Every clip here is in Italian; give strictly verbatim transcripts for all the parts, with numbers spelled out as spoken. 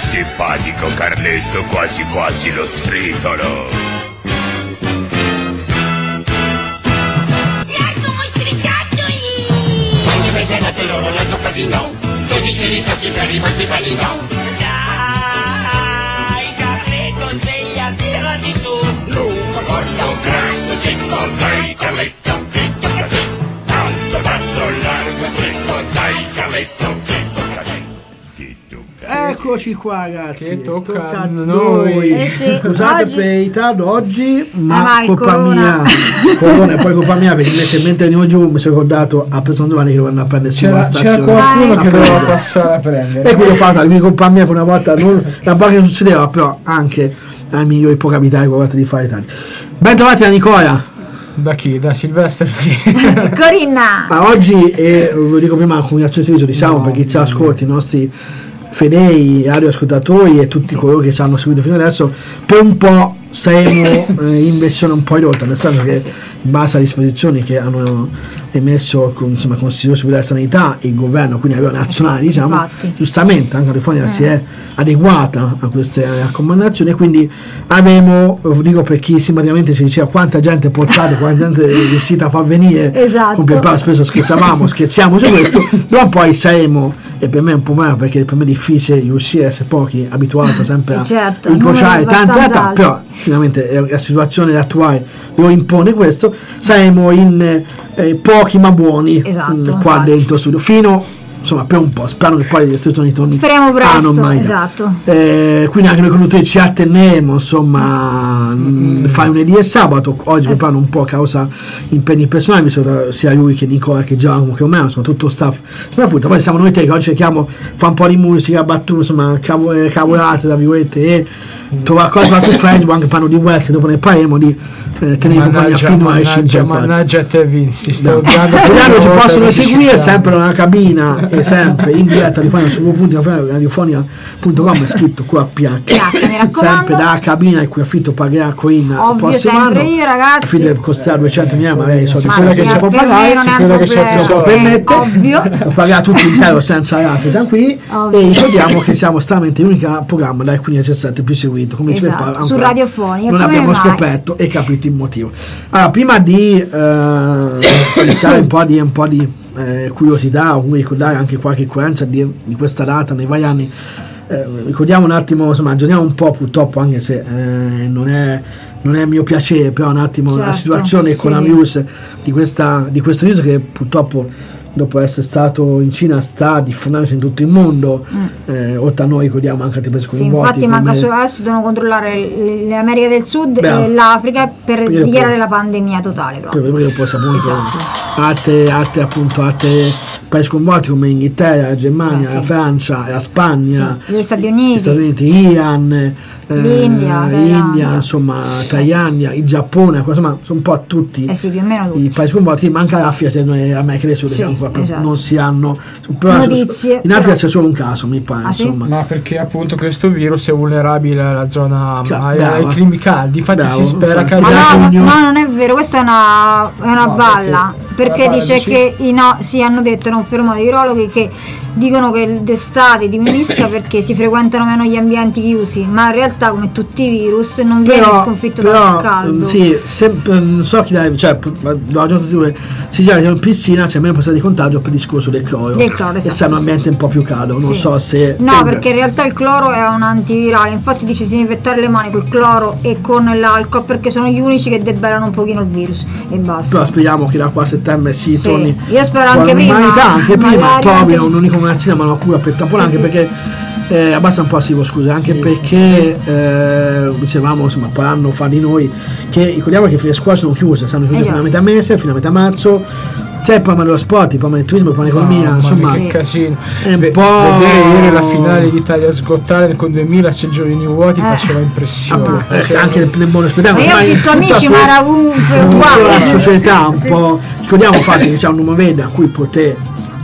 simpatico Carletto, quasi quasi lo stritolo. Largo mostriciandoli! Quando mi sei nato loro l'hanno capito, dodici ritocchi per i molti palino. Dai, Carletto, svegliati, tirati su! Lungo, corto, grasso, secco, dai Carletto, che tocca a te. Alto, basso, largo, stretto, dai Carletto, che tocca a te. Eccoci qua ragazzi, che tocca, tocca a a noi, noi. Eh sì, Scusate oggi... per il ritardo oggi, ma vai, colpa corona. mia, corona, e poi colpa mia perché invece mentre venivo giù mi sono ricordato a persone domani che dovevano a prendersi c'era, la c'era stazione. qualcuno a che doveva prendere. passare a prendere E quello fatto, quindi colpa mia per una volta, non la volta che succedeva, però anche ai migliori può capitare quella volta di fare tardi. Ben trovati da Nicola. da chi? Da Silvestre? Sì. Corinna. Ma oggi, e ve lo dico prima con comunicazione servizio, diciamo No, per chi ci no. ascolti, i nostri fedeli radioascoltatori e tutti coloro che ci hanno seguito fino adesso, per un po' saremo eh, in versione un po' ridotta, nel senso che in base alle disposizioni che hanno emesso con, insomma, il Consiglio Superiore della Sanità e il governo, quindi a livello nazionale, diciamo, Infatti. giustamente anche la California Eh. si è adeguata a queste raccomandazioni, e quindi avremo, lo dico per chi simpaticamente ci diceva quanta gente portate, quanta gente è riuscita a far venire, Esatto. con Pierpaolo spesso scherzavamo, scherziamo su questo, però poi saremo, e per me è un po' meno perché per me è difficile riuscire a essere pochi abituato sempre a Certo, incrociare il numero è tante abbastanza realtà, però finalmente eh, la situazione attuale lo impone questo, saremo in eh, pochi ma buoni Esatto, mh, qua infatti. dentro studio fino insomma per un po', spero che poi le restrizioni tornino. Speriamo presto, Ah, non mai. esatto. Eh, quindi anche noi conduttori ci atteneremo insomma mm. fare lunedì e sabato, oggi Esatto. preparano un po' a causa impegni personali, visto che sia lui che Nicola che Giacomo che me, insomma tutto staff staff, poi siamo noi tre che oggi cerchiamo fa un po' di musica, battute, insomma cavo, eh, cavolate tra virgolette e trovare cose su Facebook, anche parlo di West, dopo ne parleremo di eh, tenere compagnia Mannaggia, fino alle mannaggia, cinque. mannaggia a te Vince, ti sto No. dando Vediamo, ci volta possono di seguire città. sempre nella cabina e sempre in diretta radiofonia su w w w punto radiofonia punto com, è scritto qua a P H, P H, mi raccomando. sempre da cabina, il cui affitto pagherà Corinna il Ovvio, prossimo sempre anno, io, ragazzi. affitto costerà duecentomila, magari i soldi Ma quella sì, che si può per me pagare, non si è quella un che si problema, può eh, permettere, ovvio. lo pagherà tutto intero senza rate, tranquilli. Ovvio. E ricordiamo che siamo stranamente l'unico programma dal quindici al diciassette più seguito, come ci Esatto, prepara su ancora Radiofonia, non come abbiamo mai? scoperto e capito il motivo. Allora, prima di eh, iniziare un po' di, un po' di eh, curiosità, o comunque ricordare anche qualche coerenza di, di questa data nei vari anni, eh, ricordiamo un attimo, insomma, aggiorniamo un po' purtroppo, anche se eh, non è non è mio piacere, però un attimo la Certo, situazione sì. coronavirus di, questa, di questo virus che purtroppo dopo essere stato in Cina sta diffondendosi in tutto il mondo, Mm. eh, oltre a noi ricordiamo anche altri paesi Sì, coinvolti. infatti manca come- solo adesso devono controllare l- l'America del Sud Bravo. e l'Africa per Perché dichiarare poi- la pandemia totale proprio. Poi dopo poi appunto Esatto. altre, altre appunto altre paesi coinvolti come Inghilterra, la Germania, Ah, sì. la Francia, la Spagna, Sì, gli Stati Uniti. gli Stati Uniti, Iran, eh, L'India, Thailandia. India, insomma Thailandia, il Giappone, insomma sono un po' tutti Eh sì, più o meno i tutti. paesi coinvolti, manca l'Africa, se noi America del Sud Sì, siamo ancora- esatto. non si hanno però Notizie, in Africa però- c'è solo un caso mi pare, Ah, sì? insomma. Ma perché appunto questo virus è vulnerabile alla zona Cioè, ai, bravo. ai climi caldi, infatti Bravo, si spera che infatti. Ma da no, giugno- ma non è vero, questa è una, è una No, balla, perché- perché, una balla, dice dici? che i no, sì, hanno detto, hanno confermato i virologhi che dicono che d'estate diminuisca perché si frequentano meno gli ambienti chiusi, ma in realtà come tutti i virus non viene Però, sconfitto però, dal caldo. mm, sì, sempre, non so chi dai, cioè, p- ma da giorno due si dice che in piscina c'è meno possibilità di contagio per discorso del cloro. Del cloro, e esatto. se è un ambiente un po' più caldo, non Sì. so se. No, eh, perché in realtà il cloro è un antivirale, infatti dice di infettare le mani col cloro e con l'alcol perché sono gli unici che debellano un pochino il virus e basta. Però speriamo che da qua a settembre si Sì, torni io spero con anche la prima, normalità, anche prima magari trovino anche- un'unica vaccina ma una cura per tamponare, Eh anche sì. perché eh, abbassa un po' sì, scusa, anche perché eh, dicevamo insomma parlando fa di noi che ricordiamo che le scuole sono chiuse, stanno chiuse Eh fino a già. metà mese, fino a metà marzo. C'è il problema dello sport, il problema del turismo, il problema dell'economia, Mamma insomma mia, che casino. è un Ve- po'- vedere ieri la finale d'Italia Got Talent con duemila seggiolini vuoti Eh. faceva impressione. appunto, eh, Cioè, anche nel, nel mondo spettacolo. Ma io ho ormai visto tutta amici, su- ma era comunque tutta uguale. la società un Sì. po', ricordiamo infatti che c'è un numero verde a cui poter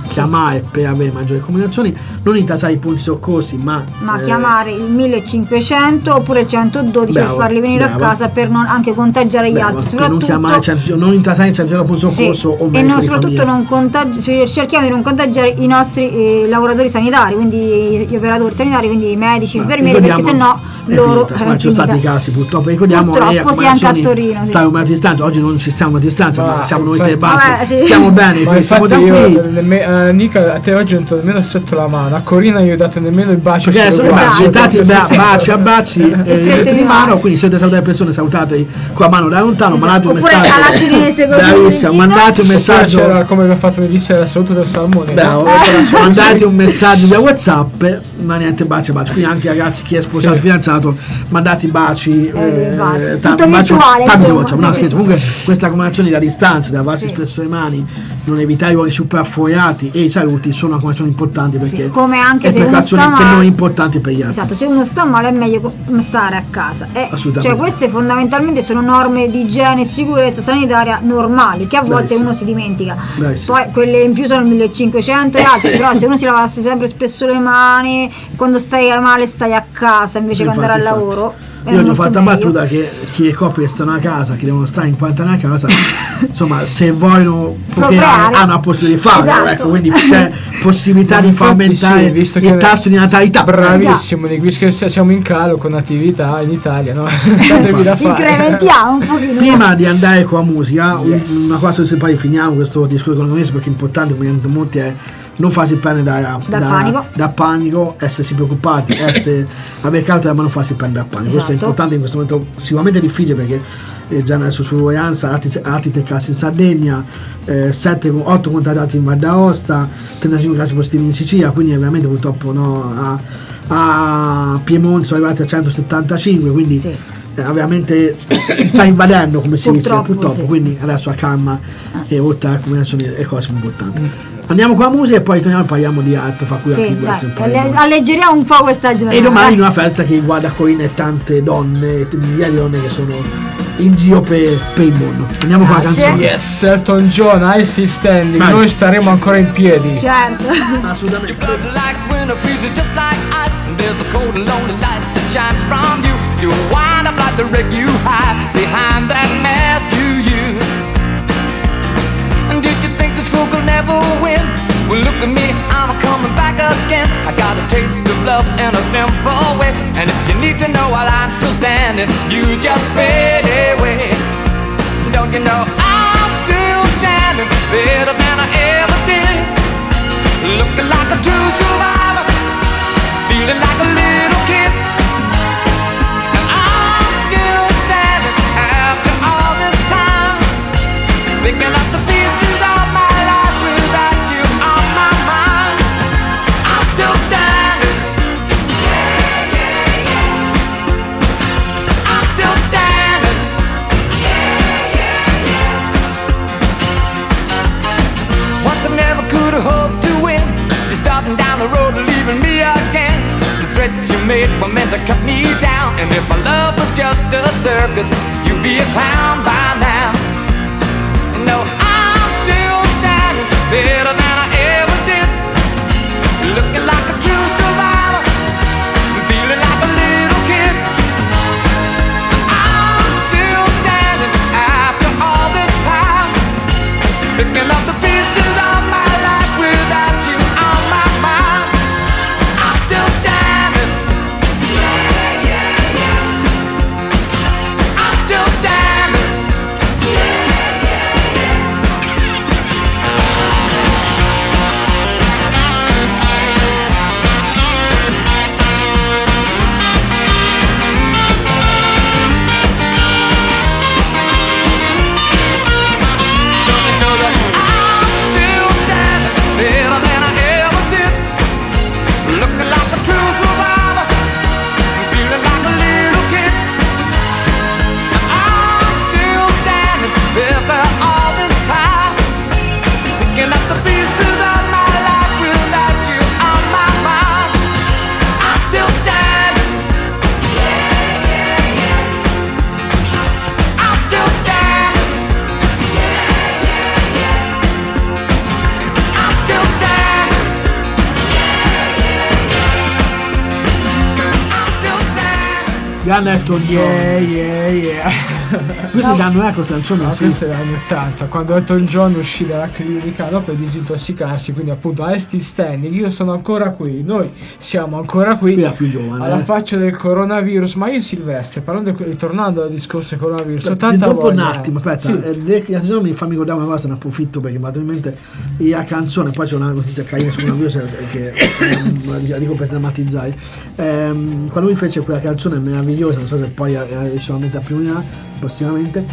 chiamare per avere maggiori comunicazioni, non intasare i punti soccorsi, ma, ma eh, chiamare il millecinquecento oppure il centododici bravo, per farli venire bravo. a casa per non anche contagiare gli bravo, altri. per non Soprattutto, chiamare il centro- non intasare il centro punto sì, soccorso o e medico non, di soprattutto famiglia. non contagi- cerchiamo di non contagiare i nostri eh, lavoratori sanitari, quindi gli operatori sanitari, quindi i medici, gli infermieri, perché Ricordiamo- sennò è loro finita. eh, Ma ci sono finita. stati casi purtroppo, ricordiamo, Purtroppo le sì, anche a raccomandazioni, Torino, sì. stare un metro di distanza. Oggi non ci stiamo a distanza, ma, Ma siamo noi infatti- tre basta, Vabbè, sì. stiamo bene, Ma quindi stiamo infatti io, tranquilli. nemme- eh, Nica, a te oggi non ti ho nemmeno stretto la mano, a Corina io ho dato nemmeno il bacio. Perché solo sono il bacio, stati perché ba- si- baci, abbracci e strette letti di di mano, mano. quindi se dovete salutare le persone salutate con la mano da lontano, mandate un Oppure messaggio. alla cinese così, Bravissimo, vicino. mandate un Oppure messaggio. c'era, come abbiamo fatto venire la saluto del salmone. Bravo, no? mandate un messaggio via WhatsApp, ma niente baci baci. Quindi anche ragazzi, chi è sposato, Sì. fidanzato, mandate i baci, Eh, sì, infatti. eh, Tutto un bacio- virtuale, tanto di insomma, WhatsApp, sì, no, sì, scherzo. sì. Comunque questa comunicazione da distanza, da lavarsi Sì. spesso le mani, non evitare i luoghi superaffollati e i saluti sono una comunicazione importante perché Sì, come anche è se uno precauzioni sta per male. noi importanti per gli altri. Esatto, se uno sta male è meglio co- stare a casa. Eh, Assolutamente. cioè queste fondamentalmente sono norme di igiene e sicurezza sanitaria normali che a volte Bravissimo. uno si dimentica. Bravissimo. Poi quelle in più sono il millecinquecento e altri, però se uno si lavasse sempre spesso le mani, quando stai male stai a casa invece che andare al Infatti, lavoro. è Io gli ho molto fatto la meglio. battuta che chi è coppie che stanno a casa, che devono stare in quarantena a casa, insomma, se vogliono procreare Procreare. hanno la possibilità di farlo, Esatto. ecco, quindi c'è possibilità di far Infatti sì, aumentare visto il che- tasso di natalità. Bravissimo, Nick, visto che siamo in calo con attività in Italia, no? Datevi da fare. Incrementiamo un pochino. Prima di andare con la musica, un- Yes. una cosa se poi finiamo questo discorso economico perché è importante, come hanno detto molti, è non farsi prendere da, Dal da- panico. da panico, essersi preoccupati, essere, avere cautela, ma non farsi prendere da panico. Questo è Esatto. importante in questo momento, sicuramente difficile perché eh, già adesso su Royanza, altri, altri tre casi in Sardegna, eh, sette, otto contagiati in Val d'Aosta, trentacinque casi positivi in Sicilia, quindi è veramente purtroppo no, a, a Piemonte sono arrivati a centosettantacinque, quindi Sì. eh, veramente si sta invadendo, come si dice, Purtroppo, purtroppo, sì. quindi adesso a calma e oltre a come sono le cose più importanti. Andiamo con la musica e poi torniamo e parliamo di altro, fa cui Sì, anche questo dai, è un po' alle- di buono. alleggeriamo un po' questa giornata. E domani in dai. una festa che riguarda Corina e tante donne, migliaia di donne che sono in giro per, per il mondo. Andiamo con la Grazie. canzone. Yes, Elton John, I See Standing, Vai. noi staremo ancora in piedi. Certo. Assolutamente. Blood like winter freezes just like ice, and there's a cold and lonely light that shines from you. You wind up like the wreck you hide behind that mask you use. And did you think this fool could never win? Well, look at me, I'm coming back again. I got a taste of love in a simple way, and if you need to know while I'm still standing, you just fade away. Don't you know I'm still standing better than I ever did? Looking like a true survivor, feeling like a little kid. And I'm still standing after all this time, picking up the pieces of my life without you on my mind. I'm still standing. Yeah, yeah, yeah. I'm still standing. Yeah, yeah, yeah. Once I never could have hoped to win. You're starting down the road and leaving me again. The threats you made were meant to cut me down. And if my love was just a circus, you'd be a clown by now. No, I'm still standing better than I ever did. Looking like a true survivor, feeling like a little kid. I'm still standing after all this time, picking up the pieces of my life without you on my mind. I'm still standing. Yeah, yeah, yeah. I'm still standing. grande Elton John. Yeah, yeah, yeah. Questo che anno è questa canzone? No, Sì. questo è negli anni ottanta, quando Elton John uscì dalla clinica dopo di disintossicarsi, quindi appunto I still standing, io sono ancora qui, noi siamo ancora qui, Qui è più giovane, alla eh. faccia del coronavirus. Ma io Silvestre, parlando di, ritornando al discorso del coronavirus, ho tanta dopo un voglia. attimo, aspetta, Sì. eh, le canzoni mi fa ricordare una cosa, ne approfitto perché mi ha dato in mente la canzone, poi c'è una notizia carina su una virus che eh, dico per drammatizzare. Ehm, quando lui fece quella canzone meravigliosa, non so se poi riuscirò a prima prossimamente,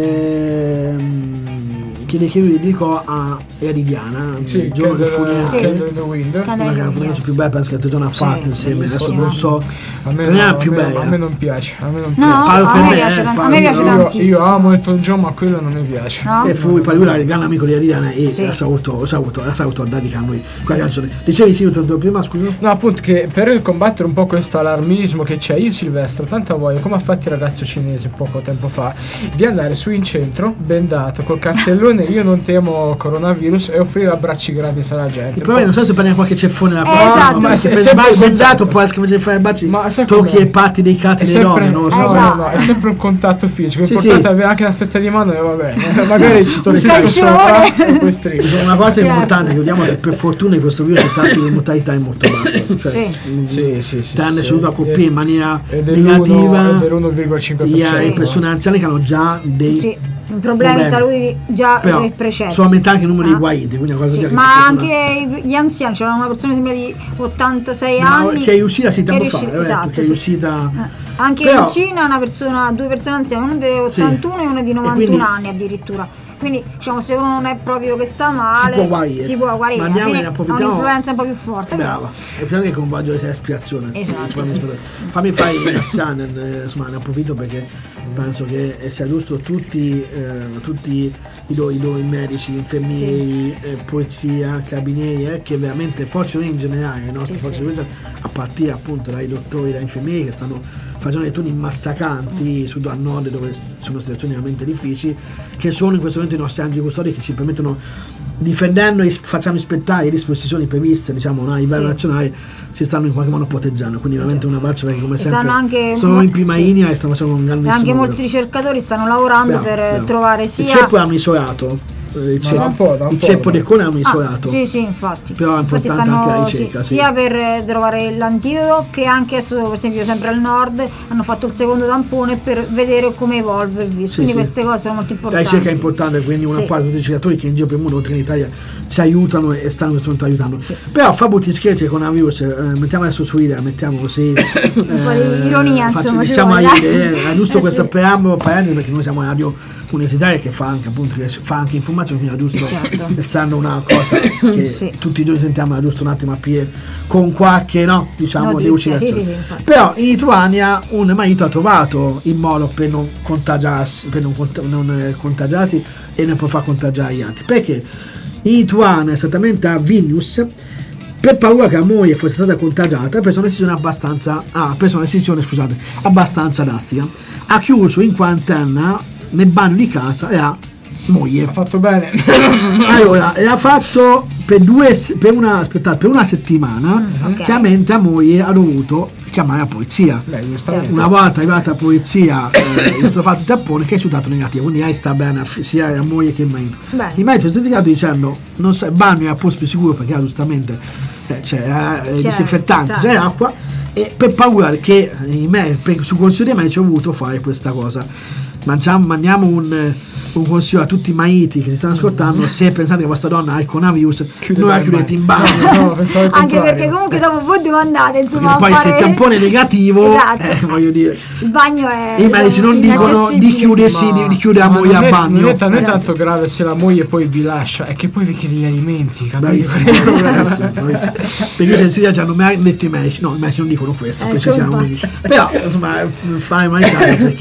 ehm, che le che lui dedicò a Eridiana, Sì, il giorno del Candle, funerale. Candle in the Wind. Candle Una in the canzone Wind, più bella penso che Elton John ha fatto insieme, adesso bellissima. non so, A me, non è la no, più a me- bella. a me non piace, a me non No, piace. Parlo a per me me, piace, eh, tan- a parlo me io. piace Io, tantissimo. io amo Elton John, ma quello non mi piace. No? E fu poi lui era il grande amico di Eridiana e Sì. ha saputo, ha saputo, ha saputo dedicare a lui quella canzone. Dicevi sì, io te lo prima, scusa? No, appunto, che per combattere un po' questo allarmismo che c'è, io Silvestro, tanta voglia, come ha fatto il ragazzo cinese poco tempo fa, di andare su in centro, bendato, col cartellone io non temo coronavirus, e offrire abbracci gratis alla gente. Il problema è non so se prendi qualche ceffone da Eh, qua, esatto. ma Ma se è per sempre sbaglio un bendato contatto. può essere che fare i baci, Ma sai tocchi com'è? le parti dei cati È delle sempre, donne, non lo so. Eh, no, già. no, no, è sempre un contatto fisico. Sì, L'importante sì. è avere anche la stretta di mano e va bene. Magari ci torni calcione. sopra e poi stringi. Una cosa Certo. importante, chiudiamo che per fortuna in questo video c'è tanto di mortalità è molto bassa, cioè, Sì. mm, Sì, sì, sì. ti hanno sì, assoluto a sì. colpire in maniera Ed è l'uno- negativa ed è l'uno virgola cinque per cento. le persone anziane che hanno già dei Sì, problemi di salute già però precessi. sono aumentati anche il numero Ah. di guariti, quindi è una cosa Sì, che ma per fortuna- anche gli anziani, c'era una persona mi sembra di ottantasei No, anni che è uscita sì che è tempo fa, riuscita- eh, esatto, che è sì. uscita Eh, anche Però- in Cina una persona, due persone anziane, uno di ottantuno e uno di novantuno quindi- anni addirittura. Quindi diciamo se uno non è proprio che sta male Si può guarire. si può guarire, Ma alla andiamo fine e ne ha approfittiamo. un'influenza un po' più forte. però- brava, e prima che coinvolge la respirazione. Esatto. Poi mi- fammi fare i anziani, eh, insomma ne approfitto perché penso che sia giusto tutti, eh, tutti i, do- i, do- i medici, infermieri, eh, polizia, carabinieri, eh, che veramente forze in generale, le nostre Sì, forze sì. di polizia, a partire appunto dai dottori, dai infermieri che stanno facendo dei turni massacranti su a nord dove sono situazioni veramente difficili, che sono in questo momento i nostri angeli custodi che ci permettono, difendendo e facciamo rispettare le disposizioni previste diciamo no, a livello Sì. nazionale, si stanno in qualche modo proteggendo, quindi veramente un abbraccio perché come E sempre stanno anche sono mo- in prima sì. linea e stanno facendo un E grandissimo anche lavoro. molti ricercatori stanno lavorando Bravo, per bravo. trovare il sia ceppo hanno isolato eh, il Ma ceppo, da un po', da un il po', ceppo da- del cone hanno Ah, isolato. sì, sì, infatti. Però è Infatti importante stanno anche la sì, ricerca, sì. sia per eh, trovare l'antidoto che anche adesso, per esempio, sempre al nord hanno fatto il secondo tampone per vedere come evolve il virus. Sì, Quindi sì. queste cose sono molto La importanti. ricerca è importante, quindi una Sì. parte di tutti i ricercatori che in giro per il mondo, oltre in Italia, ci aiutano e stanno in questo momento aiutando. Sì. Però fa brutti scherzi con la virus, eh, mettiamo adesso su idea, mettiamo così. po' di ironia, faccio- insomma, ci diciamo a vuole. idee, è giusto Eh, questo sì. preambolo, parentesi, perché noi siamo radio universitaria che fa anche appunto che fa anche informazione, quindi è giusto, Certo. essendo una cosa che Sì. tutti i giorni sentiamo, è giusto un attimo aprire con qualche no, diciamo Notizia, delucidazione. sì, sì, sì, infatti. Però in Lituania un marito ha trovato il modo per non contagiarsi, per non, cont- non, eh, contagiarsi e non può far contagiare gli altri. Perché in Lituania, esattamente a Vilnius, per paura che la moglie fosse stata contagiata, ha preso una decisione abbastanza, ah, ha preso una decisione, scusate, abbastanza drastica. Ha chiuso in quarantena nel bagno di casa e ha moglie. Ha fatto bene. Allora, e ha fatto per due se- per una, aspettate, per una settimana, ok. chiaramente la moglie ha dovuto chiamare la polizia. Beh, giustamente. Una volta arrivata la polizia, eh, gli è stato fatto il tappone che è risultato negativo, quindi lei sta bene sia la moglie che il marito. Beh. Il marito è certificato dicendo non sa, il bagno è a posto più sicuro perché giustamente eh, c'è eh, C'è, disinfettante, esatto. c'è acqua, e per paura che i me, per, su consiglio dei medici ho voluto fare questa cosa. Mangiamo, mandiamo un, un consiglio a tutti i mariti che si stanno ascoltando: se pensate che vostra donna ha il coronavirus, Chiudete non la il chiudete in bagno. bagno. No, no, pensavo il Anche contrario. perché comunque dopo voi domandate insomma Perché poi a se il fare... tampone è negativo, Esatto. eh, voglio dire, il bagno è i medici non dicono di inaccessibile. chiudersi, di, di chiudere la Ma moglie non a è- bagno. Non è, non è Esatto. tanto grave se la moglie poi vi lascia, è che poi vi chiede gli alimenti, capito? Bravissimo, bravissimo, bravissimo, bravissimo. Perché se si già non mi hanno detto i medici, no, i medici non dicono questo, Ecco, precisiamo, infatti. quindi. Però insomma fare mai sai perché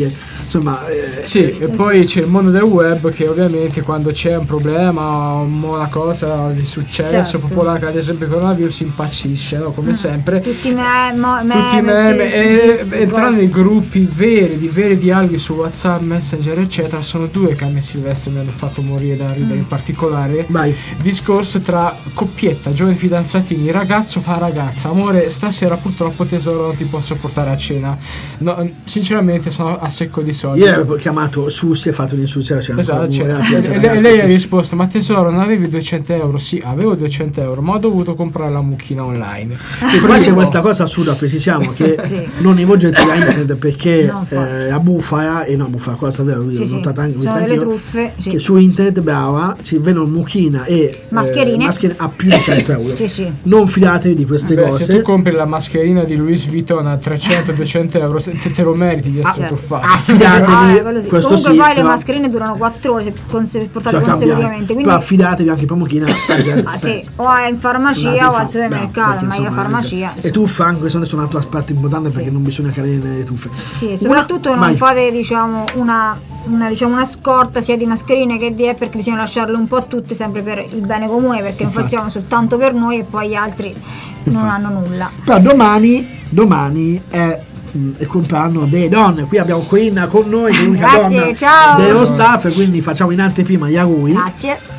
insomma eh, Sì, e poi c'è il mondo del web che ovviamente quando c'è un problema o una cosa di successo Certo. popolare, ad esempio il coronavirus, impazzisce, no? Come sempre. Tutti i me- mo- Tutti i meme, meme, e entrando nei gruppi veri, di veri dialoghi su WhatsApp, Messenger, eccetera, sono due che a me Silvestre mi hanno fatto morire da ridere, in particolare vai. discorso tra coppietta, giovani fidanzatini, ragazzo fa ragazza, amore stasera purtroppo tesoro non ti posso portare a cena. No, sinceramente sono a secco di soldi. Io avevo chiamato Susi e fatto l'insultazione, cioè, Esatto, ancora cioè, una e, fidanzata e lei, ragazza, lei ha Susi. risposto: ma tesoro, non avevi duecento euro? Sì, avevo duecento euro, ma ho dovuto comprare la mucchina online. E poi c'è questa cosa assurda, precisiamo che Sì. non rivolgete da internet perché No, infatti. eh, a bufala e no a bufala, cosa vero, Sì, ho sì, notato anche sono questa delle anch'io, truffe, sì. che su internet brava ci vendono mucchina e Mascherine. eh, mascherine a più di cento euro. Sì, sì. Non fidatevi di queste Beh, cose. se tu compri la mascherina di Louis Vuitton a trecento duecento euro, se- te, te lo meriti di essere certo. truffato. Affidatevi, Ah, eh, quello sì. questo Comunque sì, poi le però- mascherine durano quattro ore se, con- se portate Cioè, cambiare. consecutivamente. Quindi Però affidatevi anche per mucchina alla gente ah, sì, esperta. o è in farmacia Andate o in al fa- supermercato, bravo, perché, ma in insomma, farmacia. E tu fa anche questo adesso è un altro aspetto importante perché Sì. non bisogna cadere nelle tuffe. Sì, soprattutto Una- non vai. fate diciamo una, una, diciamo, una scorta sia di mascherine che di app, perché bisogna lasciarle un po' tutte sempre per il bene comune, perché non Infatti. facciamo soltanto per noi e poi gli altri non Infatti. hanno nulla. Però domani, domani è mm, il compleanno delle donne. Qui abbiamo Queen con noi, l'unica Grazie, donna ciao. dello staff, quindi facciamo in anteprima gli auguri. Grazie.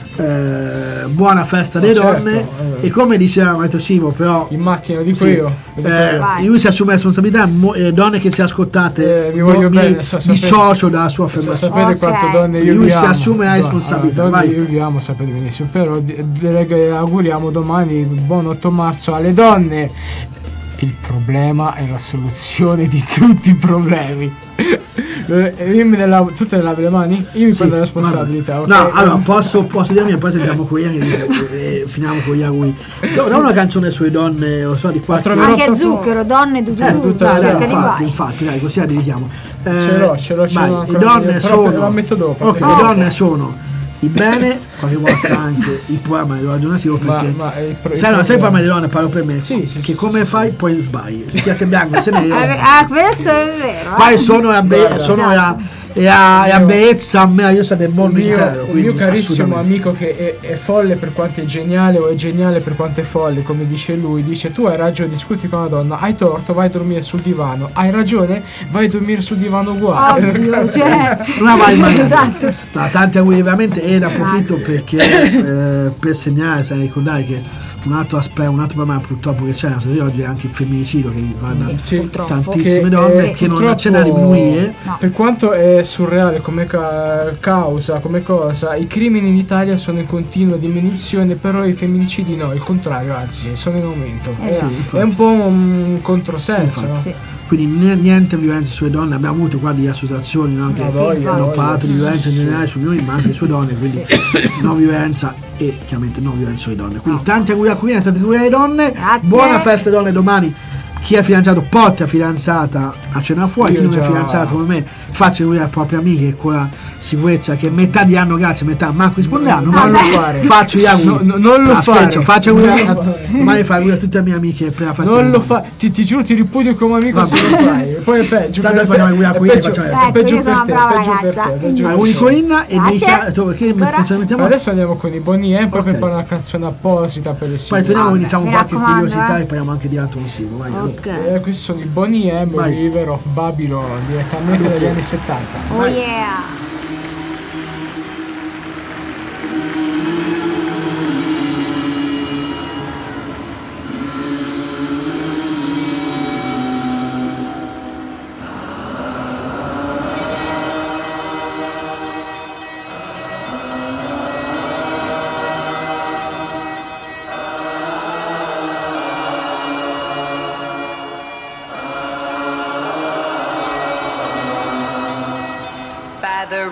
Eh, buona festa Ma delle certo, donne. eh. E come diceva Maestro Sivo, però In macchina, dico sì, io. lo dico eh, io. Vai. lui si assume responsabilità. mo- eh, donne che ci ascoltate, Eh, vi voglio mi bene, so- sapete- dissocio dalla sua Sa- affermazione. sapete Ok. quante donne io Lui vi si amo. assume la Do- responsabilità, allora, donne vai. io vi amo, sapete benissimo. Però di- direi che auguriamo domani buon otto marzo alle donne. Il problema è la soluzione di tutti i problemi. Eh, Io mi ne lavo, tu te ne lavi le mani? Io mi Sì, prendo la responsabilità. vabbè. ok? No, allora posso, posso dirmi e poi sentiamo con Ian e e finiamo con gli auguri. Da da una canzone sulle donne, lo so, di qualche troverò Anche proprio- Zucchero, donne, tu tu Eh, tu, tutta dai, cerca dai, di infatti, vai. infatti, dai, così la dedichiamo. Eh, Ce l'ho, ce l'ho, ce vai, l'ho le ancora donne io, però sono. la metto dopo, Ok, ok. le Ok. donne sono il bene, qualche volta anche il programma di ragionativo Ma- perché. ma il pro- il sai, no, sai il problema- programma delle donne, parlo per me. Sì, sì, che sì, come sì, fai, poi sbagli. Sia se bianco sia nero. Eh, ah, questo è vero. Poi eh. sono la, be- Guarda. sono la, Esatto. la, la Mio- bellezza meravigliosa del Un mondo mio, intero. un quindi mio carissimo assolutamente. amico che è, è folle per quanto è geniale o è geniale per quanto è folle, come dice lui, dice: tu hai ragione, discuti con una donna, hai torto, vai a dormire sul divano, hai ragione, vai a dormire sul divano uguale. Ovvio, cioè. Non vai mai. Esatto. No, tanti auguri veramente e ne approfitto Grazie. perché eh, per segnare, sai, ricordare che un altro aspetto, un altro problema purtroppo che c'è nella società di oggi è anche il femminicidio che riguarda Sì, Purtroppo. tantissime Che, donne eh, che non purtroppo- accenna a diminuire. No. Per quanto è surreale come ca- causa, come cosa, i crimini in Italia sono in continua diminuzione, però i femminicidi no, il contrario, anzi, sono in aumento. Eh, È- sì, infatti. è un po' un controsenso, no? Sì. Quindi ne- niente violenza sulle donne, abbiamo avuto qua delle associazioni no, che Ma voglia, hanno voglia. parlato di violenza in Sì. generale su noi ma anche sulle donne, quindi no violenza e chiaramente no violenza sulle donne. Quindi tanti auguri a Queen, tanti auguri alle donne, Grazie. buona festa donne domani. Chi è fidanzato porta fidanzata a cena fuori, Io chi non è già- fidanzato come me faccia auguri alle proprie amiche con la sicurezza che metà diranno grazie, metà manco risponderanno, ma Non lo fare. faccio gli auguri. No, no, non lo Ah, scherzo, fare. faccio auguri Non a, lo fare. domani fai auguri a tutte le mie amiche per la festa Non delle lo donne. fa, ti, ti giuro, ti ripudio come amico Vabbè. se lo fai. Poi è peggio. Tanto per- facciamo auguri a è Queen, peggio- facciamo- è Ecco, peggio io sono per te, una brava peggio per ragazza. te, peggio Ma per auguri te. Queen e Grazie. dice tu perché Ancora? ce la mettiamo? Adesso andiamo con i Bonnie M, poi Ok. preparo una canzone apposita per il Poi singolo. torniamo Vabbè, e iniziamo mi qualche raccomando, curiosità eh. e parliamo anche di altro musico. Vai, allora. Ok. Eh, questi sono i Bonnie M, Vai. River of Babylon, direttamente dagli anni settanta. Oh yeah. By the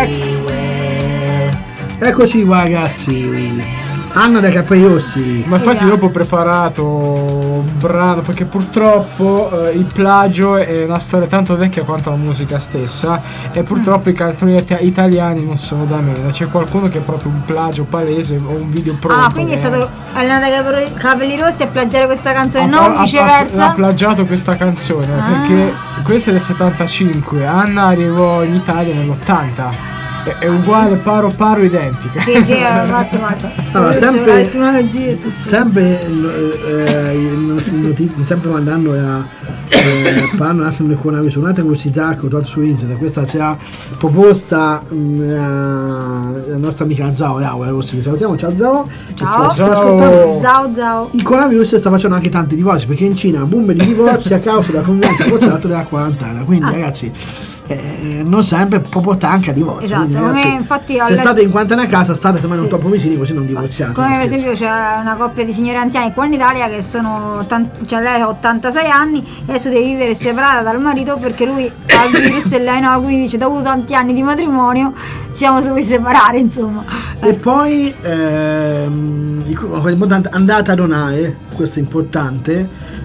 Eccoci qua ragazzi, Anna dai capelli rossi. Ma infatti dopo ho preparato un brano perché purtroppo eh, il plagio è una storia tanto vecchia quanto la musica stessa e purtroppo i canzoni it- italiani non sono da meno. C'è qualcuno che è proprio un plagio palese o un video pronto. Ah, quindi è che- stato Elena dai Capelli Rossi a plagiare questa canzone, ha- non ha- ha- viceversa. ha plagiato questa canzone Ah. perché questa è del settantacinque, Anna arrivò in Italia nell'ottanta. È, è uguale, paro paro, identica. Sì, sì, eh, infatti, guarda. Allora, Ho sempre- letto una magia e tutto. Sempre, eh, in noti- sempre mandando a eh, parlando un attimo del coronavirus, un'altra curiosità che ho trovato su internet, questa ci ha proposta mh, la nostra amica Zao, Zao, eh, che salutiamo, ciao Zao. Ciao. Ci sta Ciao. ascoltando. Zao zao. Il coronavirus sta facendo anche tanti divorzi perché in Cina boom di divorzi a causa della convivenza forzata della quarantena, quindi Ah. ragazzi eh, non sempre proprio tanca divorzi. Esatto, quindi, come ragazzi, infatti ho se letto- state in quarantena a casa state semmai non Sì. troppo vicini così non divorziate. Come non per scherzo. esempio c'è una coppia di signori anziani qua in Italia che sono ottant- cioè lei ha ottantasei anni e adesso deve vivere separata dal marito perché lui ha il virus e lei no, quindi dice dopo tanti anni di matrimonio siamo dovuti separare, insomma. E poi ehm, il- una cosa importante, andate a donare, questo è importante,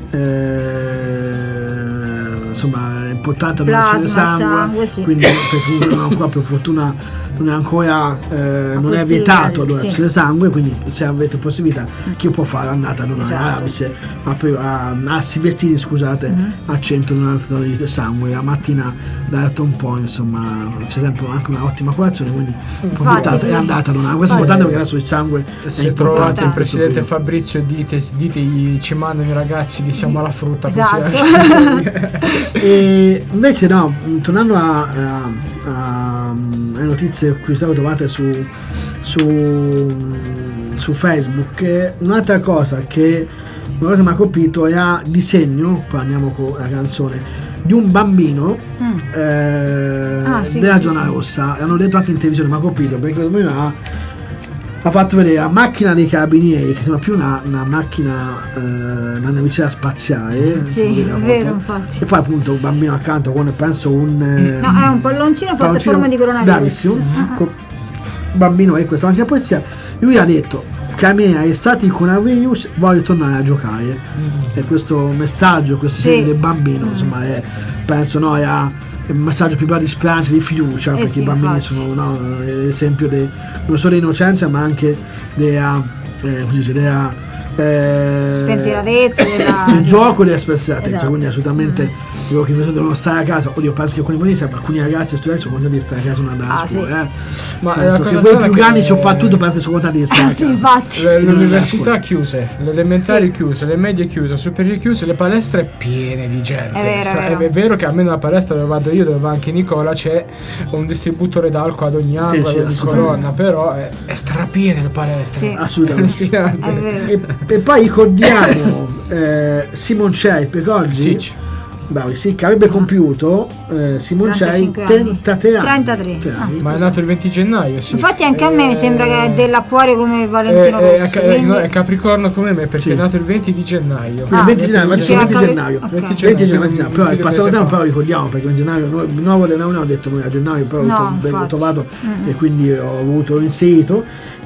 eh, insomma è importante la donazione di Plasma, sangue, sangue, sì. quindi per cui non ancora, per fortuna non è ancora eh, non è possibilità, vietato la sì. donazione di sangue, quindi se avete possibilità chi può fare andate a donare Esatto. a Avis, a, a, a Silvestrini, scusate, Mhm. a cento donatori di sangue, la mattina date un po', insomma c'è sempre anche un'ottima colazione, quindi approfittate sì. e andate a donare. Questo è Infatti. importante perché adesso il sangue è Se importante trovate il in questo presidente periodo. Fabrizio dite, ditegli ci mandano i ragazzi di Siamo alla frutta Esatto. così E invece no, mh, tornando a, a- a- alle notizie cui state trovate su, su, su Facebook, eh, un'altra cosa che una cosa mi ha colpito è a disegno, poi andiamo con la canzone, di un bambino Mm. eh, Ah, sì, della sì, zona sì. rossa. Hanno detto anche in televisione, mi ha colpito perché questo bambino ha, ha fatto vedere la macchina dei carabinieri che sembra più una, una macchina, eh, una navicella spaziale. Sì, vedete la è foto? vero, infatti. E poi appunto un bambino accanto con penso un eh, No, è un palloncino fatto a palloncino forma di coronavirus. bravissimo, Ah, ah. con- bambino e questa anche la polizia. Lui ha detto Camina è stato il coronavirus, voglio tornare a giocare. E questo messaggio, questo Sì. segno del bambino, insomma, è, penso no, è, a- è un messaggio più di speranza, di fiducia, Eh perché sì, i bambini infatti. sono no, l'esempio de- non solo di innocenza, ma anche della, eh, come si dice, della, eh, Spensieratezza, della- del gioco e della spensieratezza, Esatto. quindi assolutamente quello che invece devono stare a casa. Oddio, penso che alcuni bambini, alcuni ragazzi e studenti sono contenti di stare a casa e non andare a Ah, scuola, sì. eh. Ma Penso la che cosa quelli strana più è grandi che- soprattutto penso che sono contenti di stare Ah, a sì, casa. infatti. Le, le Non università chiuse, le elementari chiuse, le medie chiuse, le superiori chiuse, le palestre piene di gente. È vero, Sta- è vero. è vero che almeno la palestra dove vado io, dove va anche Nicola, c'è un distributore d'alcol ad ogni angolo, sì, ad ogni assolutamente. colonna, però è, è strapiene le palestre. Sì. Assolutamente. È Allucinante. vero. E, e poi ricordiamo eh, Simon Cei, perché oggi Sì. bravi, sì, che avrebbe compiuto eh, Simon Cei trentacinque anni. trentatré anni. trentatré. Tre anni. Ma è nato il venti gennaio, sì. Infatti anche a me mi sembra che è Eh, dell'acquario come Valentino è, è, Rossi. è, quindi- no, è Capricorno come me perché Sì. è nato il venti di gennaio. Quindi Ah, venti gennaio, ma sì, dice venti a Capri- gennaio. ok. venti venti gennaio, quindi però il un passato mese tempo fa. però ricordiamo perché in gennaio noi, il nuovo non abbiamo detto noi a gennaio, però No, ho detto- infatti. trovato Mm. e quindi ho avuto inserito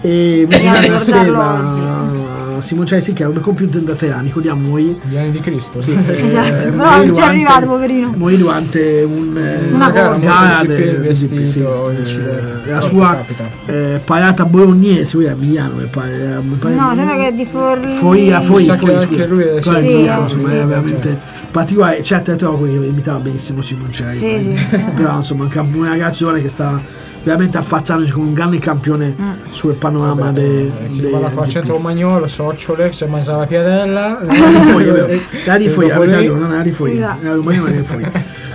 e Vogliamo venti ricordarlo nasceva Simon Cei, sì, che avrebbe compiuto trentatré anni, ricordiamo noi. Gli anni di Cristo. Sì, Esatto, eh, però morì non ci è durante- arrivato, poverino. morì durante un, eh, Una gara, corsa. MotoGP, del- vestito, sì, incidente. eh, la Troppo sua capita. eh, parata bolognese, lui è a Milano, mi pare, eh, mi pare- No, sembra che è di Forlì. Foia, Mi Foia, sa che Foia, anche scusa. lui è- Però sì, Giuliano, sì, insomma, sì, è sì. veramente particolare. Certo, trovo che imitava benissimo Simon Cei, Sì, eh. sì. Però insomma un, camp- un ragazzo giovane che sta veramente affacciandosi come un grande campione Mm. sul panorama de, Eh, chi de- va a del centro Romagnolo, Socciole, se mangiava la piadella. Era di Foglia, è vero. Era di Foglia, Dopo avete lì- ragione, non era di Foglia, Esatto. era Romagna, ma era di Foglia.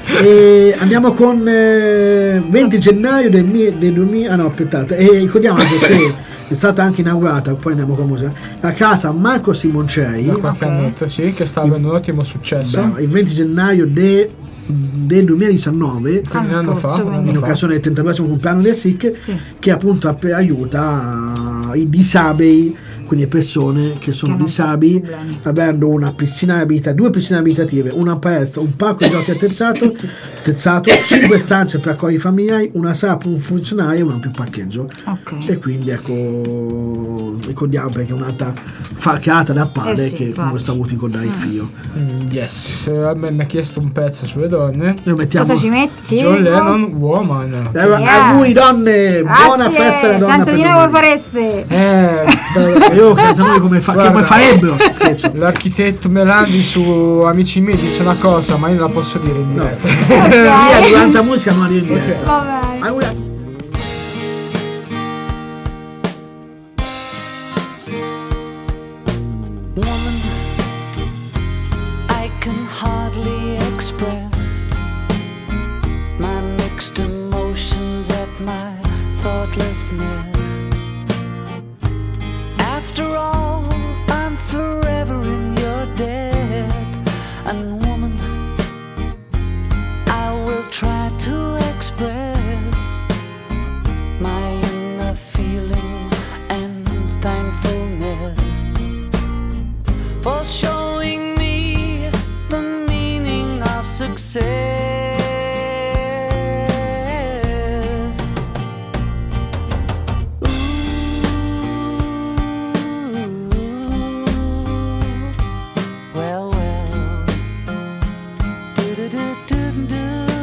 E andiamo con eh, venti gennaio del, mi- del duemila, ah no aspettate, e ricordiamo anche che è stata anche inaugurata, poi andiamo con musica, la casa Marco Simon Cei, Da qualche Ok. annetto, sì, che sta avendo un ottimo successo. brava, il venti gennaio de- del duemiladiciannove, Quindi un L'anno anno fa, scorso, un quindi. in anno fa. occasione del trentaduesimo compleanno del S I C, Sì. che appunto app- aiuta i disabili quindi persone che sono Che non disabili, hanno problemi. avendo una piscina abilita, due piscine abitative, una palestra, un parco giochi attrezzato, attrezzato, cinque stanze per accogliere i familiari, una sala per un funzionario e una più parcheggio. Ok. E quindi ecco, ricordiamo perché è un'altra facciata da padre Eh sì, che infatti. comunque sta avuto ricordare il figlio. Mm, yes, se a me mi ha chiesto un pezzo sulle donne. Noi mettiamo Cosa ci metti? John Lennon, Woman. Eh, auguri donne, buona Grazie, festa della donna senza per di noi voi domani. fareste. Eh, E io che noi come, fa, che Guarda. come farebbero? Scherzo. l'architetto Melandi su Amici miei disse una cosa, ma io non la posso dire in diretta. Via, durante la musica non arriva in diretta. Va bene. Auguri. Woman, I can hardly express my mixed emotions at my thoughtlessness. After all, I'm forever in your debt. And woman, I will try to express my inner feelings and thankfulness for showing me the meaning of success. Well, well, do-do-do-do-do.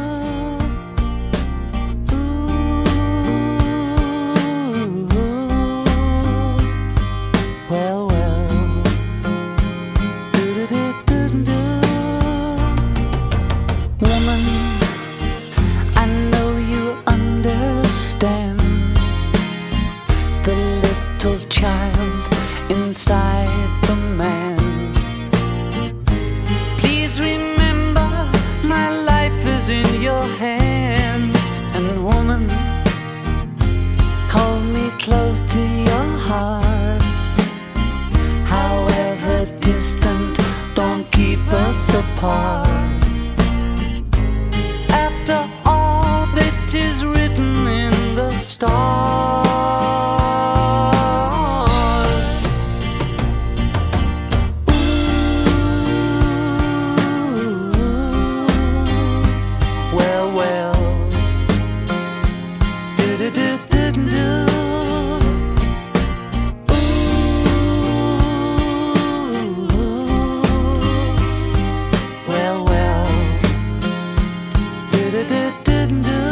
Ooh. Well, well, do-do-do-do-do. Woman, I know you understand the little child inside the man. Please remember, my life is in your hands. And woman, hold me close to your heart. However distant, don't keep us apart. After all, it is written in the stars. Well, well, do-do-do-do-do. Ooh. Well, well, do-do-do-do-do.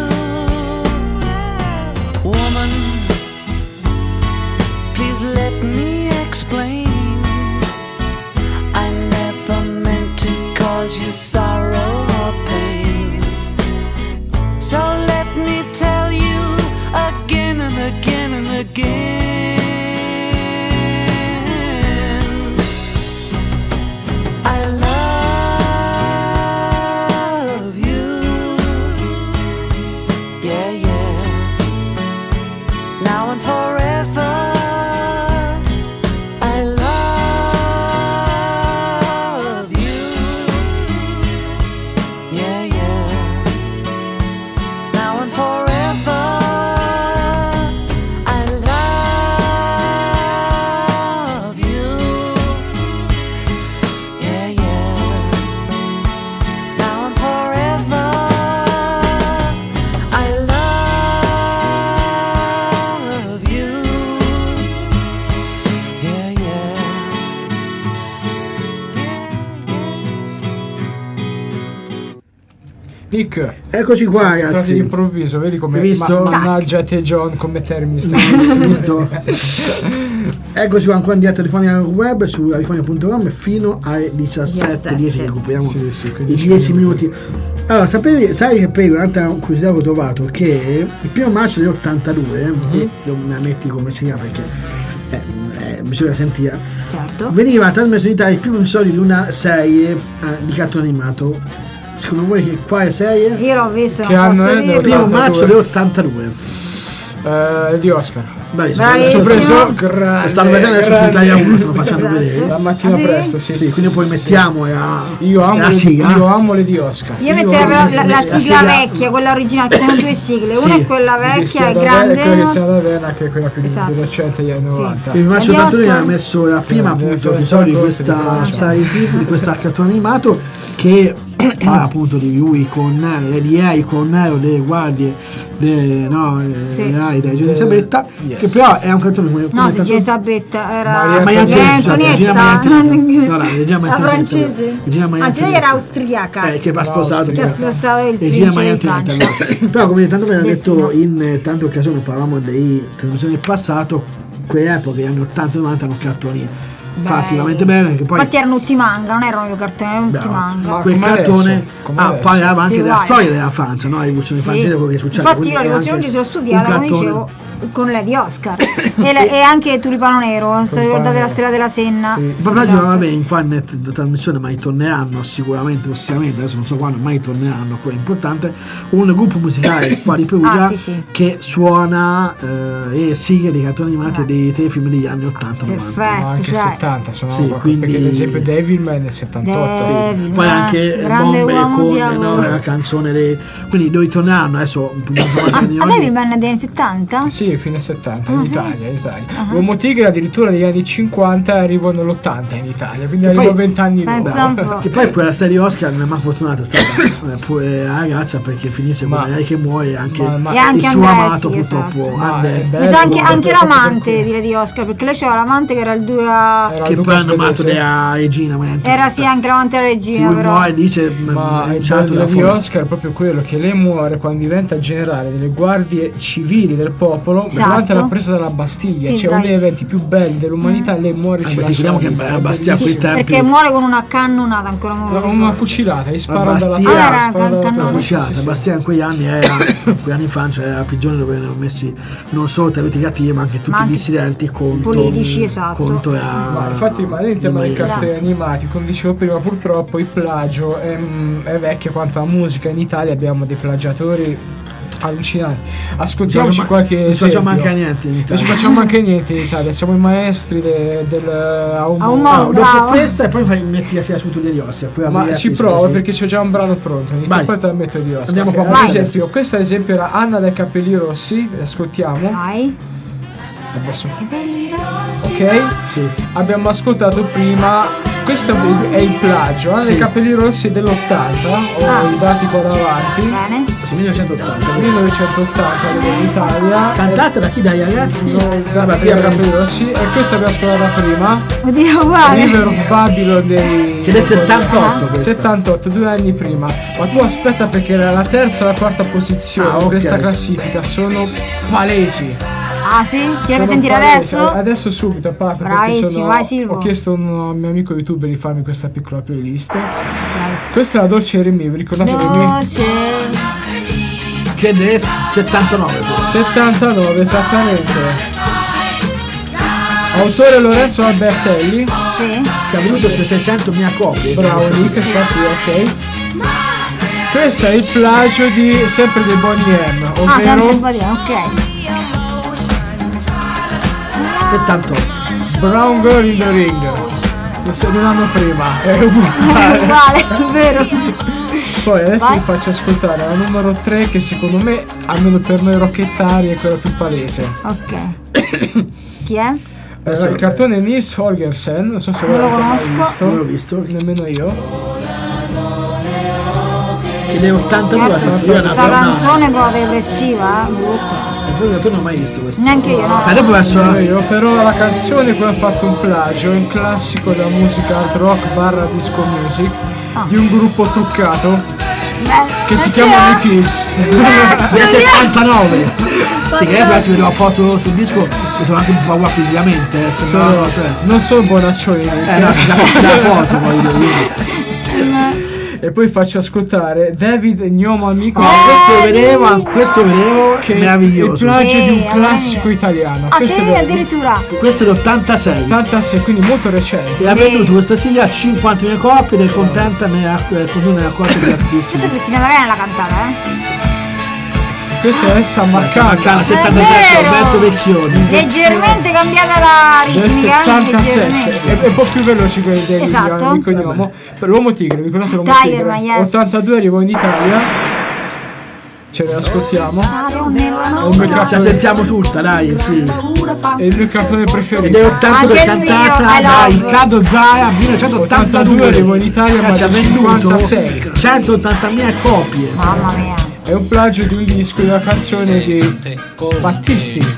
Woman, please let me explain. I never meant to cause you sorrow or pain. So let me tell you again and again and again. I love you. Yeah, yeah. Now and forever. I love you. Yeah, yeah. Now and forever, I love you. Yeah, yeah. Now and forever, I love you. Yeah, yeah. Nick, Eccoci qua, entrati ragazzi. d'improvviso, vedi come Hai visto? ma- mannaggia te John come termini stai Visto? Eccoci qua ancora in diretta Arifonia web su arifonia punto com fino alle diciassette dieci che recuperiamo Sì, sì, che i dieci dieci minuti. Allora, sapevi, sai che poi un'altra curiosità che ho trovato che il primo marzo dell'ottantadue, Mhm. e io me la metti come si chiama perché eh, eh, bisogna sentire, Certo. veniva trasmesso in Italia il primo episodio di una serie eh, di cartone animato. Secondo voi che quale serie? Io l'ho visto, Che non anno posso è? dirlo. Primo ottantadue. marzo dell'ottantadue. Eh, di Oscar. Dai, Bravissimo. ci ho preso. grande, Lo stanno vedendo adesso su Italia uno, stanno facendo Esatto. vedere. La mattina Ah, sì? presto, sì, Sì, sì, quindi sì, poi sì, mettiamo e a, Io amo, e a le, sigla. io amo le di Oscar. Io Io metterei voglio- la, la, la sigla sigla- vecchia, quella originale, ci sono due sigle, una Sì. è quella Che vecchia sia e da grande. Vena- quella che sia da Vena, che è quella più Esatto. recente degli anni Sì. novanta. Il Massimo E di Tantoni Oscar? ha messo la prima Sì, appunto deve episodio di fare questa corte di serie tivù, di questo cartone animato che parla appunto di lui con Lady A, con Nero, le guardie, le, no, eh, Sì. le Aide, Regina Elisabetta, Yes. che però è un cartone come No, come se tanto- Elisabetta era Maria Maria Antonietta, Antonietta, Maria Regina Maria Antonietta, Antonietta. No, no, Regina Maria la Antonietta, francese. Regina Maria Anzi, lei Antonietta. era austriaca. Eh, che va No, sposato che ha austriaca. sposato il Regina principe Maria di Francia. Antonietta. Però come tanto abbiamo Del detto film. in eh, tante occasioni, parlavamo dei trasmissioni del passato, quelle epoche, gli anni ottanta e novanta, erano cartoni fatti veramente bene, che poi Infatti erano tutti manga, non erano i cartoni, erano tutti Bravo. manga. Ma quel come cartone adesso, come ah, adesso. parlava anche Sì, della vai. storia della Francia, no? La rivoluzione Sì. francese, quello che succede. Infatti quindi io la è rivoluzione anche francese l'ho studiata, un come cartone- dicevo, con Lady Oscar e, la- e anche Tulipano Nero, se ricordate la stella della Senna. Sì. Il personaggio Esatto. vabbè in qua in trasmissione, ma torneranno sicuramente, prossimamente, adesso non so quando, mai torneranno, quello è importante, un gruppo musicale qua di Perugia Ah, sì, sì. che suona eh, e sigle dei cartoni animati e dei telefilm degli anni ottanta novanta. Perfetto. Ma anche cioè, settanta sono Sì, quindi- perché ad esempio Devilman è settantotto. Devil, Poi eh, anche grande Bombe uomo con diavolo. no, la canzone dei... quindi dove torneranno adesso non so quanti Ah, anni a oggi. Devilman è degli anni settanta? Sì, fine settanta in Ah, sì? Italia, in Italia. L'Uomo Tigre addirittura negli anni cinquanta arrivò nell'ottanta in Italia, quindi Che arrivò poi- vent'anni Pensa un dopo. po'. Che poi quella storia di Oscar non è mai fortunata, è stata eh, pure la ragazza, perché finisce Ma- con lei che muore, anche, ma- ma- E anche il suo Andrea, amato sì, purtroppo esatto. Ma Ande- è bello, Mi sa anche, guarda, anche proprio l'amante perché- di Lady Oscar, perché lei c'era l'amante che era il due a... Era che Luca poi hanno amato Svedese. della regina, ma è- Era sì anche l'amante della sì, regina, lui però. muore, dice Ma è il inciato bello da di fuori. Oscar è proprio quello che lei muore quando diventa generale delle guardie civili del popolo Esatto. durante la presa della Bastiglia, Sì, cioè uno degli bravissimo. eventi più belli dell'umanità, lei muore e Ah, ci perché lascia ricordiamo la che vita, a è Bastia a quei bellissimo. tempi Perché muore con una cannonata, ancora non lo Una ricordo. fucilata, gli spara Bastia- dalla Ah, testa, era spara dalla can- una testa, fucilata. sì, sì, sì. Bastia in quegli anni era in quegli anni in Francia era la prigione dove erano messi non solo terroristi cattivi, ma anche tutti Ma i anche dissidenti contro politici, esatto. contro la, Ma infatti, ma nel tema dei la- cartoni Esatto. animati, come dicevo prima, purtroppo il plagio è, mm, è vecchio quanto la musica. In Italia abbiamo dei plagiatori allucinanti. Ascoltiamoci Ma- qualche non ci esempio. facciamo manca niente in Non Italia. ci facciamo manca niente in Italia, siamo i maestri de- del Aumo. Aumo. Ah, dopo bravo. questa e poi fai, metti la sia su tutti gli Oscar, poi Ma apri- ci apri- provo così. perché c'è già un brano pronto. Ogni Vai. tanto poi te la metto di Oscar. Andiamo qua, Ad vai. esempio, questa ad esempio era Anna dai capelli rossi. Ascoltiamo. Vai. Adesso. Ok? Sì. Abbiamo ascoltato prima. Questo è il plagio. Anna dai capelli rossi dell'ottanta. Ho Ah. i dati qua davanti. Bene. Sì, millenovecentottanta. millenovecentottanta in Italia. Cantata da chi? Dai ragazzi? No, Vabbè, dai prima- capelli rossi. E questa abbiamo ascoltata prima. Oddio, uguale. River of Babylon dei. Che del settantotto questa. settantotto, due anni prima. Ma tu aspetta perché era la terza e la quarta posizione Ah, di ok. questa classifica sono palesi. Ah sì? Ti Sono devi sentire palesi. adesso? Adesso subito, a parte perché Bravissimo, sono, vai, Silvo. ho chiesto a un mio amico youtuber di farmi questa piccola playlist. Bravissimo. Questa è la Dolce Remi, vi ricordate di me? Dolce. Che del settantanove questo. settantanove esattamente. Autore Lorenzo Albertelli. Sì. Che ha avuto seicentomila copie. Bravo Nick, sta qui, ok. Questo è il plagio di sempre dei Boney M, Ah, sempre ovvero un po' di... ok. settantotto. Brown Girl in the Ring. Lo sei di un anno prima, è uguale. Uguale, è vero. Poi adesso Vai. vi faccio ascoltare la numero tre che secondo me, almeno per noi rocchettari, è quella più palese. Ok. Chi è? Eh, il cartone Nils Holgersen, non so se Non lo l'avete mai conosco. visto. Non l'ho visto. Nemmeno io. Che del ottantadue. Certo, Io una questa canzone un po' depressiva, eh, brutta. tu non ho mai visto questo. Neanche io, no. Ma dopo verso Nemmeno io, però la canzone qui ha fatto un plagio, è un classico della musica hard rock barra disco music Ah. di un gruppo truccato Beh, che si eh, chiama sì, The Kiss. Yes, del yes. settantanove. Sì, che adesso vedo la foto sul disco mi trovo anche un po' guapo fisicamente. eh, se Sono- no, cioè, non sono bonaccioni. eh, no, si dà si dà la foto poi. quindi. E poi faccio ascoltare David Gnomo Amico, Ah, questo vedevo, questo vedevo, che è il meraviglioso. plagio Sì, di un veramente. classico italiano. Ah Questo sì, è del- addirittura. Questo è l'ottantasei. ottantasei, quindi molto recente. E ha Sì. venduto questa sigla a cinquantamila copie ed è contenta nella, eh, così nella corte di Questa acquisti. Cristina D'Avena l'ha cantata, eh? questa è San Marcana Marcana settantasette, Roberto Vecchioni. Leggermente cambiata la del ritmica. settantasette, è, è un po' più veloce quelli del Esatto. di cognomo. Per l'uomo tigre, ricordate l'uomo Tiger, tigre? ma yes. ottantadue arrivò in Italia. Ce ne ascoltiamo. Ce la sentiamo tutta, dai, sì. È il mio cartone preferito. Ed è ottantadue Anche il mio, cantata I da love. Riccardo Zara, millenovecentottantadue. arrivò in Italia, ma ci ha del venduto cinquantasei. centottantamila copie. Mamma mia. È un plagio di un disco della canzone di Battisti.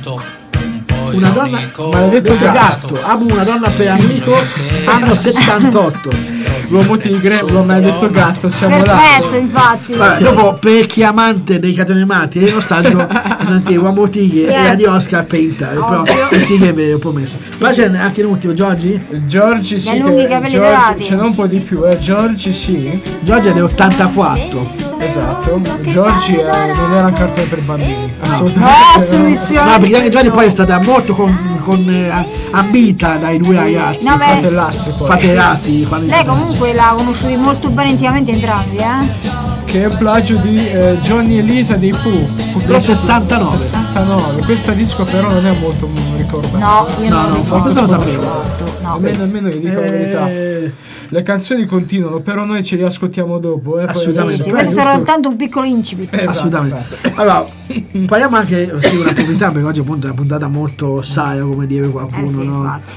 Una donna, Maledetto detto gatto. gatto, amo una donna per amico, anno settantotto. L'uomo tigre, l'uomo maledetto gatto, siamo là. Perfetto, infatti. Vabbè, dopo per chi è amante dei cartoni animati e dello stadio senti Uomo Tigre Yes. e Adi Oscar Painter, però Ovvio. e sì che avevo promesso. Ma c'è anche l'ultimo, Giorgi? Giorgi sì, Dai lunghi che- capelli Giorgi- dorati. ce n'è un po' di più, eh. Giorgi sì, Giorgi è dell'ottantaquattro. esatto. Giorgi eh, non era un cartone per bambini, assolutamente. No, no. assolutamente. No, perché anche Giorgi poi è stata molto con, con, eh, ambita dai due ragazzi. No, beh, Fratellastri poi. Fratellasti, quando- lei comunque l'ha conosciuti molto bene intimamente entrambi, eh? Che è un plagio di eh, Johnny e Lisa dei Pooh. Purtroppo- Del sessantanove. sessantanove. Questo disco però non è molto ricordato. No, io No, non no, lo questo ricordo. lo sapevo. No. Almeno, almeno io dico la verità. Eh, Le canzoni continuano, però noi ci riascoltiamo dopo. Eh, poi- Assolutamente. Sì, Beh, questo giusto. era soltanto un piccolo incipit. Esatto, assolutamente. esatto. Allora, parliamo anche sì, una pubblicità, perché oggi appunto è una puntata molto saia, come dire qualcuno, Eh sì, no? infatti.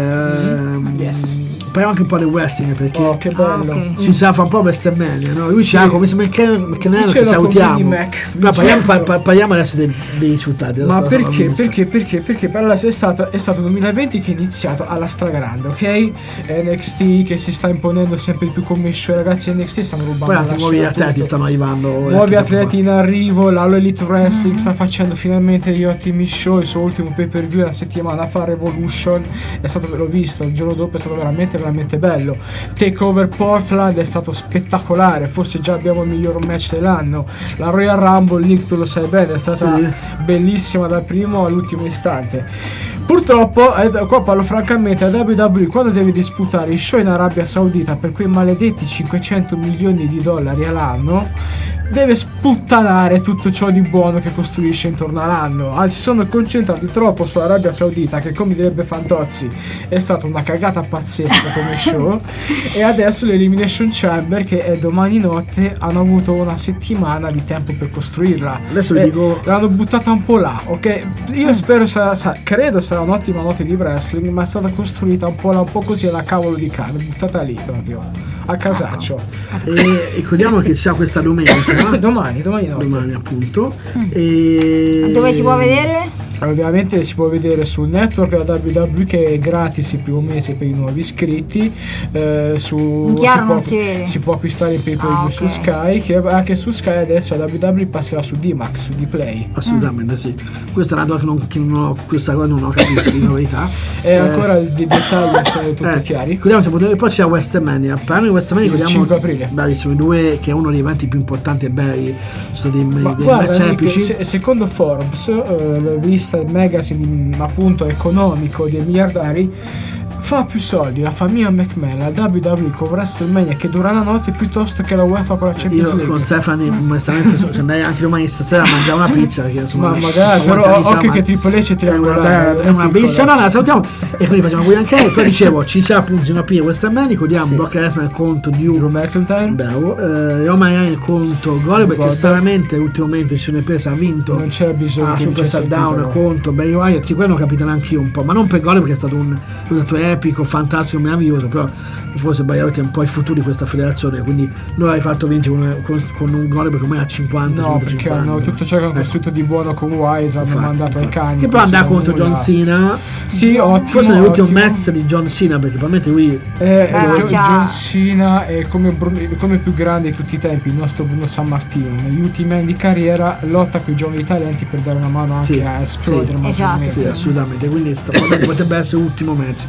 Ehm, Yes. Parliamo anche un po' di wrestling, perché Oh, che bello. Ah, ok. ci sa fa un po' WrestleMania, no? Lui ci ha come se McKenna Dice che la salutiamo. Comedy Mac. Ma parliamo, Vincenzo. pa- pa- parliamo adesso dei, dei risultati. della Ma storia perché? della Perché? Perché? Perché per la è stato, è stato il duemilaventi che è iniziato alla stragrande, ok? N X T che si sta imponendo sempre più come show, ragazzi. N X T stanno rubando Poi la anche scena, nuovi atleti tutto. stanno arrivando. eh, Nuovi tutto atleti in arrivo, l'Halo Elite Wrestling sta facendo finalmente gli ottimi show. Il suo ultimo pay per view una settimana fa, Revolution, è stato, l'ho visto, il giorno dopo è stato veramente veramente bello. Takeover Portland è stato spettacolare, forse già abbiamo il miglior match dell'anno. La Royal Rumble, Nick, tu lo sai bene, è stata Sì. bellissima dal primo all'ultimo istante. Purtroppo, eh, qua parlo francamente, a W W E quando deve disputare i show in Arabia Saudita per quei maledetti cinquecento milioni di dollari all'anno, deve sputtanare tutto ciò di buono che costruisce intorno all'anno. Ah, si sono concentrati troppo sull'Arabia Saudita, che come direbbe Fantozzi è stata una cagata pazzesca come show, e adesso l'Elimination Chamber, che è domani notte, hanno avuto una settimana di tempo per costruirla. Adesso vi Eh, dico- l'hanno buttata un po' là, ok? Io spero sarà, sa- credo sarà un'ottima notte di wrestling, ma è stata costruita un po' là, un po' così alla cavolo di cane, buttata lì proprio a casaccio. E ricordiamo che c'è questa domenica. domani, domani notte. Domani appunto. E... Dove si può vedere? Ovviamente si può vedere sul network della W W E, che è gratis il primo mese per i nuovi iscritti. Eh, su, In chiaro si, può, non si vede. si può acquistare in pay per view Ah, su ok. Sky, che anche su Sky adesso la W W E passerà su D-Max, su D-Play. Assolutamente sì. Questa è una cosa che non, che non ho, questa cosa non ho capito di verità. E ancora i dettagli non sono tutti eh, chiari. Ricordiamo se potete, poi c'è WrestleMania. Parlando di WrestleMania, Il ricordiamo cinque aprile. bravissimo, i due che è uno dei eventi più importanti e belli, sono stati Ma dei guarda, match Nick, epici. se- secondo Forbes, eh, la rivista il magazine mm, appunto economico dei miliardari, fa più soldi la famiglia McMahon, la W W E con WrestleMania che dura la notte, piuttosto che la UEFA con la Champions Io League. con Stefani onestamente so- se andai anche domani stasera a mangiare una pizza, perché insomma Ma magari, insomma, però diciamo, occhio che Triple H c'è è una, triangolare, bella- è è una piccola. bellissima, no, no, salutiamo e quindi facciamo voi anche lei. Poi dicevo ci sarà appunto una prima WrestleMania, ricordiamo Brock Lesnar contro Drew Drew McIntyre. bravo, eh, Roman Reigns contro Goldberg, perché Goldberg. stranamente l'ultimo momento in Sione Presa ha vinto Non c'era bisogno a che Super vincesse il Down titolo. contro Bray Wyatt, che quello l'ho capito anche io un po', ma non per Goldberg, perché è stato un risultato epico, fantastico, meraviglioso, però forse Bray Wyatt è un po' il futuro di questa federazione, quindi non hai fatto vincere una- con, con un Goldberg come a cinquanta No, perché centocinquanta. hanno tutto ciò che hanno Ecco. costruito di buono con Wyatt, l'hanno Infatti, mandato ai infatti. cani. Che poi andrà non contro John nulla. Cena. Sì, ottimo. Forse nell'ultimo ottimo. match di John Cena, perché probabilmente lui Eh, Ah, Gio- già. John Cena è come, Bru- come più grande di tutti i tempi, il nostro Bruno Sammartino. Negli ultimi anni di carriera lotta con i giovani talenti per dare una mano anche Sì, a esplodere. sì. maggiormente. Esatto. sì, assolutamente, quindi sta- potrebbe essere l'ultimo match.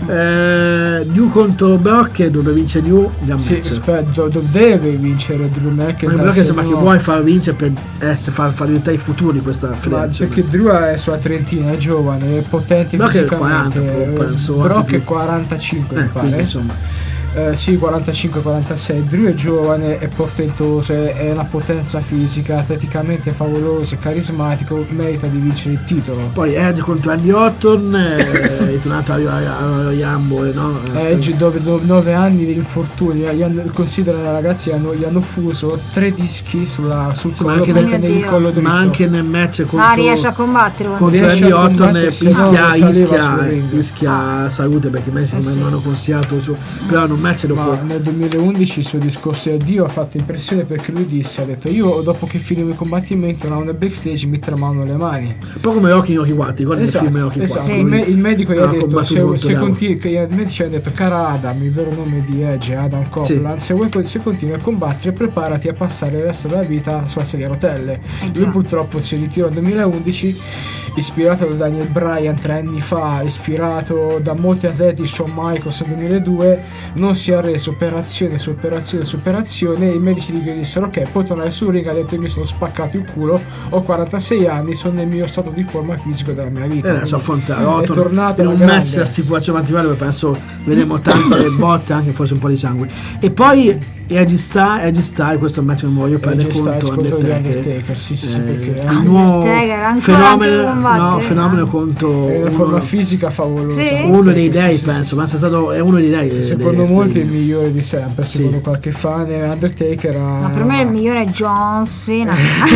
Eh, Drew contro Brock, dove vince Drew, gran Sì, match. aspetta, do- do- deve vincere Drew Ma McIntyre. Brock se sembra no- che vuoi far vincere per essere, far, far diventare il futuro di questa Ma federazione. perché Drew è sulla trentina, è giovane, è potente Brock è fisicamente. quaranta, penso, Brock anche è più. quarantacinque, Eh, mi quindi, pare. insomma. Eh, sì, quarantacinque quarantasei. Drew è giovane, è portentoso, è, è una potenza fisica, atleticamente favoloso, carismatico, merita di vincere il titolo. Poi Edge contro Andy Orton, eh, è tornato a Rumble, no? Edge dove, dove nove anni di infortuni, gli hanno, considera ragazzi, gli hanno, gli hanno fuso tre dischi sulla, sul sì, collo, anche nel, nel- nel collo dritto. Ma anche nel match contro, Ah, riesce a combattere quando- contro riesce Andy a Orton combattere, se no ischia, non saleva ischia, sul ring. ischia salute, perché me Eh sì. non hanno consigliato su, però in un match dopo Ma nel duemilaundici il suo discorso di addio ha fatto impressione, perché lui disse, ha detto io dopo che finivo il combattimento andavo nel backstage, mi tremavano le mani. un po' come Rocky Rocky quattro, ricordi il film Rocky esatto. quattro? Il, me- il medico gli ha ha detto combattuto se, molto se bravo. continui, che il medico gli ha detto cara Adam, il vero nome di Edge è Adam Copeland, se, vuoi, se continui a combattere preparati a passare il resto della vita sulla sedia a rotelle. Eh già. Lui purtroppo si ritirò nel duemilaundici, ispirato da Daniel Bryan tre anni fa, ispirato da molti atleti, Shawn Michaels nel duemiladue, non si è arreso, operazione su operazione su operazione. I medici gli dissero ok, puoi tornare sul ring, ha detto mi sono spaccato il culo, ho quarantasei anni, sono nel mio stato di forma fisico della mia vita. Eh, Quindi so affrontare è Orton tornato in alla un match grande. da stipulazione antivale dove penso vedremo tante botte, anche forse un po' di sangue. E poi Edge Styles, Edge Styles, questo è un match che non voglio perdere Edge Styles contro contro gli Undertaker, Undertaker, sì, sì, sì, Eh, perché il è nuovo Undertaker, ancora anche fenomeno, lui combatte? no, fenomeno Ah. contro una forma uno, fisica favolosa. Sì? uno dei Sì, dei sì, penso, sì, ma è stato è uno dei dei secondo dei- molti è il dei- migliore di sempre, secondo Sì. qualche fan. Undertaker ha... Ma per me il migliore è John Cena.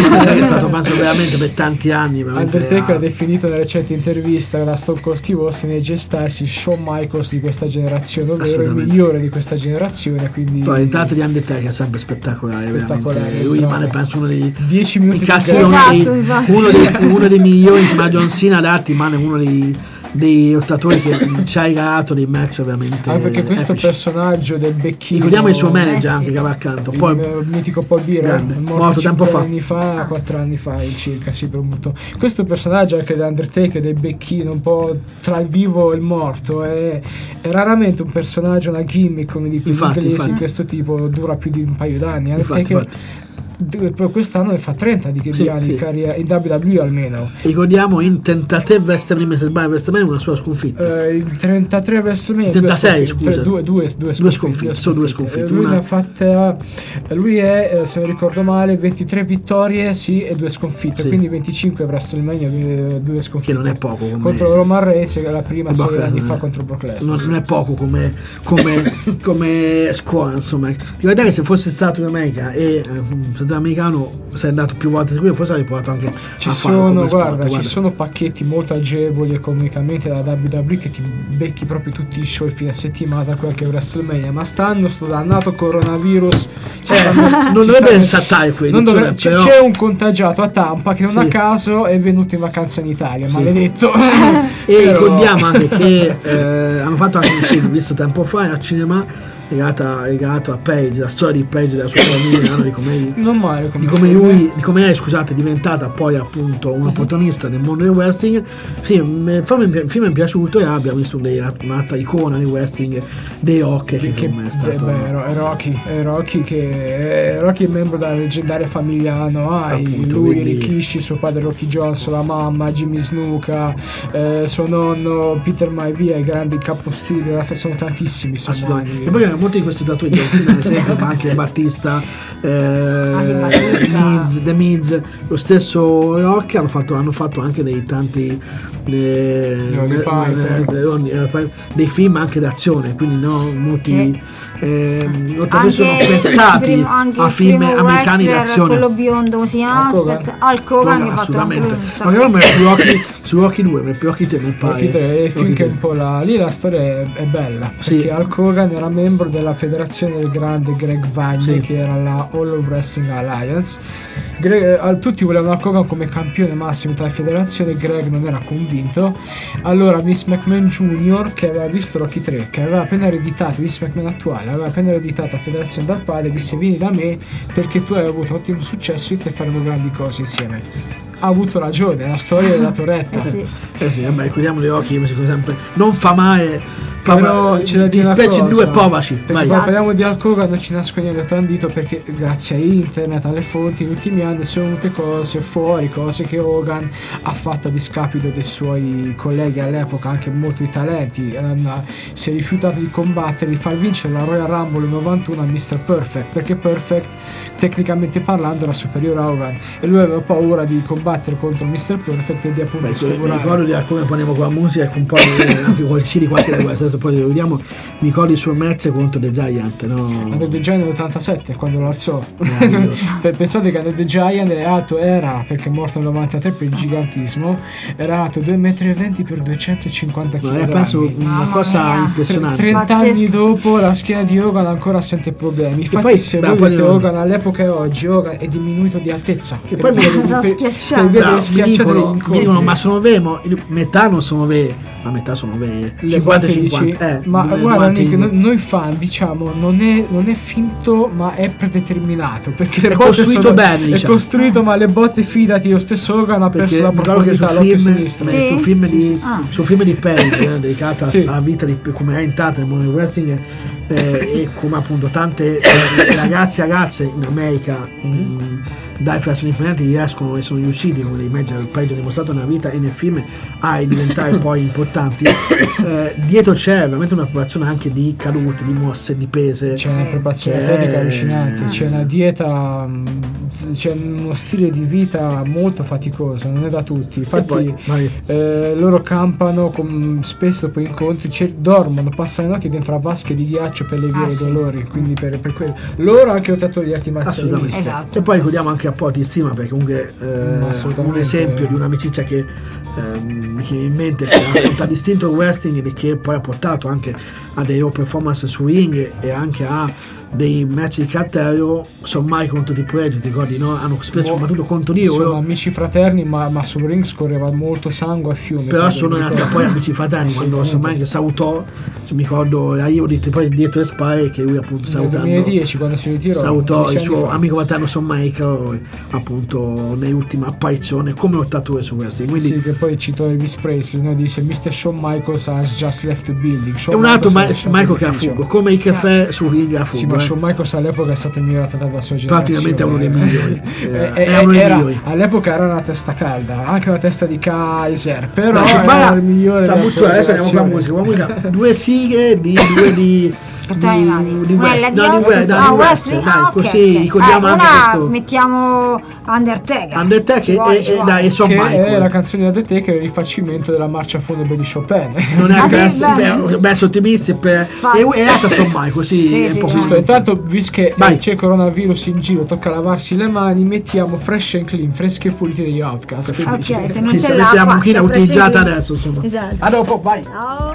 è stato penso veramente per tanti anni veramente, Undertaker ha- ha definito nella recente intervista da Stone Cold Steve Austin e J Styles il Shawn Michaels di questa generazione, ovvero il Assolutamente. migliore di questa generazione, quindi però l'intanto di Undertaker è sempre spettacolare, Spettacolare, veramente. Lui bravo. rimane penso uno dei dieci minuti di incassi gara. uno, Esatto, dei, infatti. uno, dei, uno dei migliori, ma John Cena ad atti rimane uno dei, dei lottatori che ci ha regalato dei match veramente Anche perché questo epici. personaggio del becchino, Ricordiamo il suo manager Eh sì. anche che aveva accanto, il poi il mitico Paul Bearer, grande, è morto morto tempo cinque fa. anni fa, quattro anni fa circa, sì, per molto. Questo personaggio anche dell'Undertaker, del becchino, un po' tra il vivo e il morto, è, è raramente un personaggio, una gimmick come dicono gli Infatti, inglesi, infatti. di questo tipo, dura più di un paio d'anni. Infatti, Undertaker infatti. d- per quest'anno ne fa trenta di, Sì, di anni sì. di carriera in W W E almeno. ricordiamo in trentatré WrestleMania, se sbaglio WrestleMania, una sua sconfitta. Eh, il trentatré WrestleMania, trentasei, due sconfitte, scusa. due, due, due Due sconfitte, sconfitte, sono due sconfitte, Eh, lui una- ne ha fatte, eh, lui è, eh, se non ricordo male, ventitré vittorie, sì, e due sconfitte, Sì. quindi venticinque WrestleMania, eh, due sconfitte. Che non è poco come- contro Roman Reigns, che la prima Brock sei anni Lesnar. fa contro Brock Lesnar. non, non è poco come, come, come scuola, insomma. Ricordate che se fosse stato in America e eh, fosse stato americano, sei andato più volte qui, forse avrei provato anche Ci a farlo sono, come sport, guarda, guarda. ci sono pacchetti molto agevoli economicamente da W W E che ti becchi proprio tutti i show il fine settimana da qualche WrestleMania, ma stanno sto dannato coronavirus, ci stanno- Eh, non ci dovrebbe stanno- saltare qui, non non dovrebbe- c'è, però- c'è un contagiato a Tampa che non Sì. a caso è venuto in vacanza in Italia, maledetto. E Però- ricordiamo anche che eh, hanno fatto anche un film visto tempo fa al cinema legato, legato a Paige, la storia di Paige e della sua famiglia, no? di come, non male come di come film, lui, eh. di come lei, scusate, è diventata poi appunto una protagonista nel mondo del wrestling. Sì, il film, il film mi è piaciuto e abbiamo visto lei un'altra icona del wrestling dei rock che, che come è eh, stato beh, è Ro- è Rocky, è Rocky che è Rocky è membro della leggendaria famiglia Anoa'i, Appunto, lui, quindi- Rikishi, suo padre Rocky Johnson, la mamma Jimmy Snuka, eh, suo nonno Peter Maivia, i grandi capostili, sono tantissimi assolutamente. samurai. E poi molti di questi tatuaggi ad esempio, ma anche Battista, eh, Ah, sì, Battista. Miz, The Miz, lo stesso Rock hanno fatto, hanno fatto anche dei tanti eh, Roddy eh, Piper. eh, Roddy, eh, Piper, dei film anche d'azione, quindi no, molti Sì. eh, lottatori sono Anche il prestati primo- anche a il film primo americani wrestler, d'azione. quello biondo, come si chiama? Hulk Hogan. Aspetta, Hulk Hogan che ha fatto anche Assolutamente, lui un sacco ma di- però me su Rocky, su Rocky due, per Rocky tre mi pare. Rocky tre, il film Rocky che è tre. un po' la, lì la storia è, è bella, Sì. perché Hulk Hogan era membro della federazione del grande Greg Wagner, Sì. che era la All of Wrestling Alliance. Greg, eh, tutti volevano Hulk Hogan come campione massimo della federazione, Greg non era convinto. Allora Vince McMahon Junior, che aveva visto Rocky tre, che aveva appena ereditato, Vince McMahon attuale, aveva appena ereditato la federazione dal padre, disse vieni da me perché tu hai avuto ottimo successo e te faremo grandi cose insieme. Ha avuto ragione, la storia è dato retta. Eh sì. Eh sì, vabbè, ricordiamo di Rocky, come si fa sempre, non fa male Però c'è da dire una specie in due cosa, povaci. perché Vai. quando parliamo di Hulk Hogan non ci nascondiamo dietro un dito, perché grazie a internet, alle fonti, negli ultimi anni sono venute cose fuori, cose che Hogan ha fatto a discapito dei suoi colleghi all'epoca, anche molto talenti. Si è rifiutato di combattere, di far vincere la Royal Rumble novantuno a mister Perfect, perché Perfect tecnicamente parlando era superiore a Hogan e lui aveva paura di combattere contro mister Perfect e di appunto Beh, mi sfigurare. ricordo di come poniamo con la musica e con un po' di, anche con il C di qualche di questo, poi lo vediamo. Mi ricordi sul match contro The Giant, no? Under the Giant nell'ottantasette quando lo alzò. Meraviglioso. Pensate che Under the Giant è alto, era, perché è morto nel novantatré per il gigantismo, era alto due metri e venti per duecentocinquanta No, kg. è penso una Mamma cosa mia. impressionante. trenta Pazzesco. anni dopo la schiena di Hogan ancora sente problemi. Infatti poi- se beh, voi poi vedete non- Hogan all'epoca e oggi, Hogan è diminuito di altezza. Che Per poi mi- vedere- Sa per- schiacciare. per vedere Però le mi schiacciate dicono, degli mi incontri. dicono, ma sono vere, mo- metà non sono vere, ma metà sono vere. Le cinquanta volte dici, cinquanta. Eh, ma due- guarda due- Nick, no- noi fan diciamo non è, non è finto ma è predeterminato, perché le È botte costruito sono- bene, è diciamo. costruito, ma le botte fidati, lo stesso Hogan ha perché perso la mi ricordo che profondità sul all'occhio film, sinistro. Sì. sul film Sì, di sì, sì. sul film di Page, eh, dedicato Sì. alla vita di come è entrata nel mondo del wrestling, eh, e come appunto tante eh, ragazze e ragazze in America mh, dai fashion imponenti riescono e sono riusciti, come dei Major Page ha dimostrato nella vita e nel film, a diventare poi importanti. Eh, dietro c'è veramente una preparazione anche di cadute, di mosse, di pese. C'è una preparazione Eh. atletica allucinante, c'è una dieta, mh, c'è uno stile di vita molto faticoso, non è da tutti. Infatti poi, vai. eh, loro campano con, spesso dopo incontri, cer- dormono, passano le notti dentro a vasche di ghiaccio per alleviare Ah, i sì. dolori, quindi per, per quello. Loro anche lottatori di arti marziali. Assolutamente. Esatto. E poi ricordiamo anche a po' di stima, perché comunque eh, Mm, assolutamente. un esempio di un'amicizia che ehm, mi viene in mente, che ha, ha distinto il wrestling e che poi ha portato anche a delle loro performance su ring e anche a dei match di cartello. Son mai contro di Page, ti ricordi, no? Hanno spesso Mo- combattuto contro di Sono loro, amici fraterni, ma, ma sul ring scorreva molto sangue a fiume. però quindi sono in realtà ricordo. poi amici fraterni. Quando Son mai che salutò, se mi ricordo, la io di poi dietro le spalle che lui appunto nel salutando duemiladieci quando si ritirò, salutò dieci il anni suo fa. amico fraterno Son Michael appunto nell'ultima apparizione come lottatore su wrestling. Quindi Sì, che poi citò Elvis Presley, no? Disse mister Shawn Michaels has just left the building. è Shawn un altro Ma- Michaels ha lasciato Michael che ha l'ufficio. fuggo, come i caffè su ring a Sì, fuggo. ma eh. Shawn Michaels all'epoca è stato il migliore atleta della sua generazione. Praticamente è uno dei migliori. Eh, Eh, eh, è uno dei era- migliori. all'epoca era una testa calda, anche una testa di Kaiser, però Dai, era guarda, il migliore la della butto- sua adesso andiamo con la musica, generazione. con la musica. Due sighe di due di Cartoni di, animati. di Una West, è no, di la West, di no, ah, di West, wrestling? dai, Ah, ok, così ok. ricordiamo Eh, anche una questo mettiamo Undertaker. Undertaker Ci vuole, e, ci e, vuole. dai, e Son Che è la Michael. canzone di Undertaker, il rifacimento della marcia funebre di Chopin. Non è Ah, sì, adesso, beh. beh, beh, ottimisti per Infatti. e e l'altra Son Michael, sì, Sì, è un sì, po' sì. più- Giusto, intanto visto che eh, Vai. c'è coronavirus in giro, tocca lavarsi le mani, mettiamo Fresh and Clean, freschi e puliti degli Outcast. Che Ok, dici? se non Sì, c'è se l'acqua, mettiamo chi l'ha c'è utilizzata Fresh and adesso, insomma. Clean. Esatto. A dopo, vai. Ciao.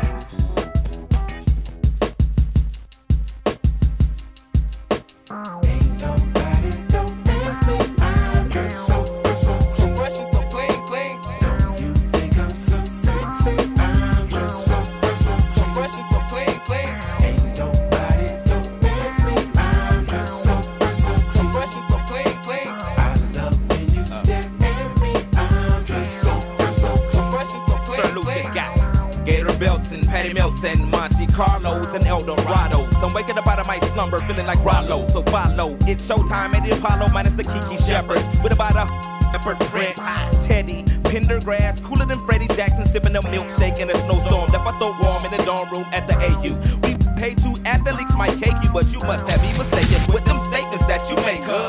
Sir Lucius got Gator belts and Patty Melts and Monte Carlos and Eldorado. So I'm waking up out of my slumber feeling like Rollo. So follow, it's showtime at the Apollo minus the Kiki Shepherds. With about a Shepherd Prince, Teddy, Pendergrass, cooler than Freddie Jackson, sipping a milkshake in a snowstorm. Left I throw warm in the dorm room at the A U. We pay two athletes might cake you, but you must have me mistaken with them statements that you make, huh?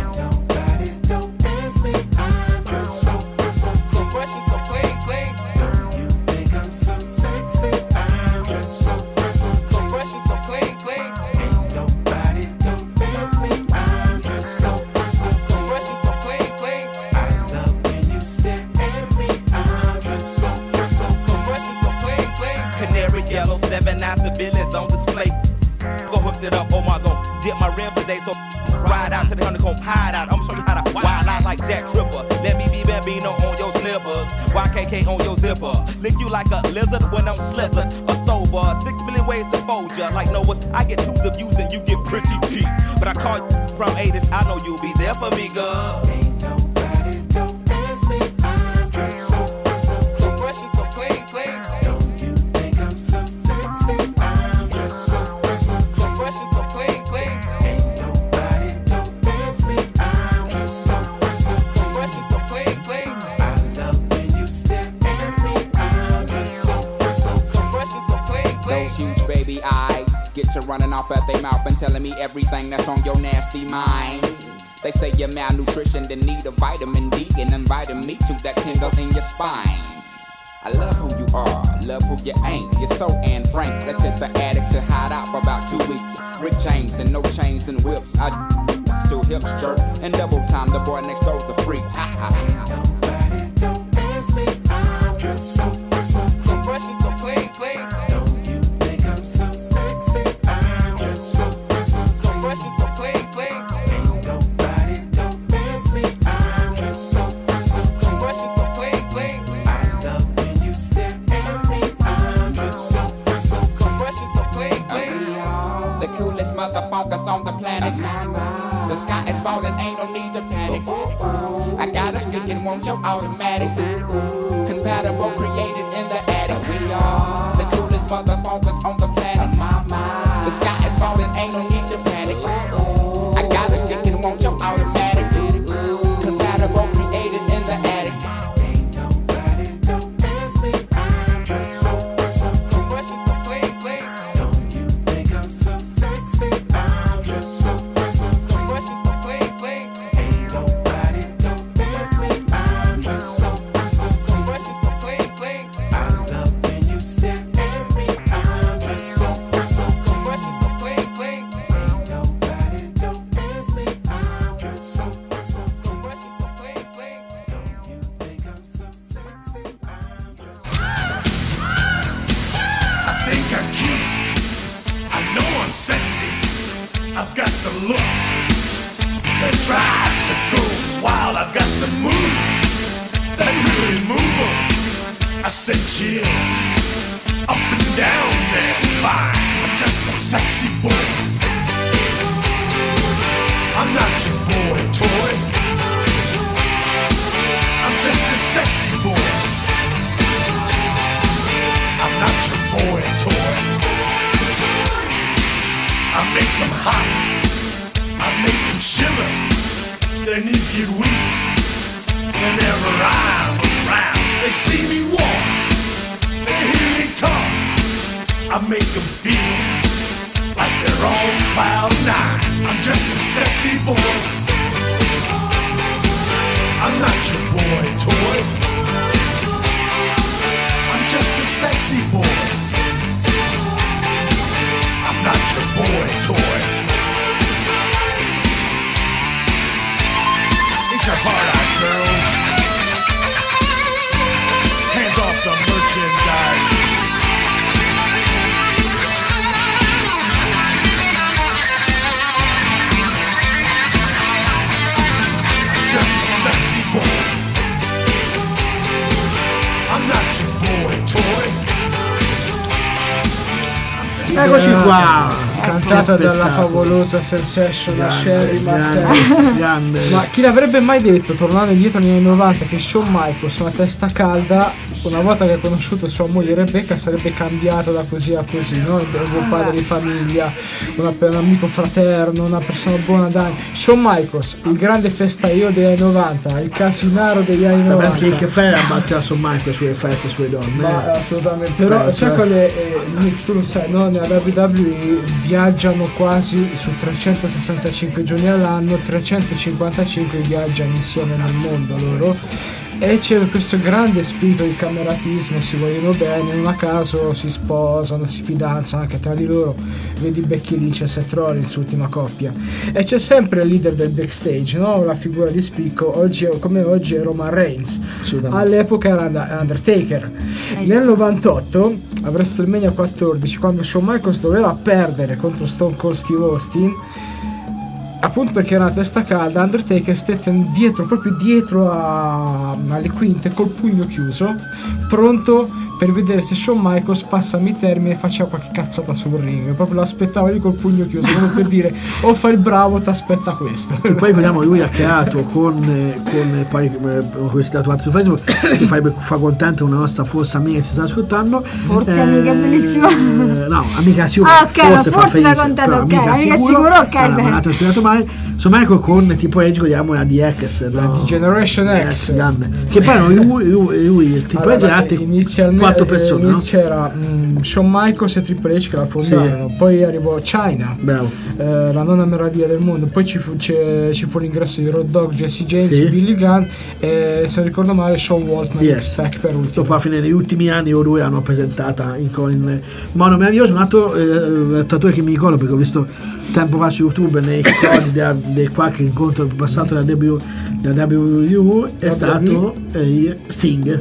So fresh and so clean, clean. So fresh and so clean, clean. So fresh and so clean, clean. So fresh and so clean, clean. Canary yellow, seven nine civilians on display. Go hooked it up, oh my god, dip my rim today, so ride out to the honeycomb hide out. I'ma show you how to wild out like Jack Tripper. Let me be Bambino on your slippers, Y K K on your zipper. Lick you like a lizard when I'm slizzard. A sober, six million ways to fold ya. Like Noah's, I get twos of views and you get pretty cheap. But I call you from eighties, I know you'll be there for me, girl. So fresh and so clean, clean. these huge baby eyes get to running off at their mouth and telling me everything that's on your nasty mind. They say you're malnutrition, then need a vitamin D, and inviting me to that tingle in your spine. I love who you are, love who you ain't. You're so Anne Frank. Let's hit the attic to hide out for about two weeks. Rick James and no chains and whips. I still hips jerk and double time. The boy next door's the freak. Ha ha ha. Nobody don't ask me. I'm just so fresh, so, so fresh and so clean, clean. Don't you think I'm so sexy? I'm just so fresh, so, so fresh and so clean, clean. Ain't nobody don't ask me. I'm just so fresh, so, so fresh and so clean, clean. I love when you stare at me. I'm just so fresh, so, so fresh and so clean, clean. The coolest motherfuckers on the planet. The sky is falling, ain't no need to panic. I got a stick and want your automatic. Compatible, created in the attic. We are the coolest motherfuckers on the planet. The sky is falling, ain't no need to panic. I got a stick and want your automatic. Compatible, created in the attic. Ain't nobody don't ask me. I'm just so fresh, so, so fresh and so clean, clean. Don't you think I'm so sexy? I'm just so fresh, so, so fresh and so clean, clean. Ain't nobody don't ask me. I'm just so fresh, so, so fresh and so clean, clean. I love when you stare at me. I'm just so fresh, so, so fresh and so clean, clean. Ain't nobody don't ask me. I'm just so fresh, so, so fresh and so clean, clean. Don't you think I'm so sexy? I'm just I think I'm cute. I know I'm sexy. I've got the looks that drives a girl wild. I've got the move that really move 'em. I said chill up and down their spine. I'm just a sexy boy. I'm not your boy toy. I'm just a sexy boy. I'm not your boy toy. I make them hot. I make them shiver. Their knees get weak whenever I'm around. They see me walk. They hear me talk. I make them feel like they're on cloud nine. I'm just a sexy boy. I'm not your boy toy. I'm just a sexy boy. I'm not your boy toy. Ain't your heart out, girls? Hands off the merchandise. I'm just a sexy boy. I'm not your boy toy. Eccoci qua. Cantata Che dalla spettacolo. favolosa Sensation da Grande, Sherry grande, Martel. grande. Ma chi l'avrebbe mai detto, tornando indietro negli anni novanta, che Shawn Michaels, una testa calda, una volta che ha conosciuto sua moglie Rebecca, sarebbe cambiato da così a così, no? Un buon padre di famiglia, una- un amico fraterno, una persona buona d'anni. Shawn Michaels, il grande festaio degli anni novanta, il casinaro degli anni Vabbè, novanta. che, che fai a battere su Mike sulle feste, sulle donne? Ma eh? assolutamente, però Beh, sai cioè- quelle, eh, Nick, tu lo sai, no? Nella W W E viaggiano quasi su trecentosessantacinque giorni all'anno, trecentocinquantacinque viaggiano insieme nel mondo loro. E c'è questo grande spirito di cameratismo, si vogliono bene, non a caso si sposano, si fidanzano anche tra di loro. Vedi Becky Lynch e Seth Rollins, l'ultima coppia. E c'è sempre il leader del backstage, no? La figura di spicco, oggi, come oggi è Roman Reigns. Assolutamente. All'epoca era Undertaker. Nel novantotto, a WrestleMania quattordici, quando Shawn Michaels doveva perdere contro Stone Cold Steve Austin, appunto perché era una testa calda, Undertaker stette dietro, proprio dietro a, alle quinte col pugno chiuso, pronto per vedere se Shawn Michaels, passami il termine, faceva qualche cazzata sul ring. Proprio l'aspettava lì col pugno chiuso, come per dire o fai il bravo, t'aspetta questo. Che poi vediamo, lui ha creato con, eh, con eh, poi eh, così tatuato su Facebook, che fa, fa contenta una nostra forse amica che si sta ascoltando. Forse amica, bellissima. No, amica sicuro. Ah, ok, forse fa forse felice, fa contenta, però ok, amica amica sicuro, sicuro, ok, non bene. ha spiegato mai. Insomma, ecco, con tipo Edge vediamo la D X, no? Di Generation X. grande. Che poi lui, lui, lui tipo Allora, Edge è arte- inizialmente quattro persone, eh, no? C'era mm, Shawn Michaels e Triple H che la fondarono, Sì. poi arrivò China, Bravo. eh, la nona meraviglia del mondo, poi ci fu, c'è- ci fu l'ingresso di Road Dogg, Jesse James, Sì. Billy Gunn e se non ricordo male Shawn Waltman, Yes. X-Pac per ultimo. Dopo alla fine negli ultimi anni o due hanno presentata in, co- in modo meraviglioso. Un altro eh, tatuatore che mi ricordo perché ho visto tempo fa su YouTube nei ricordi del de qualche incontro passato della W della W W E è stato eh, Sting.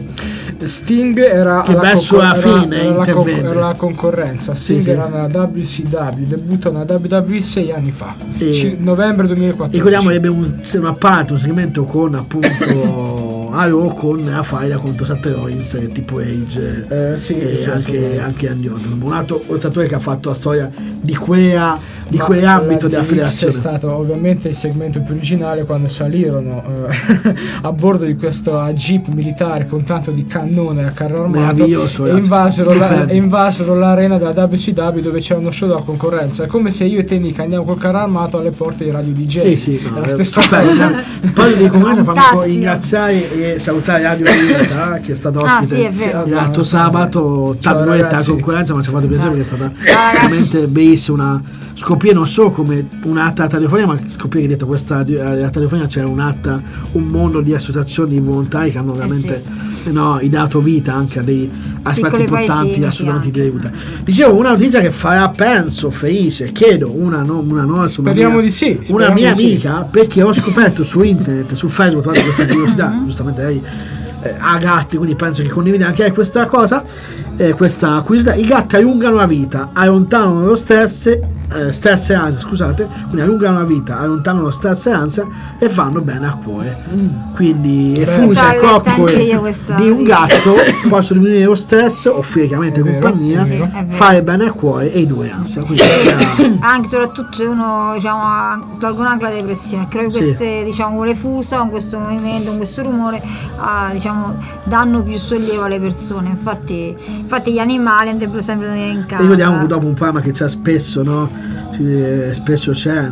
Sting era Che alla verso la concor- era- fine era la, con- intervenne. era la concorrenza. Sting Sì, sì. era nella W C W, debuttò nella W W E sei anni fa, E- Ci- novembre duemilaquattordici. Ricordiamo che ebbe un, una parte, un segmento con appunto a Raw con la faida contro Seth Rollins e tipo Age Eh, sì, e sì, anche, assolutamente. anche Andy Orton. Un altro tatuatore che ha fatto la storia di quella di Ma quell'ambito la della D X federazione. è stato ovviamente il segmento più originale quando salirono eh, a bordo di questo jeep militare con tanto di cannone a carro armato Meraviglioso, e ragazzi, invasero, la- stupendo. e invasero l'arena della W C W dove c'era uno show della concorrenza. È come se io e te Nick andiamo col carro armato alle porte di Radio D J. Sì, sì, no, è la eh, stessa stupendo, cosa. eh. Poi di comunque fammi Fantastico. ringraziare e salutare Radio Libertà che è stato Ah, ospite sì, è vero. l'altro sabato, Ciao, tanto noi a ragazzi. concorrenza, ma ci ha fatto piacere perché è stata Ciao, ragazzi. veramente bellissima, una scoprire non solo come un'atta telefonia, ma scoprire che dietro questa la telefonia c'era un'atta, un mondo di associazioni di volontari che hanno veramente eh no, dato vita anche a dei aspetti Piccoli importanti paesini, assolutamente sì, di aiuto. Dicevo una notizia che farà, penso, felice, chiedo una, no, una nostra, una Speriamo mia, di sì, una speriamo mia di sì. amica, perché ho scoperto su internet, su Facebook, trovate questa curiosità, giustamente lei eh, ha gatti, quindi penso che condivide anche lei questa cosa, eh, questa curiosità. I gatti allungano la vita, allontanano lo stress, eh, stress e ansia, scusate, quindi allungano la vita, allontanano lo stress e ansia e vanno bene al cuore. Quindi Beh. effusa il Stavo coccole leggendo io questa di un notizia. gatto possono diminuire lo stress, offrire chiaramente È vero, compagnia, sì, è vero. fare bene al cuore e i due ansia. Quindi eh, Anche soprattutto se uno diciamo ha- tolgono anche la depressione, perché Sì. queste diciamo con le fusa, con questo movimento, con questo rumore ah, diciamo danno più sollievo alle persone. Infatti, infatti gli animali andrebbero sempre tenere in casa. ricordiamo purtroppo un programma che c'è spesso, no? Si- eh, spesso c'è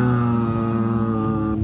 insomma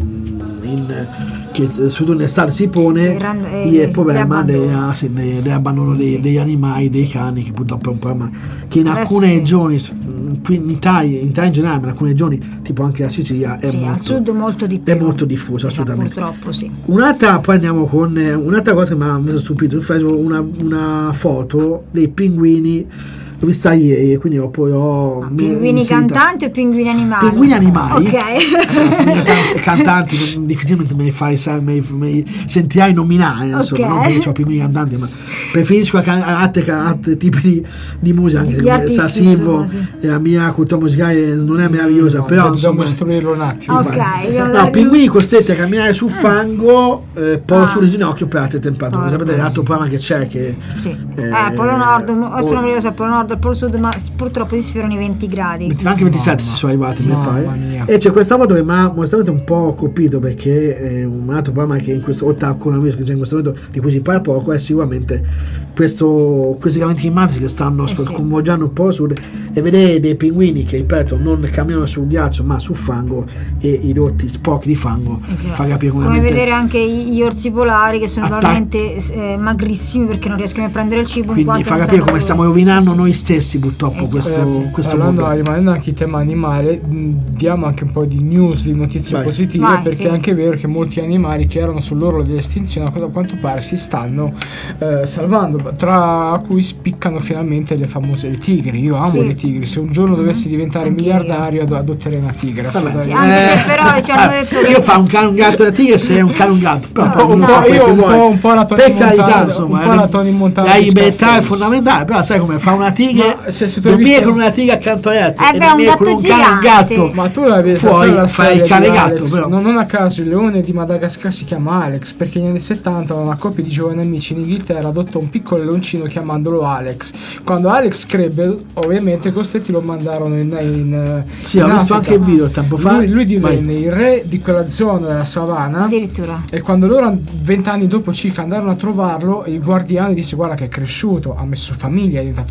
in, che soprattutto in estate si pone Sì, rand- eh, il problema dell'abbandono. della- sì, de- dell'abbandono dei- Sì. degli animali, dei cani, che purtroppo è un problema che in Adesso alcune sì. regioni, mh, qui in Italia, in Italia in generale, ma in alcune regioni tipo anche la Sicilia è Sì, molto, al sud molto di più. è molto diffusa, assolutamente. Purtroppo sì. Un'altra, poi andiamo con eh, un'altra cosa che mi ha mi ha stupito su Facebook, una, una foto dei pinguini, l'ho vista ieri, quindi ho poi ho mi- Pinguini mi senta- cantanti o pinguini animali? Pinguini animali. Ok. Pinguini can- cantanti non- difficilmente me li fai sa- me, li- me li sentirai nominare, insomma, Ok. non perché ho pinguini cantanti, ma preferisco a can- altri, ca- altri tipi di, di musica, anche Gli se artisti, Sassilvo insomma, sì. e la mia cultura musicale non è meravigliosa, No, però dobbiamo insomma, istruirlo un attimo. Ok, io no, la- pinguini costretti a camminare sul fango, eh, poi Ah. sulle ginocchio per altre temperature. Ah, Sapete questo. l'altro programma che c'è che Sì. eh, Eh, al Polo Nord, adesso non o- mi ricordo se al Polo Nord o al Polo Sud, ma purtroppo si sfiorano i venti gradi. anche ventisette si sono arrivati, mi mamma pare. mia. E c'è questa foto che mi ha onestamente un po' colpito, perché è un altro programma che in questo, oltre a coronavirus che c'è in questo momento, di cui si parla poco, è sicuramente questo, questi cambiamenti climatici che stanno Eh sì. sconvolgendo un po' il sud, e vedere dei pinguini che, ripeto, non camminano sul ghiaccio ma sul fango, e i rotti sporchi di fango Eh, cioè, fa capire come, come veramente- vedere anche gli gli orsi polari che sono Attac- totalmente eh, magrissimi perché non riescono a prendere il cibo. in quindi quanto fa non capire sanno come stiamo dove- rovinando Sì. noi stessi purtroppo Eh, questo, Eh, sì. questo Parlando, mondo. rimanendo anche in tema animale, mh, diamo anche un po' di news, di notizie Vai. positive, Vai, perché sì. è anche vero che molti animali che erano sull'orlo dell'estinzione a quanto pare si stanno eh, salvando, tra cui spiccano finalmente le famose le tigri. Io amo Sì. le tigri, se un giorno dovessi diventare Anche miliardario ad- adotterei una tigre, Vabbè, assolutamente. sì. Anche se Eh, però ci hanno eh, detto io che fa un cane un gatto da tigre se è un cane un gatto, però No, poi un ognuno po' fa quello io che un vuole. po'- un po' la Tony Per Montana, carità, un insomma, po' eh, la Tony Montana la di libertà è Scarface. fondamentale, però sai come fa una tigre Ma se- se tu hai dormire visto- con una tigre accanto a letto Eh e beh, dormire un con gatto un cane un gigante. gatto Ma tu la vedi, fuori, sai la fai storia il cane di gatto, Alex? però. Non, non a caso il leone di Madagascar si chiama Alex, perché negli anni settanta una coppia di giovani amici in Inghilterra adottò un piccolo leoncino chiamandolo Alex. Quando Alex crebbe, ovviamente costretti lo mandarono in, in Sì, in ho visto Africa. anche il video tempo fa. Lui, lui divenne Vai. il re di quella zona della savana. addirittura E quando loro vent'anni dopo circa andarono a trovarlo, il guardiano disse: guarda che è cresciuto, ha messo famiglia, è diventato il re della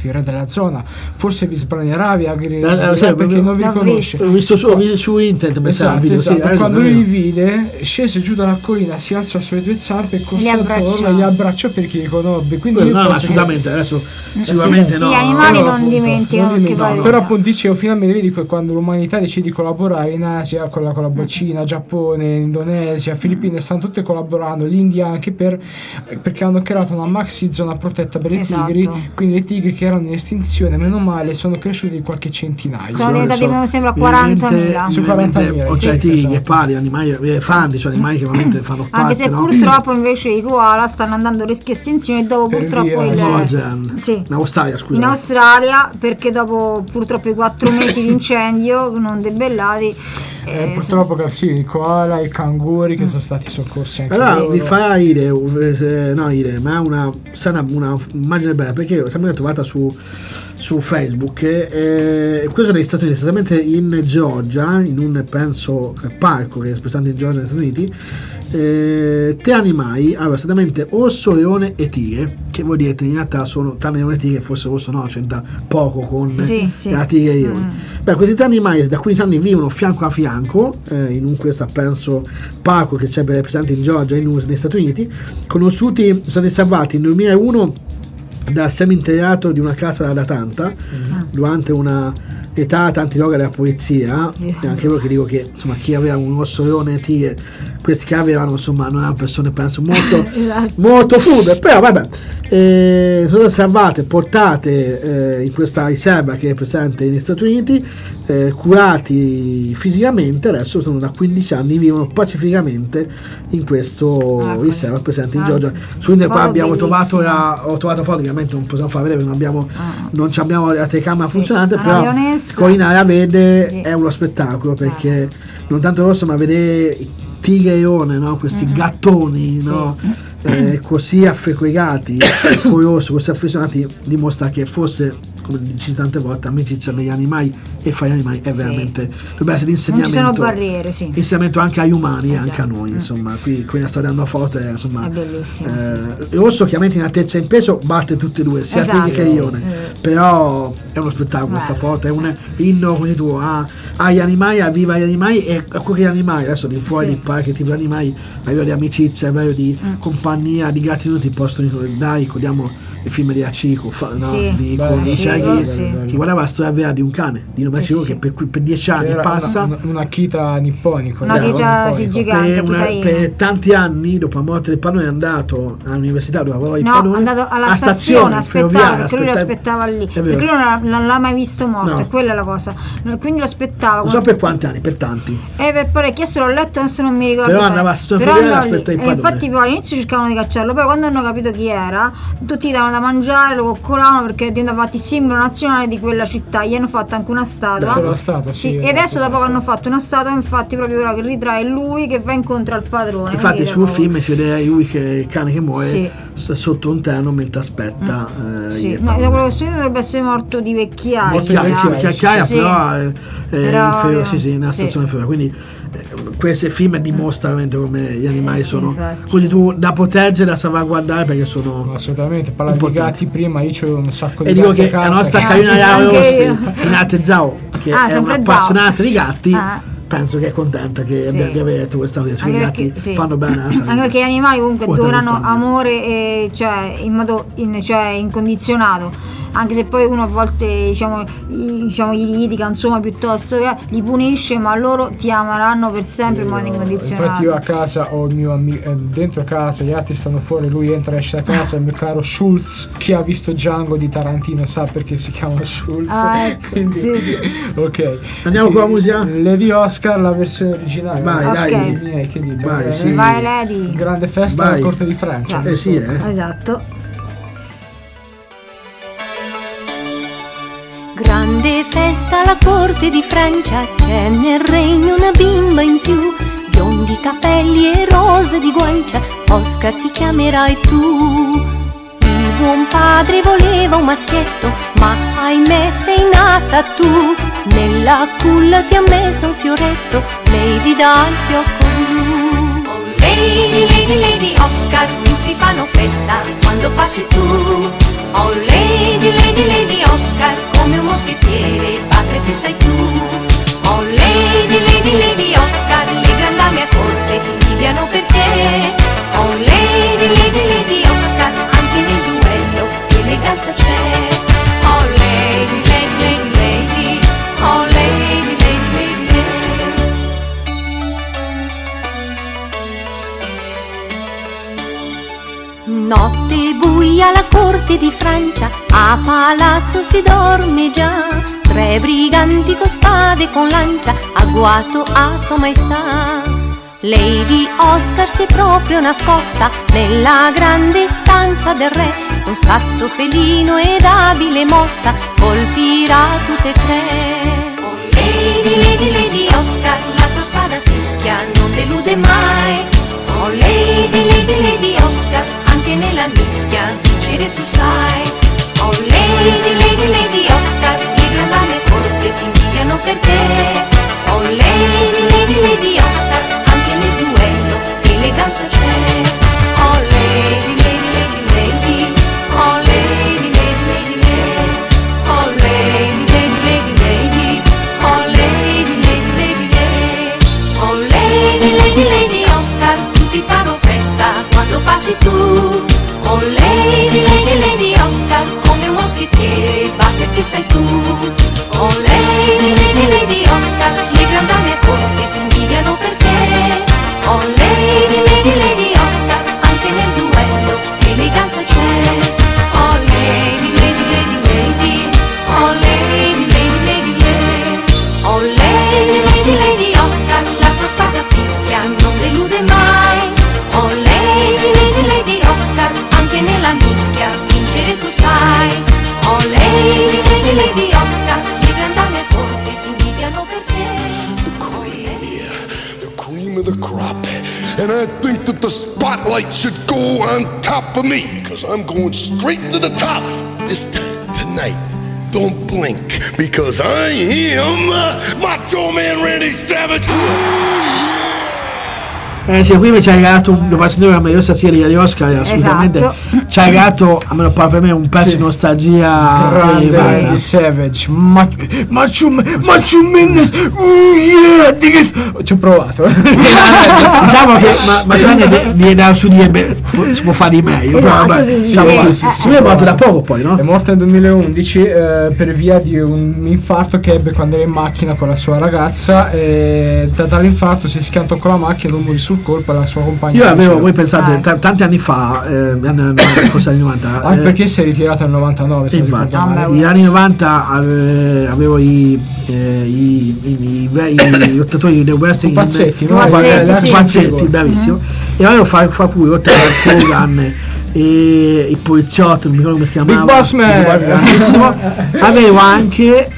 zona, forse vi sbragnerà, vi aggredirà Eh, eh, sì, perché non vi l'ho riconosce. Ho visto su, ho visto su internet, mi sa, Esatto, video, esatto. sì, hai Quando ragione. lui li vide, scese giù dalla collina, si alzò sulle due zampe e corse Li abbracciò. attorno e li abbracciò perché li riconobbe. Quindi io No, no, penso che- assolutamente, adesso sicuramente Sì, no. gli animali Però, non appunto, dimenticano non che dimenticano. poi- Però appunto dicevo, finalmente vedi que- quando l'umanità decide di collaborare in Asia con la, con la Cina, Giappone, Indonesia, Filippine, stanno tutte collaborando, l'India anche per, perché hanno creato una maxi zona protetta per i Esatto. tigri, quindi i tigri che erano in estinzione, meno male, sono cresciuti di qualche centinaio. Sono diventati, Adesso, mi sembra, ovviamente- quarantamila. Su ovviamente, quarantamila, o sì, c'è tigri, esatto. ghepardi, animali, elefanti, cioè animali che ovviamente fanno parte, Anche se no? purtroppo invece i koala stanno andando a rischio estinzione e dopo Per purtroppo via- il, Nuova Zelanda. sì. In Australia, scusa. in Australia, perché dopo purtroppo i quattro mesi di incendio non debellati Eh, eh, purtroppo che sì, i koala, i canguri che sono stati soccorsi anche Allora loro. vi fa ire, eh, no ire, ma una sana una immagine bella, perché io sempre l'ho trovata su, su Facebook, eh, questo negli Stati Uniti, esattamente in Georgia, in un penso parco che è presente in Georgia negli Stati Uniti, eh, tre animali, allora esattamente orso, leone e tigre, che vuol dire che in realtà sono tranne leone e tigre, forse orso no, c'entra poco con Sì, sì. la tigre e i leoni. Beh, questi tre animali da quindici anni vivono fianco a fianco eh, in un questo penso parco che c'è presente in Georgia e negli Stati Uniti, conosciuti, sono stati salvati nel duemilauno dal seminterrato di una casa da Atlanta durante una età tanti roga della polizia. Sì. E anche voi che dico che insomma chi aveva un orso, leone e tigre, questi che avevano insomma non erano persone penso molto Esatto. molto furbe, però vabbè, eh, sono state salvate, portate eh, in questa riserva che è presente negli Stati Uniti, eh, curati fisicamente, adesso sono da quindici anni, vivono pacificamente in questo Ah, riserva presente in ah, Georgia. Su internet qua foto abbiamo trovato bellissime. la, ho trovato foto, ovviamente non possiamo far vedere, non abbiamo, Ah. non ci abbiamo la telecamera Sì, funzionante, la però lionessa. Collina la vede, Sì. è uno spettacolo, perché non tanto rosso ma vedere tigre e leone, no? Questi Mm-hmm. gattoni, no? Eh, così affequegati, curiosi, così affezionati, dimostra che forse, come dici tante volte, amicizia negli animali e fra gli animali è Sì. veramente dovrebbe essere non ci sono insegnamento, barriere, sì. insegnamento anche agli umani e Esatto. anche a noi, Mm. insomma. Qui, qui sta dando foto, eh, insomma, È bellissimo, eh, l'orso chiaramente in altezza e in peso batte tutti e due, sia Esatto, tigre che sì. leone, Eh. però è uno spettacolo questa Guarda. foto, è un inno come tu a, agli animali, a viva gli animali e a quegli animali, adesso di fuori Sì. di qualche tipo di animali, a livello di amicizia, a livello di Mm. compagnia, di gratitudine, ti possono ricordare, ricordiamo il film di Hachiko, fa- no, Sì. di, Bello, con, di sì, Shaggy, sì. che guardava la storia vera di un cane, di nome Sì, Hachiko, sì. che per, cui per dieci anni C'era passa una, una Akita nipponico. Una no? Akita, Nipponico. sì, gigante. per, una- Akita per tanti anni dopo la morte del padrone è andato all'università dove aveva il No, padrone, è andato alla a stazione, aspettava, ferroviaria, perché lui lo aspettava- aspettava lì, È vero. perché lui non l'ha, non l'ha mai visto morto, No. e quella è la cosa, quindi lo aspettava. non so come per tutti- quanti anni, per tanti. Eh, per parecchi, adesso l'ho letto, adesso non mi ricordo. Però bene. andava a stazione Però ferroviaria andò e lì. aspetta il E padrone. infatti poi all'inizio cercavano di cacciarlo, poi quando hanno capito chi era, tutti gli davano da mangiare, lo coccolavano perché diventava infatti simbolo nazionale di quella città. Gli hanno fatto anche una statua. C'è la statua, sì, Sì, e esatto, adesso dopo esatto. che hanno fatto una statua, infatti proprio ora che ritrae lui che va incontro al padrone. Infatti quindi sul proprio- film si vede lui che il cane che muore Sì. s- sotto un treno mentre aspetta eh, Sì, il no, da padrone. quello che so io dovrebbe essere morto di vecchiaia. Vecchiaia, sì, vecchiaia, Sì. però è, è Però, in ferro- sì, sì, nella sì. stazione ferroviaria. Quindi eh, questi film dimostrano veramente come gli animali Eh, sì, sono infatti. così tu da proteggere, da salvaguardare perché sono Assolutamente, parlavi di importanti. gatti prima, io c'ho un sacco di E dico gatti a che la casa. nostra Ah, Carina sì, Iaro anche Rossi io. in arte Zao, che Ah, è sempre un'appassionata Zao. di gatti, Ah. penso che è contenta che Sì. abbia di avere detto questa cosa. Cioè, i Anche gatti perché- sì. fanno bene alla salute. Anche perché gli animali comunque Oltre alla donano compagnia. amore e, cioè, in modo in- cioè, incondizionato. Anche se poi uno a volte diciamo, i- diciamo, gli litiga, insomma, piuttosto che li punisce, ma loro ti amaranno per sempre in modo incondizionato. Infatti io a casa ho il mio amico dentro casa, gli altri stanno fuori, lui entra e esce da casa, il mio caro Schultz, chi ha visto Django di Tarantino sa perché si chiama Schultz. Ah, ecco. Quindi, Sì, sì. ok. Andiamo con la musica? Lady Oscar, la versione originale. Vai, Ok. dai. Miei, che dite? Vai, Eh, sì. Vai Lady. Grande festa Vai. alla corte di Francia. Eh sì, eh. Esatto. Grande festa alla corte di Francia, c'è nel regno una bimba in più, biondi capelli e rose di guancia, Oscar ti chiamerai tu. Il buon padre voleva un maschietto, ma ahimè sei nata tu, nella culla ti ha messo un fioretto, Lady dal fiocco blu. Oh Lady, Lady, Lady Oscar, tutti fanno festa quando passi tu. Oh Lady, Lady, Lady Oscar, Notte buia alla corte di Francia, a palazzo si dorme già. Tre briganti con spade e con lancia, agguato a sua maestà. Lady Oscar si è proprio nascosta nella grande stanza del re. Con scatto felino ed abile mossa colpirà tutte e tre. Oh Lady, Lady, Lady Oscar, la tua spada fischia non delude mai. Oh Lady, Lady, Lady Oscar, anche nella mischia vincere tu sai. Oh Lady, Lady, Lady Oscar, le grandame a corte ti invidiano per te. Oh Lady, Lady, Lady Oscar, anche nel duello eleganza c'è. Oh Lady, Lady, Lady, Lady. Oh Lady, Lady, Lady, Lady. Oh Lady, Lady, Lady, Lady. Oh Lady, Lady, Lady, Lady. Oh Lady, Lady, Lady Oscar, tutti fanno festa quando passi tu. Oh Lady, Lady, Lady Oscar, come un moschettiere batterti sei tu. Oh Lady, Lady, Lady Oscar, le grandame a corte ti invidiano perché. Oh Lady, Lady, Lady Oscar, anche nel duello eleganza c'è. Oh Lady, Lady, Lady, Lady. Oh Lady, Lady, Lady, Lady. Oh Lady, Lady, Lady Oscar, la tua spada fischia non delude mai. Oh Lady, Lady, Lady Oscar, anche nella mischia vincere tu sai. Oh Lady, Lady, Lady Oscar, le grandame a corte ti invidiano perché. The queen, yeah, the cream of the crop. And I think that the spotlight should go on top of me, because I'm going straight to the top. This time, tonight, don't blink, because I am uh, Macho Man Randy Savage. Eh sì, qui mi ci ha regalato un, dopo sentire la meravigliosa serie di Oscar, assolutamente Esatto. ci ha regalato, a meno per me, un pezzo Sì. di nostalgia. Grande eh, guarda. Randy Savage, Macho Macho Macho Menace, oh yeah, dig it. Ci ho provato. Diciamo che ma, ma tranne viene da su di beh, si può fare di meglio. Esatto, però, vabbè, sì, sì, diciamo, sì, ma- sì, sì, sì. lui è morto da poco poi, no? È morto nel duemilaundici eh, per via di un infarto che ebbe quando era in macchina con la sua ragazza, e da dall'infarto si schiantò con la macchina, lui morì sul colpo e la sua compagna. Io avevo, diceva- voi pensate, Ah. t- tanti anni fa, eh, anni- forse anni novanta, Anche eh, perché si è ritirato nel novantanove, se non infatti, ricordo male. Ah, negli anni novanta ave- avevo i, eh, i, i, i, ve- i lottatori del wrestling, Pupazzetti, no? Pupazzetti, i sì. pupazzetti, bravissimo, e avevo fa, fa cui oltre a Hogan e il poliziotto, non mi ricordo come si chiamava, Big Boss Man. grandissimo, avevo anche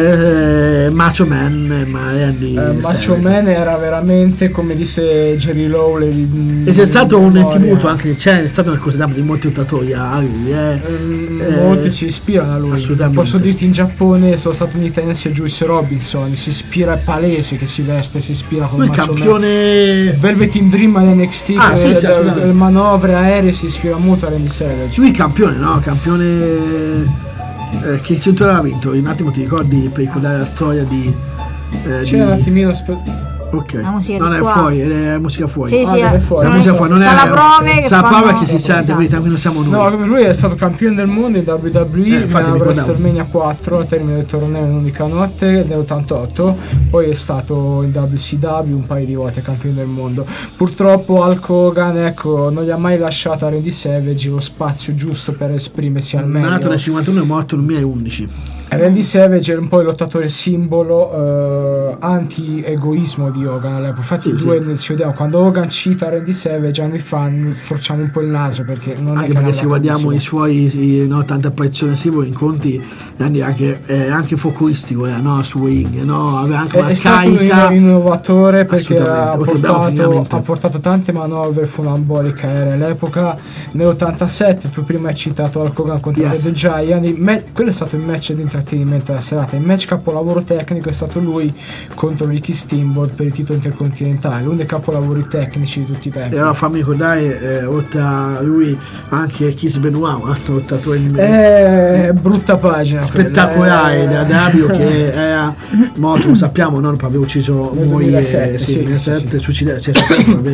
eh, Macho Man, ma Randy Eh, Macho Savage. Man era veramente, come disse Jerry Lawler, di- E c'è stato di un memoria. tributo anche, c'è stato una cosa di molti lottatori a lui, eh. Mm, Eh, molti si ispirano a lui. assolutamente. Posso dirti, in Giappone sono statunitensi e Juice Robinson si ispira, è palese che si veste, si ispira con lui Macho Man. campione. Velvet in Dream all'N X T, Ah, che sì, le- sì, le- assolutamente. le manovre aeree si ispira molto a Randy Savage. Lui campione, no? Campione. Eh, che cintura aveva vinto? Un attimo ti ricordi per ricordare la storia di. Eh, C'è di- un attimino spe- Ok, La musica non di è qua. fuori, è musica fuori. Sì, Ah, sì, deve eh, fuori. La sono, musica fuori, non sono è. la prove che sa la prova fanno- che si sente, esatto. quindi tranquillo siamo noi. No, lui è stato campione del mondo in W W E Eh, infatti mi nella ricordavo. WrestleMania quattro al termine del torneo in un'unica notte nell'ottantotto, poi è stato in W C W un paio di volte campione del mondo. Purtroppo Hulk Hogan, ecco, non gli ha mai lasciato a Randy Savage lo spazio giusto per esprimersi al meglio. Nato nel cinquantuno e morto nel duemilaundici. Randy Savage era un po' il lottatore simbolo eh, anti-egoismo di Hogan all'epoca. Infatti Sì, i due sì. ci vediamo, quando Hogan cita Randy Savage anni fa storciamo un po' il naso, perché non è Anche che perché non se la guardiamo i capisco. suoi i, no, tante apparizioni sì, incontri, Randy anche, è anche folcloristico, eh, no? Su Wing, no? Aveva anche È, una è stato un carica. inno- innovatore, perché ha Assolutamente, oltre bravo portato, fisicamente. ha portato tante manovre funamboliche aeree all'epoca. Nell'ottantasette tu prima hai citato Hulk Hogan contro Yes. The Giant, il me- quello è stato il match di intrattenimento della serata. Il match capolavoro tecnico è stato lui contro Ricky Steamboat per il titolo intercontinentale, uno dei capolavori tecnici di tutti i tempi. E allora fammi ricordare, eh, oltre a lui, anche Chris Benoit, un altro lottatore in- È brutta pagina spettacolare quella, da eh. W che era morto, lo sappiamo, no? Aveva ucciso Nel moglie duemilasette, sì, sì, nel sì, duemilasette, sì. suicida- si è suicidato per aver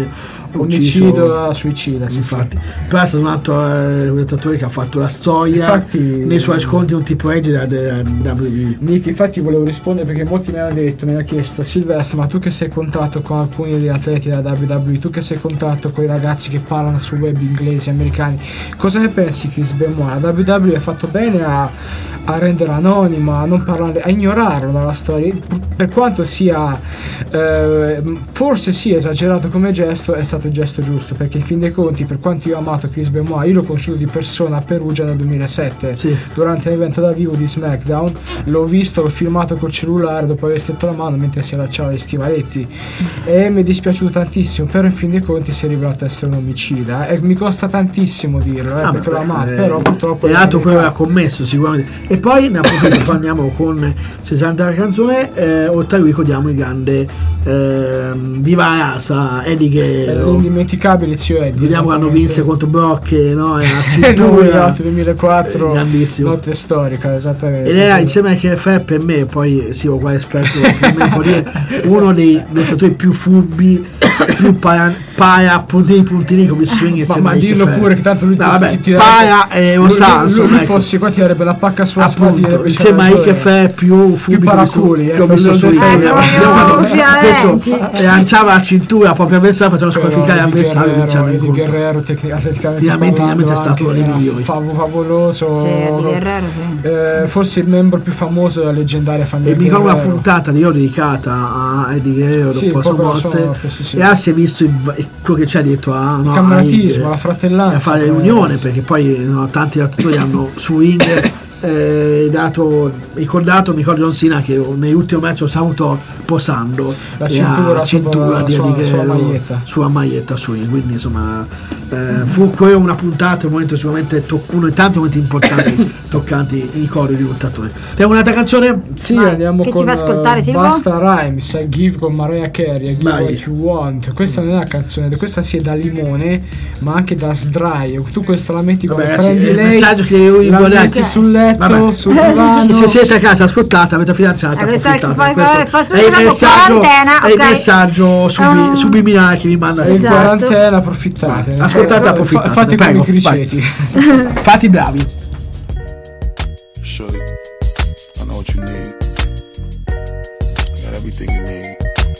omicidio a suicida, sì, infatti. Però è stato un altro eh, lottatore che ha fatto la storia. Infatti, nei suoi scontri un tipo edge della, della W W E. Nick, infatti volevo rispondere perché molti mi hanno detto, mi hanno chiesto: Silvestre, ma tu che sei in contatto con alcuni degli atleti della W W E, tu che sei in contatto con i ragazzi che parlano su web inglesi, americani, cosa ne pensi Chris Benoit? La W W E ha fatto bene a, a renderlo anonimo, a non parlare, a ignorarlo dalla storia, per quanto sia eh, forse sia esagerato come gesto, è stato il gesto giusto, perché in fin dei conti, per quanto io ho amato Chris Benoit, io l'ho conosciuto di persona a Perugia nel duemilasette, sì, durante l'evento da vivo di SmackDown. L'ho visto, l'ho filmato col cellulare dopo aver stretto la mano mentre si allacciava gli stivaletti e mi è dispiaciuto tantissimo, però in fin dei conti si è rivelato essere un omicida e mi costa tantissimo dirlo, eh, ah, perché beh, l'ho amato, eh, però purtroppo è altro quello che ha commesso sicuramente. E poi ne approfitto, poi andiamo con sessanta la canzone, eh, oltre a lui ricordiamo il grande eh, Viva Rasa, Eddie Guerrero, l'indimenticabile zio Eddie, vediamo quando vinse contro Brock, no? Era cintura duemilaquattro, grandissimo, notte storica, esattamente, ed era sì, insieme a K F R per me, poi sì, ho qua esperto per me, può dire, uno dei lottatori più furbi, più para, para puntini puntini come swing, ma, ma dillo pure che tanto lui no, ti, vabbè, ti, ti para e Osanso, lui, lui ecco, fossi qua ti darebbe la pacca sulla spalla, insieme a K F R più furbi più paraculi, che ho visto su Internet, lanciava la cintura proprio avversario, faceva squalificare l'avversario, vincendo il Guerrero tecnic- atleticamente veramente, veramente è stato uno dei migliori, fav- favoloso, sì, Guerrero, sì. eh, forse il membro più famoso della leggendaria famiglia e mi ricordo una Guerrero. puntata di io dedicata a Eddie Guerrero sì, dopo la sua morte, morte sì, sì. e ah, si è visto il, il, quello che c'è dietro a il no, cameratismo, a, la fratellanza, a fare l'unione, perché poi no, tanti attori hanno su ring eh, dato, ricordato, mi ricordo John Cena che nell'ultimo match ho saluto posando la cintura, cintura di sua, Eddie sua Guerrero maglietta sulla maglietta su ring, quindi insomma eh, fu quello una puntata, un momento sicuramente to- uno dei tanti momenti importanti toccanti i cori di lottatore. Abbiamo un'altra canzone? sì, Vai, andiamo che con ci fa ascoltare, Silvo? Basta Rhymes, I Give con Mariah Carey, I Give Vai. What You Want. Questa non è una canzone, questa sì è da limone ma anche da sdrai, tu questa la metti come Vabbè, prendi sì, il lei, messaggio che io la volevo- metti sul letto, Vabbè. sul divano. Se siete a casa ascoltate, avete fidanzata, Eh, questa- approfittate. fai- Questo fai- fai- è il fai- messaggio, quarantena, è il ok. messaggio subi- Um, subliminale che vi manda. in Esatto. quarantena approfittate, Ascoltate, Fa- approfittate, fate come prego, i criceti. Fate i bravi. Shorty, I know what you need. I got everything you need.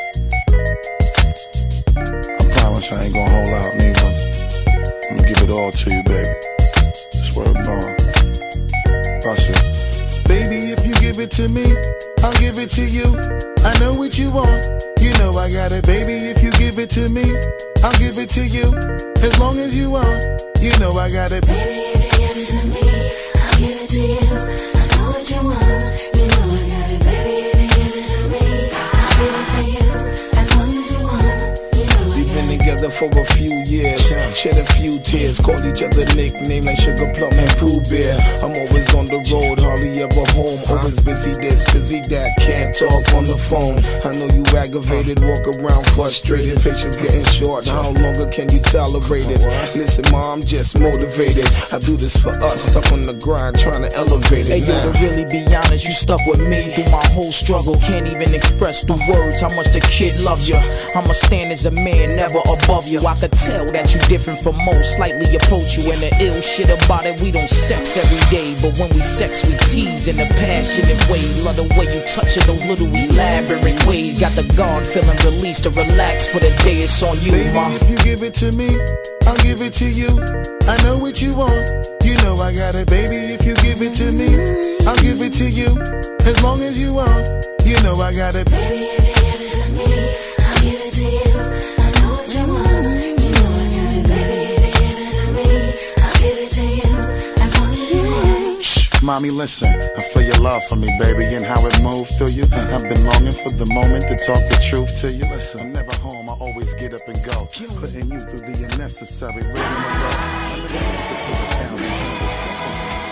I promise I ain't gonna hold out neither. I'm gonna give it all to you, baby. Just word bond. Bust it. Baby, if you give it to me, I'll give it to you. I know what you want. You know I got it, baby. If you give it to me, I'll give it to you. As long as you want, you know I got it. Baby, if you give it to me, I'll give it to you. I know what you want, you know I got it. Baby, if you give it to me, I'll give it to you. As long as you want, you know I We've got been it. together for a few years, shed a few tears, called each other nicknames like Sugar Plum and Pooh Bear. I'm always on the road, hardly ever home. Always busy this, busy that, can't talk on the phone. I know you aggravated, walk around frustrated, patience getting short. How longer can you tolerate it? Listen, ma, I'm just motivated. I do this for us, stuck on the grind, trying to elevate it. Hey, yo, now. to really be honest, you stuck with me through my whole struggle. Can't even express through words how much the kid loves you. I'ma stand as a man, never above you. I could tell that you different from most, slightly approach you. And the ill shit about it, we don't sex every day, but when we sex, we tease in a passionate way. Love the way you touch it, those little elaborate ways. Got the guard feeling released to relax for the day. It's on you, Baby, ma. if you give it to me, I'll give it to you. I know what you want, you know I got it. Baby, if you give it to me, I'll give it to you. As long as you want, you know I got it. Baby, if you give it to me, I'll give it to you. I know what you want, you know I got it. Baby, if you give it to me, I'll give it to you. As long as you want. Shh, mommy, listen. I feel your love for me, baby, and how it moved through you. I've been longing for the moment to talk the truth to you. Listen, I'm never home, I always get up and go. Putting you through the unnecessary. Ready to go. I'm living with the put it down and distance.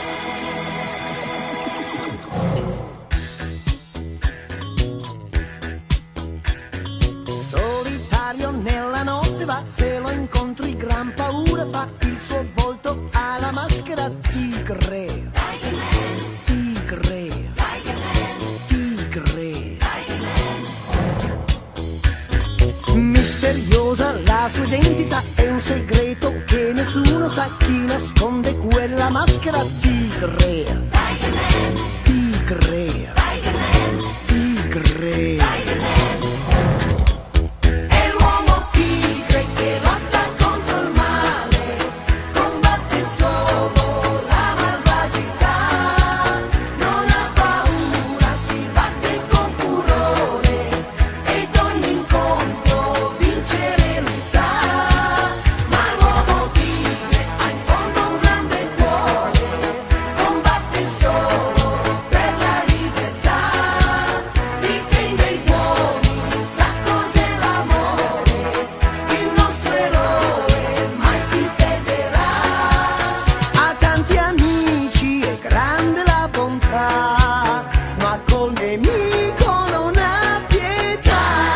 Solitario nella notte va, se lo incontri gran paura fa, il suo volto ha la maschera tigre, tigre, tigre. Misteriosa la sua identità, lotta chi nasconde quella maschera tigre. Tigre. Tigre. È l'uomo tigre che lotta contro il male, combatte solo la malvagità, non ha paura, si batte con furore ed ogni incontro vincere lui sa. Ma l'uomo tigre ha in fondo un grande cuore, combatte solo per la libertà, difende i buoni, sa cos'è l'amore, il nostro eroe mai si perderà. Ha tanti amici, è grande la bontà, ma col nemico non ha pietà.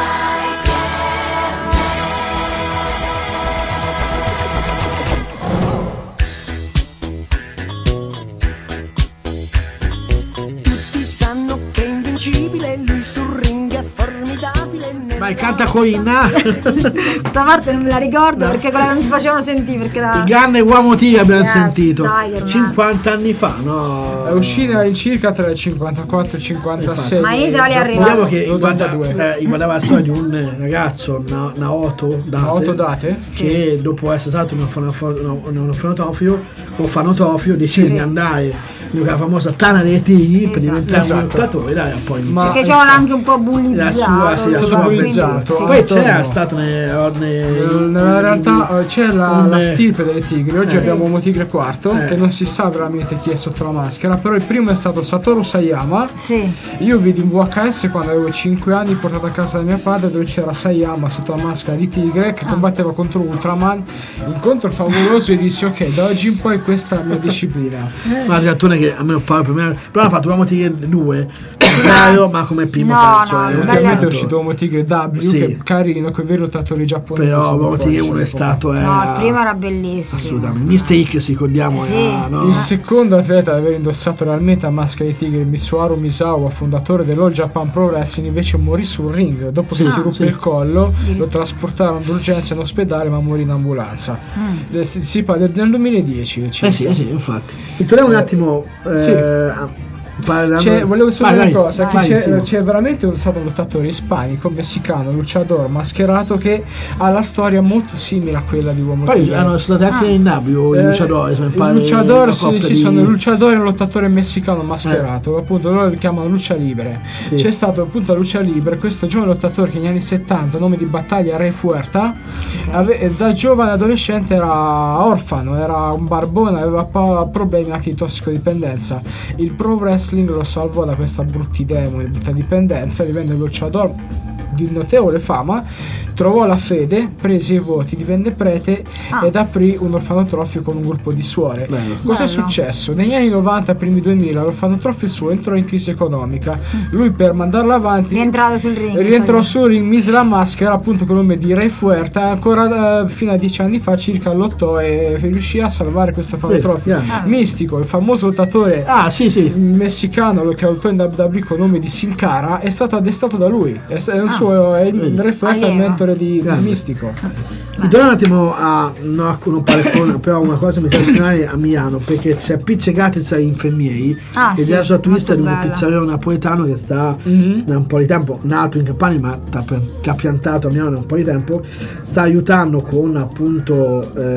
Tutti sanno che è invincibile, lui sul ring è formidabile. ne Vai, fa- canta Coina. Questa parte non me la ricordo perché quella che non ci facevano sentire perché la... Il grande uomo tigre abbiamo Yes, sentito Tiger Man. cinquanta anni fa, no? È uscita all'incirca tra il cinquantaquattro e il cinquantasei. Ma in Italia è Ricordiamo arrivato. che l'ottantadue. guarda, eh, riguardava la storia di un ragazzo, Na- Naoto Date, Naoto Date? che dopo essere stato un orfanofo- no, un orfanotofio, orfanotofio decide Sì. di andare nella famosa Tana dei Tigri per Esatto. diventare Esatto. un lottatore, dai, poi Ma- Perché ci avevano anche un po' la bullizzato. sua, sì, la È stato sua bullizzato. avventura. Sì. Poi Attorno. c'era stato ne, ne, Nella realtà eh, c'è la, un- la stirpe delle tigri. Oggi Eh. abbiamo Uomo Tigre quarto, Eh. che non si sa veramente chi è sotto la maschera. Però il primo è stato Satoru Sayama. Sì. Io vidi in V H S quando avevo cinque anni, portato a casa da mio padre, dove c'era Sayama sotto la maschera di tigre che combatteva contro Ultraman. Incontro favoloso, e dissi: ok, da oggi in poi questa è la mia disciplina. un cartone che a me fa per me, però hanno fatto Uomo Tigre due, bello, ma come primo No, pezzo, no, eh, non Ovviamente è tanto. uscito Uomo Tigre W, Sì. che è carino, con i veri lottatori giapponesi. Però Uomo Poi Tigre c'è uno è un po'. stato eh, No, il primo era bellissimo. assolutamente mister X, ricordiamo, Sì. era, no? Il secondo atleta ad aver indossato realmente la maschera di tigre, Mitsuharu Misawa, fondatore dell'All Japan Pro Wrestling, invece morì sul ring. Dopo che Sì, si ruppe sì. il collo, lo trasportarono d'urgenza in ospedale, ma morì in ambulanza. Eh, Si, si parla del duemiladieci. Eh circa. sì, sì, infatti. E torniamo un attimo eh, Sì. a- parlando- C'è, volevo solo Vai, dire una vai, cosa, che vai, c'è, sì. c'è veramente un, stato un lottatore ispanico, messicano, luchador mascherato, che ha la storia molto simile a quella di Uomo Poi Tigre. hanno stati anche in W, i Eh, luciadores, mi il pare, luchador, una sì, coppia sì, di- sono il luchador e un lottatore messicano mascherato, appunto loro li chiamano lucha libre. Sì. C'è stato appunto la lucha libre, questo giovane lottatore che negli anni settanta, nome di battaglia Re Fuerta, ave- da giovane adolescente era orfano, era un barbone, aveva po- problemi anche di tossicodipendenza. Il pro wrestling lo salvò da questa bruttidemone, brutta dipendenza, divenne luchador di notevole fama, trovò la fede, prese i voti, divenne prete Ah. ed aprì un orfanotrofio con un gruppo di suore. Bello. Cosa è Bello. successo? Negli anni novanta, primi duemila, l'orfanotrofio suo entrò in crisi economica. Lui, per mandarlo avanti, Rientrato sul ring. rientrò sai. su ring, mise la maschera appunto con il nome di Re Fuerta. Ancora eh, fino a dieci anni fa circa lottò e riuscì a salvare questo orfanotrofio. Vedi, ah. Mistico, il famoso lottatore Ah, sì, sì. messicano che lottò in W W E con il nome di Sin Cara, è stato addestato da lui. È, è un Ah. suo, è il Vedi. Re Fuerta, il Allievo. mentore di, di Grande. Mistico. Torniamo un attimo a no, non palcone, però una cosa mi sta spiegare a Milano, perché c'è Pizzegati tra infermieri Ah, ed sì, è la sua twist di molto un bella. pizzaiolo napoletano che sta Mhm. da un po' di tempo, nato in Campania ma t'ha- che ha piantato a Milano da un po' di tempo, sta aiutando con appunto eh,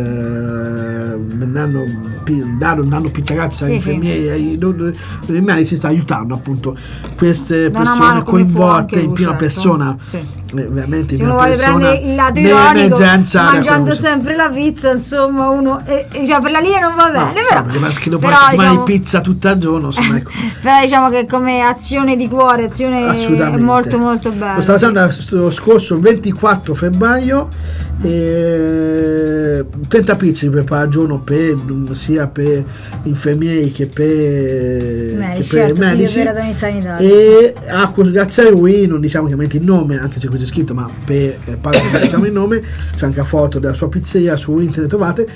vendendo, pi- dando, dando pizzegati tra Sì, infermieri e i do- do- i medici, sta aiutando appunto queste Da una persone mano come può coinvolte anche in lui, prima certo. persona. Sì. Eh, veramente Se in uno prima vuole persona prendere il lato ironico, nell'emergenza mangiando quella- sempre la pizza, insomma, uno eh, eh, diciamo, per la linea non va bene, No, però, insomma, perché dopo però, una settimana diciamo, di pizza tutto il giorno, insomma, ecco. però diciamo che come azione di cuore, azione è Assolutamente. molto molto bella. Lo stava facendo lo scorso ventiquattro febbraio, e trenta pizze per per giorno per, sia per infermieri che per, Medici, che per certo, medici. gli operatori sanitari. E a, grazie a lui, non diciamo chiaramente il nome, anche se qui c'è scritto, ma per eh, parlare diciamo il nome, c'è anche la foto della sua pizzeria, su internet trovate.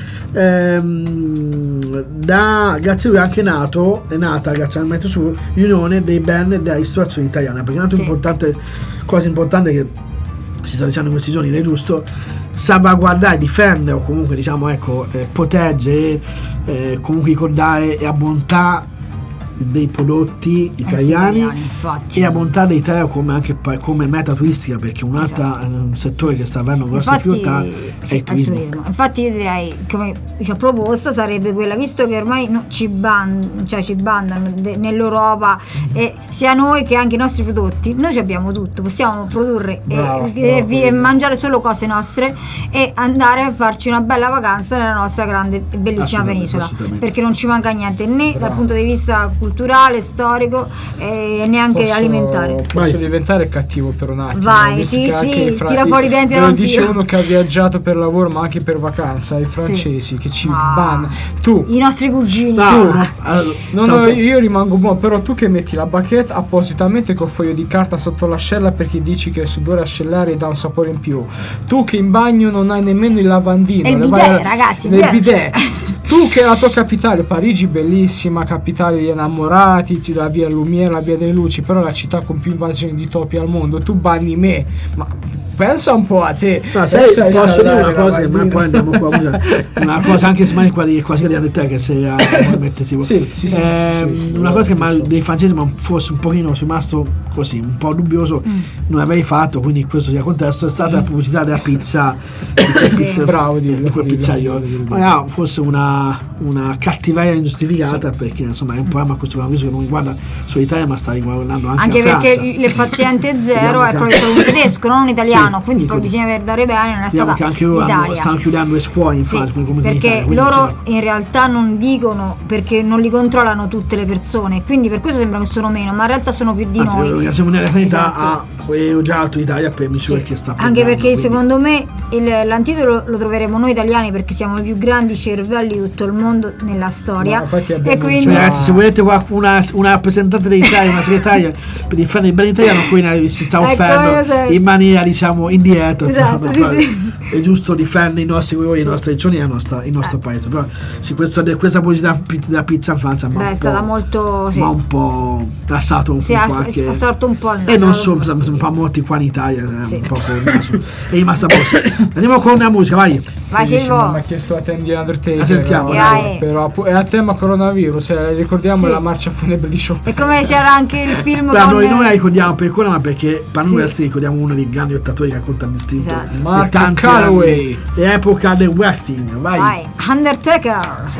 Ehm, da, grazie a lui è anche nato, è nata grazie al metro su l'unione dei band della ristorazione italiana, perché è una Sì. importante cosa importante che si sta dicendo in questi giorni, ed è giusto, salvaguardare, difendere o comunque diciamo ecco eh, proteggere e eh, comunque ricordare e a bontà dei prodotti italiani, italiani, infatti. e a bontà dell'Italia come anche pa- come meta turistica, perché un altro Esatto. eh, settore che sta avendo grosse Infatti, difficoltà è sì, il turismo. al turismo. Infatti io direi come cioè, proposta sarebbe quella, visto che ormai no, ci, ban- cioè, ci bandano de- nell'Europa e sia noi che anche i nostri prodotti, noi ci abbiamo tutto, possiamo produrre e- Bravo, e, bravo, vi- e mangiare solo cose nostre e andare a farci una bella vacanza nella nostra grande e bellissima Assolutamente, penisola, assolutamente. perché non ci manca niente né Bravo. dal punto di vista culturale, storico e neanche Posso- alimentare. Posso Vai. diventare cattivo per un attimo? Vai, visto sì, che anche sì, i fra- tira fuori i denti ve da lo dice vampiro. uno che ha viaggiato per lavoro ma anche per vacanza, i francesi che ci Ma- bannano. Tu, I nostri cugini. No, Tu. no, allora, no, salta- no, io rimango buono, però tu che metti la bacchetta appositamente col foglio di carta sotto l'ascella perché dici che il sudore ascellare dà un sapore in più. Tu che in bagno non hai nemmeno il lavandino. E il le bidet, vai- ragazzi, il nel bidet. bidet. Tu che la tua capitale, Parigi, bellissima, capitale degli innamorati, ci- la via Lumière, la via delle luci, però la città con più invasioni di topi al mondo, tu banni me. Ma pensa un po' a te. No, sai, Pensa a posso dire installare una la cosa che ma lavandina. poi andiamo qua una, una cosa anche se mai quasi quasi di te che sei a mettersi Sì, sì, sì, sì, Ehm, sì, sì, una sì, cosa che sì, ma sì. dei francesi ma fosse un pochino sono rimasto così un po' dubbioso, non avevi fatto, quindi questo sia contesto, è stata la pubblicità della pizza di quel Sì. pizza- Bravo, dillo, di quel dillo, pizzaiolo. dillo, dillo. Ma no, forse una, una cattiveria ingiustificata, perché insomma è un programma questo che non riguarda solo l'Italia ma sta riguardando anche, Anche la perché Francia. il paziente zero Vediamo è che- proprio stato un tedesco, non un italiano, Sì, quindi dico- poi bisogna guardare bene, non è Vediamo stata che anche loro hanno- l'Italia. stanno chiudendo le scuole in Sì, Francia, come in perché Italia, quindi loro insomma- in realtà non dicono, perché non li controllano tutte le persone, quindi per questo sembra che sono meno, ma in realtà sono più di Anzi, noi. l'Organizzazione Mondiale della Sanità Esatto. ha elogiato l'Italia per misure che sta Anche prendendo, perché quindi- secondo me il- l'antidoto lo troveremo noi italiani, perché siamo i più grandi cervelli di tutto il mondo nella storia, No, infatti e abbiamo quindi Cioè, già- ragazzi, se volete qualcuna, una rappresentante dell'Italia, una segretaria per difendere il bene italiano, qui si sta Ecco, offrendo io sei- in maniera diciamo indiretta. Esatto, però, sì, però sì. È giusto difendere i nostri valori, le nostre regioni e il nostro, il nostro paese. Però sì, questo, questa pubblicità della pizza in Francia ma Beh, un è stata po'- molto sì. ma un po' lasciato un Sì, po' ha, qualche ha sorto un po' il e non naso, sono posso un dire. po' molti qua in Italia, eh, Sì. un po' con il naso. È rimasta a posto. Andiamo con la musica, vai. Vai Dici, Silvo. non mi ha chiesto la tema di Undertaker. La sentiamo, dai. Però è a tema coronavirus, eh, ricordiamo Sì. la marcia funebre di Chopin. E come c'era anche il film Però con noi, noi la ricordiamo per quello, ma perché per noi Sì. essere ricordiamo uno dei grandi lottatori che ha contraddistinto Esatto. per Mark tanti Calloway. anni l'epoca del wrestling. Vai. Vai, Undertaker.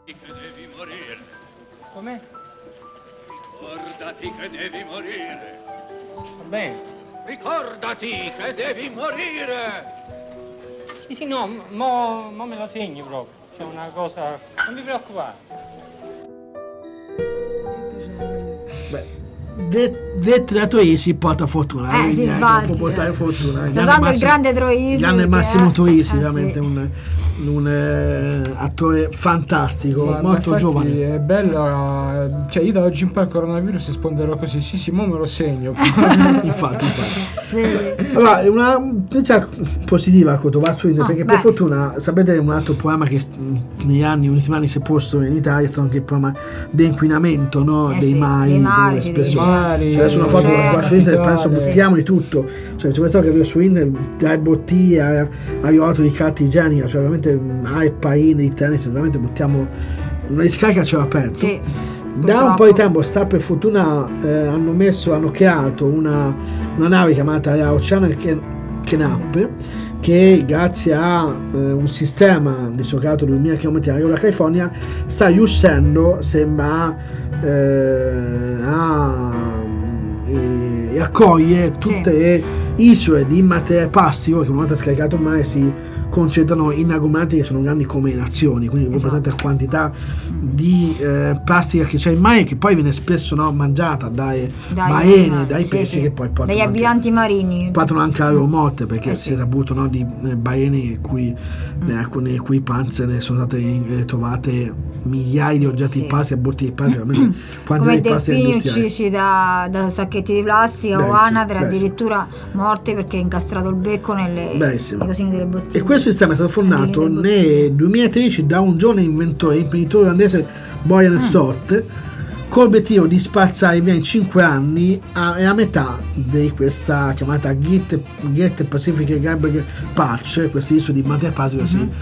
Che devi morire. Com'è? Ricordati che devi morire. Va bene. Ricordati che devi morire. Sì, sì, no, mo, mo me lo segni proprio. C'è una cosa... Non mi preoccupare. De- detto da Troisi porta fortuna. Eh, sì, quindi, infatti, può portare eh. fortuna. C'è tanto il grande Troisi. Grande che- Massimo Troisi, eh, veramente sì. un, un eh, attore fantastico, Sì, ma molto infatti giovane. È bello, eh, cioè io da oggi in poi il coronavirus risponderò così, sì sì, mo me lo segno. infatti, infatti. Sì. Allora, è una notizia positiva a Cotovazzo, Ah, perché beh. per fortuna sapete un altro problema che mh, negli anni, negli ultimi anni si è posto in Italia è stato anche il problema dell'inquinamento, no? Eh dei sì, mari, dei mari, dove sì, spesso dei mari, c'è adesso una foto l'oceano, qua su internet, penso capitale. buttiamo di tutto, cioè c'è questa che vedo su internet dai bottiglie a- ai rotoli di carta igienica, cioè veramente mh, ai paini di tennis, veramente buttiamo una discarica a cielo aperto. Sì, Da un purtroppo. po' di tempo sta per fortuna eh, hanno messo, hanno creato una, una nave chiamata Oceano Kenap che grazie a eh, un sistema dislocato duemila chilometri dalla California sta riuscendo, sembra, eh, a e, e accoglie tutte Sì. le isole di materiale plastico che una volta scaricato in mare si concentrano in agglomeratori che sono grandi come nazioni, quindi voi Esatto. pensate a quantità di eh, plastica che c'è in mare, che poi viene spesso no, mangiata dai, Dai balene, animali, dai sì, pesci sì. che poi portano dagli anche, abitanti marini. portano anche alla loro morte, perché Eh si sì. è saputo no, di eh, balene in cui Mm. ne, alcune cui panze ne sono state eh, trovate migliaia di oggetti Sì. di plastica, bottiglie di plastica, veramente quantità Come di plastica delfini industriale. uccisi da, da sacchetti di plastica Beh, o sì, anatre beh, sì. addirittura morte perché ha incastrato il becco nelle Bellissimo. nei cosini delle E bottiglie. questo sistema è stato fondato Nelle bottiglie. nel duemilatredici da un giovane inventore, imprenditore olandese Brian Mm. Stott, con l'obiettivo di spazzare via in cinque anni a, a metà di questa chiamata Great, Great Pacific Garbage Patch, queste isole di materia plastica Mhm. si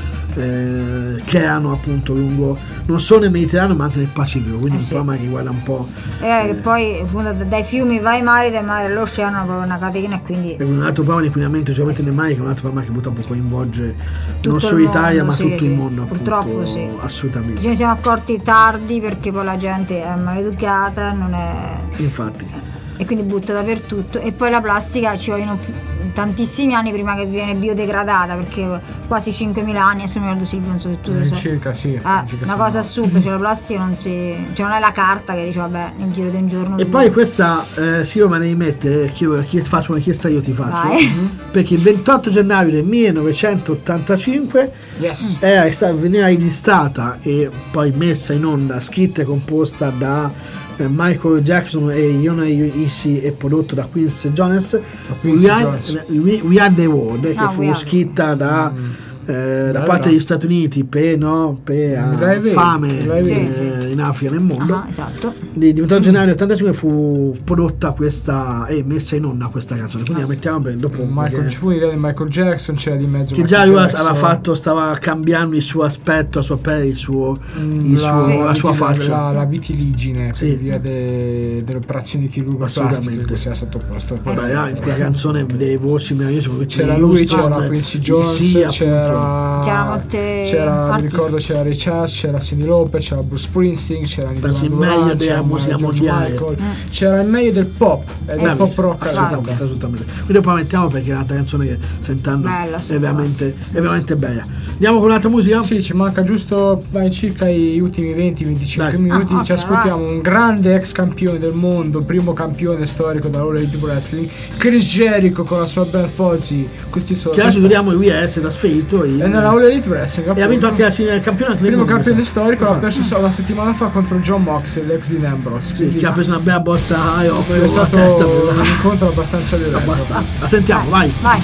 eh, creano appunto lungo non solo nel Mediterraneo ma anche nel Pacifico, quindi Eh un sì. problema che riguarda un po' Eh, che poi appunto da- dai fiumi vai ai mari, dai mari all'oceano è proprio una catena e quindi è un altro problema di inquinamento sicuramente Eh sì. nel mare, che è un altro problema che purtroppo coinvolge Tutto non il solo l'Italia mondo, ma sì, tutto il sì. mondo appunto, Purtroppo sì. assolutamente. ce ne siamo accorti tardi perché poi la gente è maleducata, non è Infatti, e quindi butta dappertutto e poi la plastica ci vogliono più- tantissimi anni prima che viene biodegradata perché quasi cinquemila anni, adesso mi ricordo Silvio, non so se tu lo sai. Circa sì. Ah, circa una sì. cosa assurda, cioè la plastica non si cioè non è la carta che dice vabbè nel giro di un giorno e tu- poi questa eh, sì, io me ne rimette, chi, chi faccio una richiesta io ti faccio, Vai. Mhm. perché il ventotto gennaio del millenovecentottantacinque Yes. era stata, veniva registrata e poi messa in onda, scritta e composta da eh, Michael Jackson e Iona Isi e prodotto da Quincy Jones, Quincy We Are, Jones. We, We Are the World, che Ah, fu We Are. scritta da Mm. eh, da Bella. parte degli Stati Uniti per, no, per Mi dai eh, vedi, fame mi dai vedi. eh, in Africa nel mondo. Ah, esatto. Di ventotto gennaio ottantacinque fu prodotta questa e messa in onda questa canzone, quindi la mettiamo per dopo Michael, perché- ci fu un'idea di Michael Jackson, c'era di mezzo che Michael già lui Jackson. aveva fatto, stava cambiando il suo aspetto, la sua pelle, il suo, Mm, il suo- Sì. la sua viti- faccia. la, la vitiligine Sì. per via de- delle operazioni chirurgiche Assolutamente. che si era sottoposto. Eh Beh, sì. ah, in quella canzone delle voci meravigliose come C'era Whitney lui, Houston, c'era eh, Quincy i Jones, sì, appunto. c'era C'era molte c'era, mi artisti. ricordo c'era Ray Charles, c'era Cyndi Lauper, c'era Bruce Springsteen, c'era Nirvana Penso il Duran, meglio della c'era musica George mondiale. Michael, c'era il meglio del pop e Eh del sì, pop sì, rock Assolutamente, all'epoca. assolutamente. Quindi poi mettiamo perché è un'altra canzone che sentendo Bella, è, veramente, è veramente bella. Andiamo con un'altra musica? Sì, ci manca giusto eh, circa gli ultimi venti venticinque Dai. minuti. Ah, ok, ci ascoltiamo un grande ex campione del mondo, primo campione storico dell'All Elite Wrestling, Chris Jericho con la sua band Fozzy. Questi sono Che oggi questa- vediamo il W S da sferito e, è nella All Elite Wrestling e ha appunto. vinto anche la il campionato Il del primo mondo. campione storico l'ha Infatti. perso solo una settimana fa contro John Moxley, l'ex di Ambrose. Sì, Quindi che ha preso una bella botta a occhio, è a stato testa, un incontro abbastanza violento. abbastanza. La sentiamo, vai. Vai.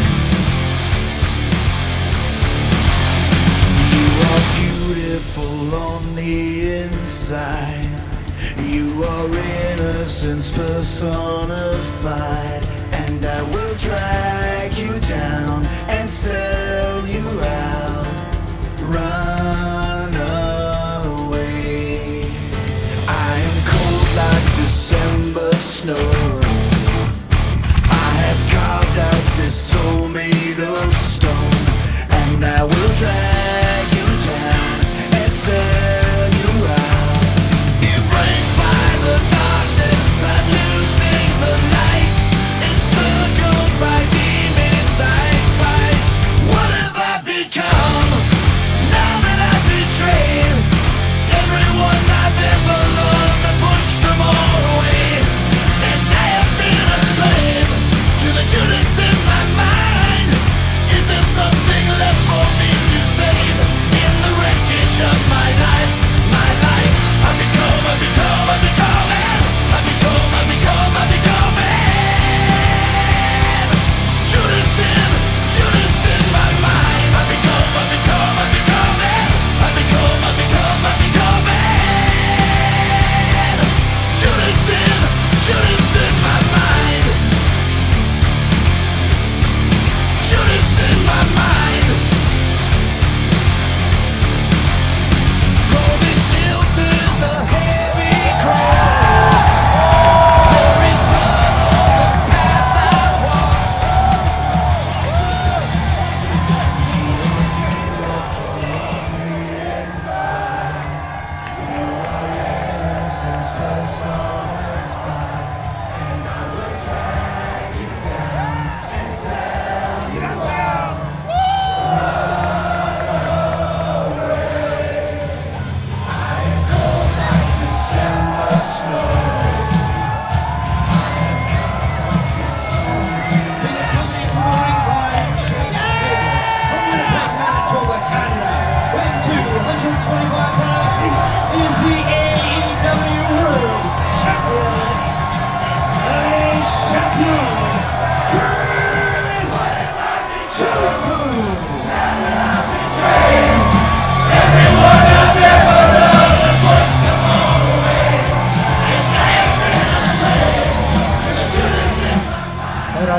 You are beautiful on the inside. You are innocence personified. And I will drag you down and sell you out. Run away. I am cold like December snow. I have carved out this soul made of stone. And I will drag you down and sell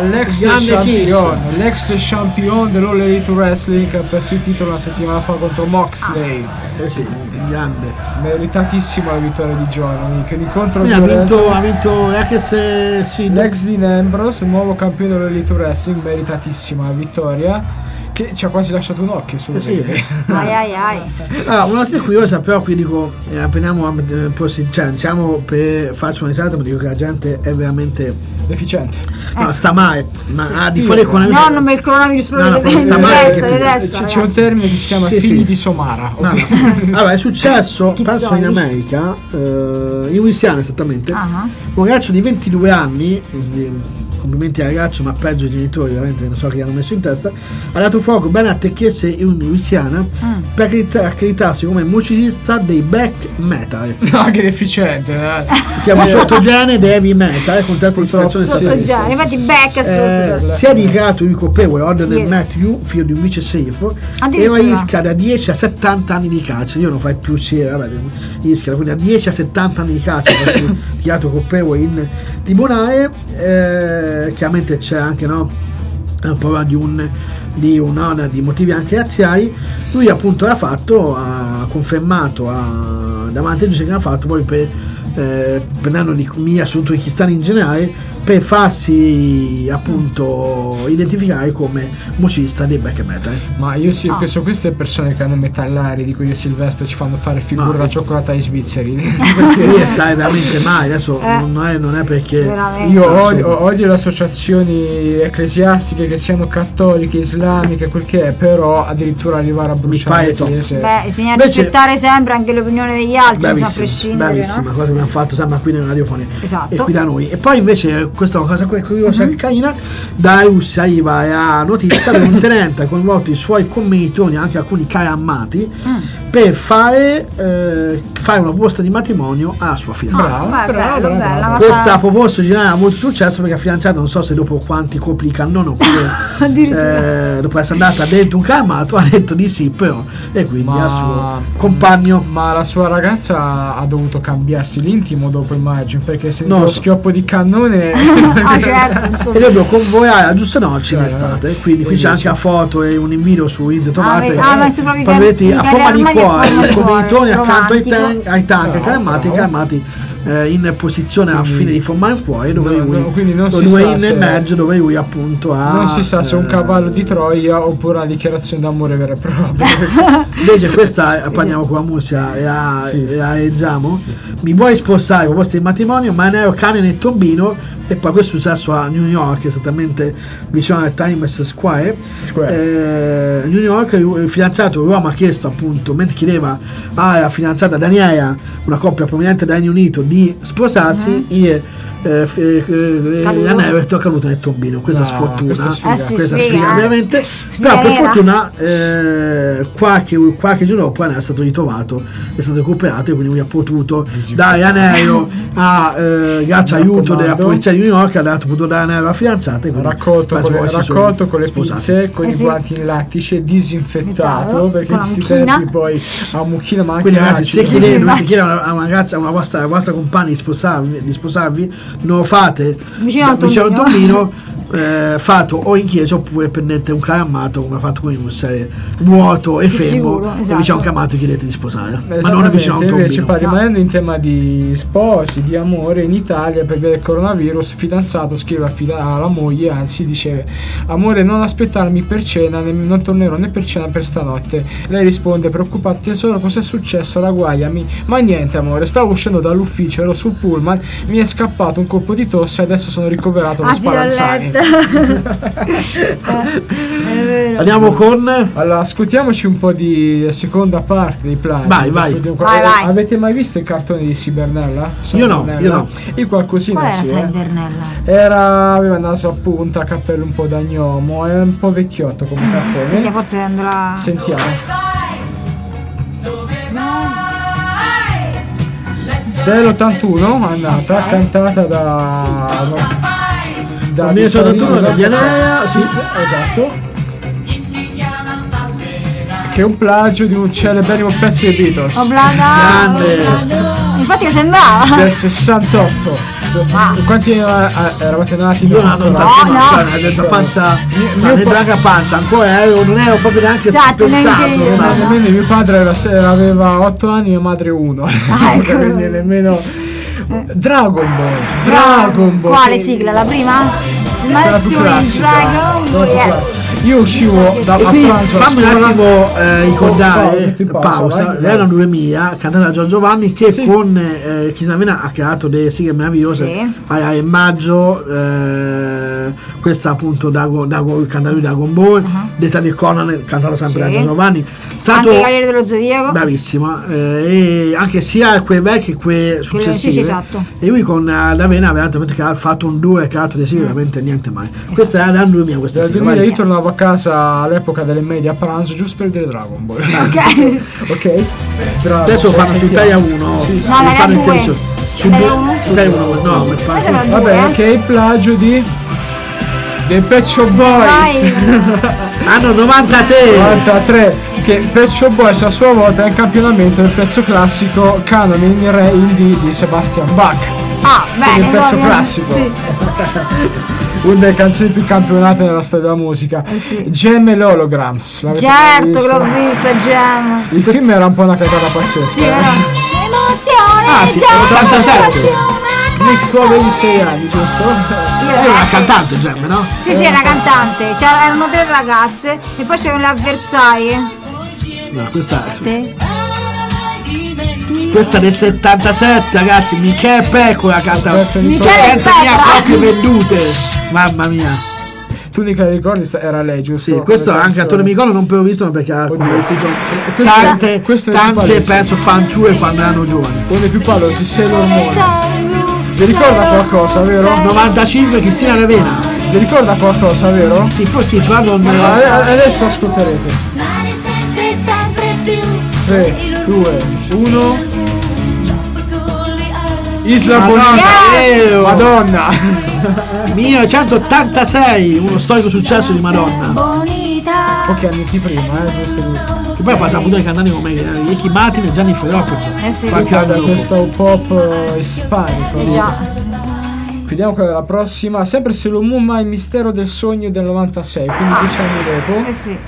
l'ex Grande champion, l'ex champion dell'All Elite Wrestling che ha perso il titolo una settimana fa contro Moxley. Eh sì, grande. Meritatissima la vittoria di Johnny, che l'incontro Ha violento- vinto, ha vinto anche se sì, l'ex Dean Ambrose, nuovo campione dell'Elite Wrestling, meritatissima vittoria. Che ci ha quasi lasciato un occhio su Eh sì. Ai ai ai. Allora, una notizia curiosa, però qui dico, eh, appeniamo a, eh, possi- cioè, diciamo, per faccio una risata, ma dico che la gente è veramente deficiente. No, sta male, ma Sì, ah, di io- fuori con No, non me il coronavirus No, proprio no, di sta di male testa, che- di testa, C'è, c'è un ragazzi. termine che si chiama Sì, figli sì. di Somara. No, no. Allora, è successo, Schizzoni. penso in America, eh, in Louisiana esattamente, Ah. un ragazzo di ventidue anni, di- complimenti al ragazzo, ma peggio i genitori, veramente non so che gli hanno messo in testa, ha dato fuoco bene a Techese in Louisiana Mm. per accredita- accreditarsi come musicista dei black metal. No, che deficiente. Eh. Si chiama sottogenere di heavy metal con testa di ispirazione Sottogenere, satanista. infatti becca Eh, sotto. si è dichiarato il colpevole ordine del Yes. Matthew, figlio di un vice sheriff, e Addirittura. rischia da dieci a settanta anni di carcere. Io non fai più sì, vabbè, rischia quindi da dieci a settanta anni di carcere per essere dichiarato colpevole in tribunale. Eh, chiaramente c'è anche no, un po' di un di, una, di motivi anche razziali. Lui appunto l'ha fatto, ha confermato ha, davanti a giudice che l'ha fatto poi per eh, prendendo di mira soprattutto i cristiani in generale per farsi appunto identificare come musicista dei black metal. Ma io sì, Ah. penso queste persone che hanno metallari di cui io e Silvestro ci fanno fare figura No. da cioccolata ai svizzeri. Perché lì stai veramente male adesso Eh. non, è, non è perché Veramente. Io No, odio, insomma. odio le associazioni ecclesiastiche, che siano cattoliche, islamiche, quel che è, però addirittura arrivare a bruciare pare le top. chiese. Beh, bisogna Invece- rispettare sempre anche l'opinione degli altri, insomma, a bravissima, prescindere, bravissima no? cosa che abbiamo fatto sempre qui nella radiofonia Esatto. e qui da noi. E poi invece questa è una cosa curiosa e carina, da Russia arriva la notizia che un tenente ha coinvolto i suoi commilitoni, anche alcuni cari ammati, per fare, eh, fare una proposta di matrimonio alla sua fidanzata. Bravo, Beh, bravo, bello, bravo, bella, bravo. ma Questa fa- proposta originale ha molto successo perché la fidanzata, non so se dopo quanti colpi di cannone oppure Addirittura. eh, dopo essere andata dentro un calmato ha detto di sì, però, e quindi Ma- al suo compagno. Ma la sua ragazza ha dovuto cambiarsi l'intimo dopo, immagino, perché se Non lo lo so. schioppo di cannone Ah, certo, insomma. E dobbiamo convogliare a giuste noci Cioè, d'estate, quindi qui c'è anche la foto e un invito su internet, trovate vedi- ah, ma sono proprio i poi car- vedete i a carri forma di armati a cuore, forma di i cuore, commilitoni accanto ai, romantico. tan- ai tank, ai Bravo, calmati, bravo. calmati eh, in posizione alla Quindi- fine di formare un cuore dove No, lui, no, quindi non si dove sa in se- mezzo dove lui appunto ha non si sa se è un eh, cavallo di Troia oppure una dichiarazione d'amore vera e propria. invece questa parliamo con la musica e la, Sì, e la sì, leggiamo. sì. Mi vuoi spostare proposta di matrimonio, ma nero cane nel tombino. E poi questo è successo a New York, esattamente vicino al Times Square. Square. Eh, New York, il fidanzato, l'uomo ha chiesto appunto, mentre chiedeva alla fidanzata Daniela, una coppia prominente del Regno Unito, di sposarsi, e eh, f- eh, eh, Caduto. l'anello è caduto nel tombino. Questa No, sfortuna, questa sfiga. Eh sì, questa sfiga, sfiga eh. ovviamente. Sfiga Però per nera. fortuna eh, qualche, qualche giorno dopo l'anello è stato ritrovato, è stato recuperato e quindi lui ha potuto dare l'anello a eh, grazie Mi all'aiuto della raccomando. polizia di New York, ha dato potuto dare l'anello alla fidanzata e quindi raccolto quasi con le, poi si sono raccolto con le sposati. pinze, con Eh i sì. guanti in lattice, disinfettato, Infettato, perché con in la questi mucchina. tempi poi a mucchina, ma anche Quindi in ragazzi, se acido. Sì, sì, chiedete, dovete infatti. chiedere a una ragazza, a una vostra, a una vostra compagna di sposarvi, di sposarvi, non lo fate Vicino a un vicino a un tombino. tombino, eh, fatto o in chiesa oppure prendete un caramato come ha fatto con un sei vuoto e Più fermo sicuro, e esatto. vicino a un camato chiedete di sposare, ma non vicino a un Esattamente, invece tombino. poi rimanendo in tema di sposi, di amore, in Italia per via del coronavirus, fidanzato scrive a fida- alla moglie, anzi dice: amore, non aspettarmi per cena, ne- non tornerò né per cena per stanotte. Lei risponde preoccupata: tesoro, cos'è successo? Ragguagliami. Ma niente amore, stavo uscendo dall'ufficio, ero sul pullman, mi è scappato un colpo di tosse e adesso sono ricoverato allo Ah, sì, l'ho Spallanzani. letto. Eh, è vero. Andiamo con Allora, ascoltiamoci un po' di seconda parte dei plani. Vai, vai. Adesso, Vai, eh, vai. Avete mai visto il cartone di Cibernella? Io no, Cibernella? io no. Io qualcosina Qual era sì. eh. Cybernella? Era, aveva il naso a punta, capello un po' da gnomo, è un po' vecchiotto come Senti, cartone. forse andrà. Sentiamo. Dell'ottantuno è nata, cantata da da Nel millenovecentottantuno da Vittorino, Diana, sì, sì, esatto. Che è un plagio di un celeberrimo pezzo dei Beatles Oh, blanda. Grande. Infatti sembrava. del sessantotto. Ah. Quanti eh, eravate nati? Io non No, tanto, no. hai detto pancia, Mio mio pa- anche a pancia, ancora ero, non ero proprio neanche Esatto, pensato. neanche io. no. Ma nemmeno mio padre era se- aveva otto anni, mia madre uno. Ah, ecco. Quindi nemmeno. Dragon Ball. Dragon Ball. Quale sigla? La prima? Quella più Smash classica. Dragon Ball, Quella più yes. Io uscivo da E a quindi pranzo a fammi un scuola. attimo eh, Oh, vai, ricordare, metti in pausa, pausa, vai, l'anno vai. duemila, cantata da Giorgio Giovanni, che Sì. con eh, Chisamena ha creato delle sigle meravigliose. Sì. Fai a maggio, eh, questa appunto Dago, Dago, cantata di Dragon Ball, Detta di Conan, cantata sempre da Sì. Giorgio Giovanni. Stato Anche i Cavalieri dello Zodiaco. bravissima, eh, e anche sia quei vecchi che quei successivi. sì, sì, esatto. E lui con uh, D'Avena aveva veramente ha fatto un duo e creato delle sigle, veramente niente mai. Questa era l'anno duemila, questa Nel sigla. duemila vai. io tornavo a casa all'epoca delle medie a pranzo giusto per vedere Dragon Ball. Ok. Ok? Dragon Adesso Ball, fanno su sentiamo. Italia uno, Sì, sì. No, lo Italia fanno in due. televisione. Su Italia due- uno? su Italia uno, no, mi pare. Questa era due, Vabbè, eh. che è il plagio di dei Pet Shop Boys. Anno novantatré. novantatré, che Pet Shop Boys a sua volta è il campionamento del pezzo classico Canone in Re Indie di Sebastian Bach. Ah, Quindi bene. il pezzo proprio. classico. Sì. Una delle canzoni più campionate nella storia della musica. Eh sì. Gem e l'Holograms. L'avete mai Certo che visto? l'ho vista, Gem. Il film era un po' una cagata pazzesca. Sì, eh. però. Emozione, Ah, sì, Gem, ottantasette. emozione. Nick tu avevi sei anni, giusto? Io È una sette. cantante, Gem, no? Sì, sì, era cantante. Cioè, erano tre ragazze e poi c'erano le avversarie. No, questa, Te. questa del settantasette, ragazzi. Michele Pecora canta. Michele mia Pecora. copie vendute. Mamma mia. Tu Nicola ricordi era lei, giusto? Sì, questo Le anche canzoni. attore Micolo non avevo visto perché ha come vestito Questo- tante, questo è tante palese. penso fanciulle quando erano giovani. Uno dei più pallosi, Sailor Moon. Vi ricorda qualcosa, vero? novantacinque Cristina Ravena. Vi ricorda qualcosa, vero? Sì, forse però non me lo Ah, so. adesso ascolterete. tre, due, uno. Isla Madonna, Bonita. Leo. Madonna. millenovecentottantasei, uno storico successo di Madonna. Pochi anni di prima, eh, giusto giusto. Che poi ha fatto appunto dei cantanti come Ricky Martin e Gianni Ferrocco. Eh sì. Qualche anno Da dopo. questo pop eh, ispanico. Già. Vediamo quella è la prossima. Sempre Sailor Moon, ma il mistero del sogno del novantasei, quindi dieci anni dopo. Eh sì.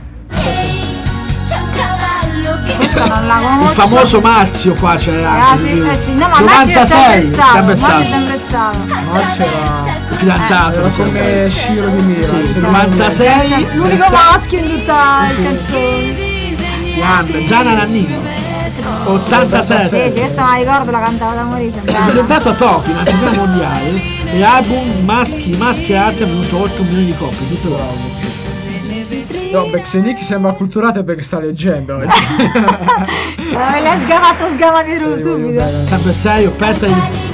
Questa non la Il conosco. famoso Mazio qua c'è Ah, anche. sì, eh sì. No, ma Maggio è sempre novantasei, stato. sempre Maggio è stato. sempre stato. Marcio era, Fidanzato. era come Shiro di Mira. Sì, Sailor Moon. novantasei. L'unico maschio in tutta il canzone. Grande, Gianna Nannino. Sì, ottantasette. sì, questa me la ricordo, la cantava da morire. È presentato a Tokyo, una città mondiale, e l'album maschi, maschi e arte ha venuto oltre un milione di copie, tutto bravo. No, Bexenic sembra acculturato perché sta leggendo oggi. Eh, l'hai sgamato, sgamatelo subito. Sempre serio, aperta il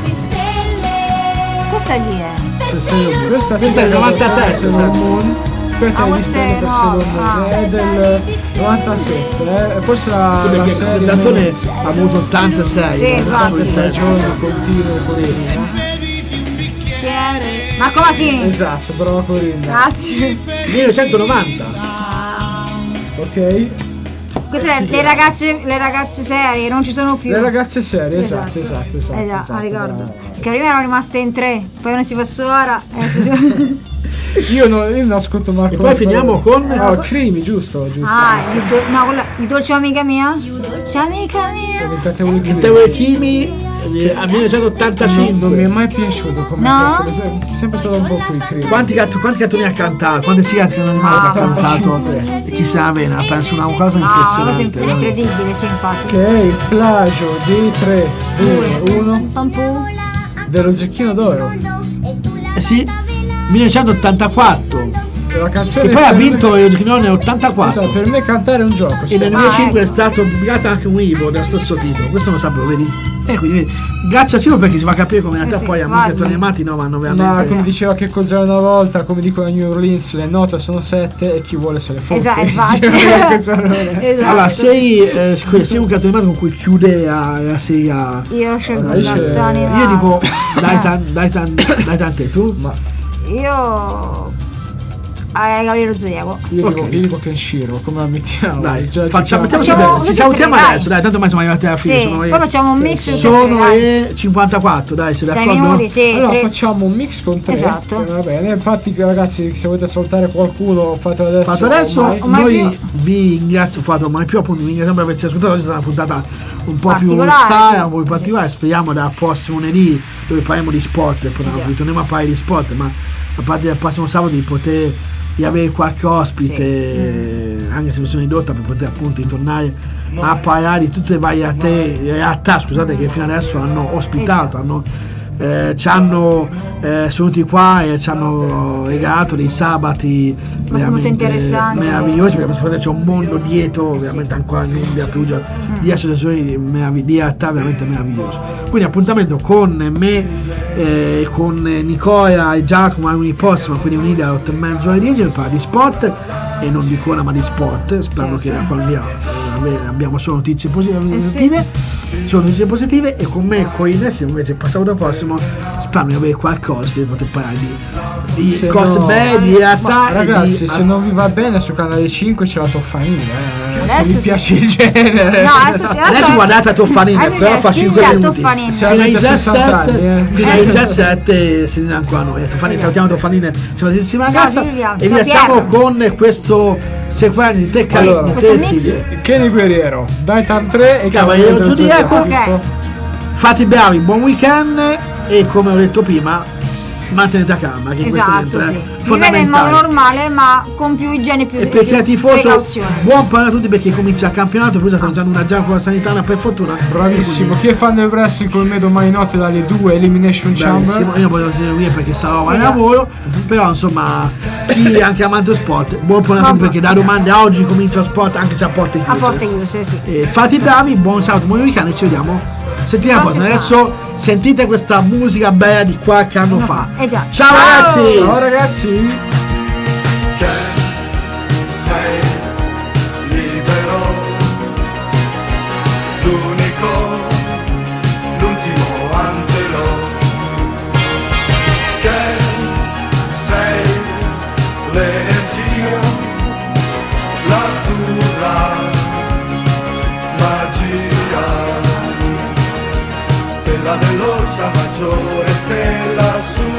Questa chi è? serio. Questa Questa è il novantasei, Sailor Moon. Aspetta, Ah, il questa mistero è per nuova. Sailor Moon. Ah. È del novantasette, eh. Forse la, la Perché il serie cantatore ha avuto ottantasei. Sì, eh, infatti. tante stagioni continue continue. Chi è? Marco Masini. Esatto, brava Corinna. Grazie. millenovecentonovanta. Ok. Queste sono le ragazze, le ragazze serie, non ci sono più. Le ragazze serie, esatto, esatto, esatto. Eh già, esatto, la ricordo. brava. Perché prima erano rimaste in tre, poi non si passò ora. adesso- Io, no, io non ascolto Marco. E poi finiamo con- No, Crimi, giusto, giusto. Ah, il do- no, quella, il dolce amica mia? Dolce amica mia. Mi piacevano i Crimi. Matteo Chimi eh, a millenovecentottantacinque. Non mi è mai piaciuto come No? canto, è sempre stato un po' qui Crimi. Quanti, cat- quanti cartoni ha cantato? Quante sigla che non ha cantato? ottantacinque. E chi se la vena? Penso una cosa No, una cosa impressionante. veramente. incredibile, sì, infatti. Che è il plagio di tre, due, uno Pampù. dello Zecchino d'Oro. Eh sì, millenovecentottantaquattro. La canzone Che poi ha per me- vinto il Gnone nell'ottantaquattro. Esatto, per me cantare è un gioco. E sì. nel Ah, duemilacinque ecco. è stato pubblicato anche un Ivo dello stesso titolo. Questo non lo sapevo, vedi? E quindi vedi, grazie a Silvio perché si fa capire come in realtà Eh sì, poi a infatti. molti attori animati no, vanno Ma veramente. come diceva che cos'era una volta, come dicono a New Orleans, le note sono sette e chi vuole se le fotte. Esatto, infatti. Cioè, Esatto. Allora, sei, eh, scusa, sei un cartone animato con cui chiude la, la serie. Io ho scelto Allora, un dice- cartone animato. Io dico, dai, tan, dai, tan, dai tante tu. Ma Io ai Cavalieri dello Zodiaco. Io Ok. dico, io dico Kenshiro, come la mettiamo? Dai, Già- facciamo, già- mettiamoci Facciamo- bene. Ci salutiamo dai. adesso, dai, tanto mai siamo arrivati alla fine. Sì, sono poi le- facciamo un mix tutti e sono tre, dai. le cinquantaquattro, dai, sei Sei d'accordo? minuti, sì, Allora tre. facciamo un mix con tre. Esatto. Eh, va bene, infatti ragazzi, se volete salutare qualcuno fatelo adesso. Fatto adesso, ormai. ormai noi vi ringrazio, fatto mai più appunto, vi ringraziamo per averci ascoltato. Oggi è stata una puntata un po' più Particolare, sana, sì. un po' più particolare. Speriamo dal prossimo lunedì, dove parliamo di sport, poi Già. ritorniamo a parlare di sport, ma a parte del prossimo sabato di poter di avere qualche ospite, anche se versione ridotta, per poter appunto ritornare a parlare di tutte le varie te- realtà, scusate, che fino adesso hanno ospitato, hanno eh, ci hanno eh, sono venuti qua e ci hanno regalato dei sabati molto veramente interessanti. meravigliosi, perché sapete, c'è un mondo dietro veramente ancora in Umbria, Perugia, di associazioni di, merav- di realtà veramente meraviglioso. Quindi appuntamento con me, eh, con Nicola e Giacomo lunedì prossimo, quindi un'idea alle otto e mezzo alle dieci, per parlare di sport e non di Cona ma di sport, sperando che da quando eh, abbiamo solo notizie positive. Sono notizie positive, e con me e con Ines invece il passato prossimo spero di avere qualcosa per poter parlare di, di Se cose no- belle, di realtà. Ma, e ragazzi, di- se non vi va bene su canale cinque c'è la Toffanina, eh, se Adesso vi sì. piace il genere. No, adesso sì, Adesso guardate a Toffanina, adesso però mi fa spinge cinque a minuti. Toffanina. Fino ai Avete sessanta anni, diciassette, eh. fino ai diciassette si ne ancora noi. Toffanina, salutiamo Toffanina, siamo una bellissima Ciao, ragazza, Silvia. e vi Ciao, lasciamo Piero. con questo sequenza di te Allora, carini, questo te mix. Silvia. Kenny Guerriero, Daitan tre e Cavaliere dello Zodiaco. Ok. Fate bravi, buon weekend, e come ho detto prima, mantenete a calma, che in questo Esatto, momento sì. è Vivete in fondamentale. modo normale, ma con più igiene, più E per chi è tifoso, precauzione. buon paio a tutti, perché comincia il campionato, poi stanno già una giacca sanitaria, per fortuna. Bravissimo, chi è fan del wrestling con me domani notte dalle due Elimination Bravissimo, Chamber. io non voglio dire via perché sarò al lavoro, però insomma, chi è anche amante dello sport, buon paio a tutti, perché da domani a oggi comincia lo sport anche se a porte A chiuse. porte chiuse, sì. E fate i bravi, buon sabato, buon weekend, e ci vediamo settimana prossima. Adesso sentite questa musica bella di qualche anno fa. Eh già. Ciao ragazzi! Ciao ragazzi! Che sei libero, l'unico, l'ultimo angelo. Che sei l'energia, l'azzurra magia, stella dell'Orsa Maggiore, stella su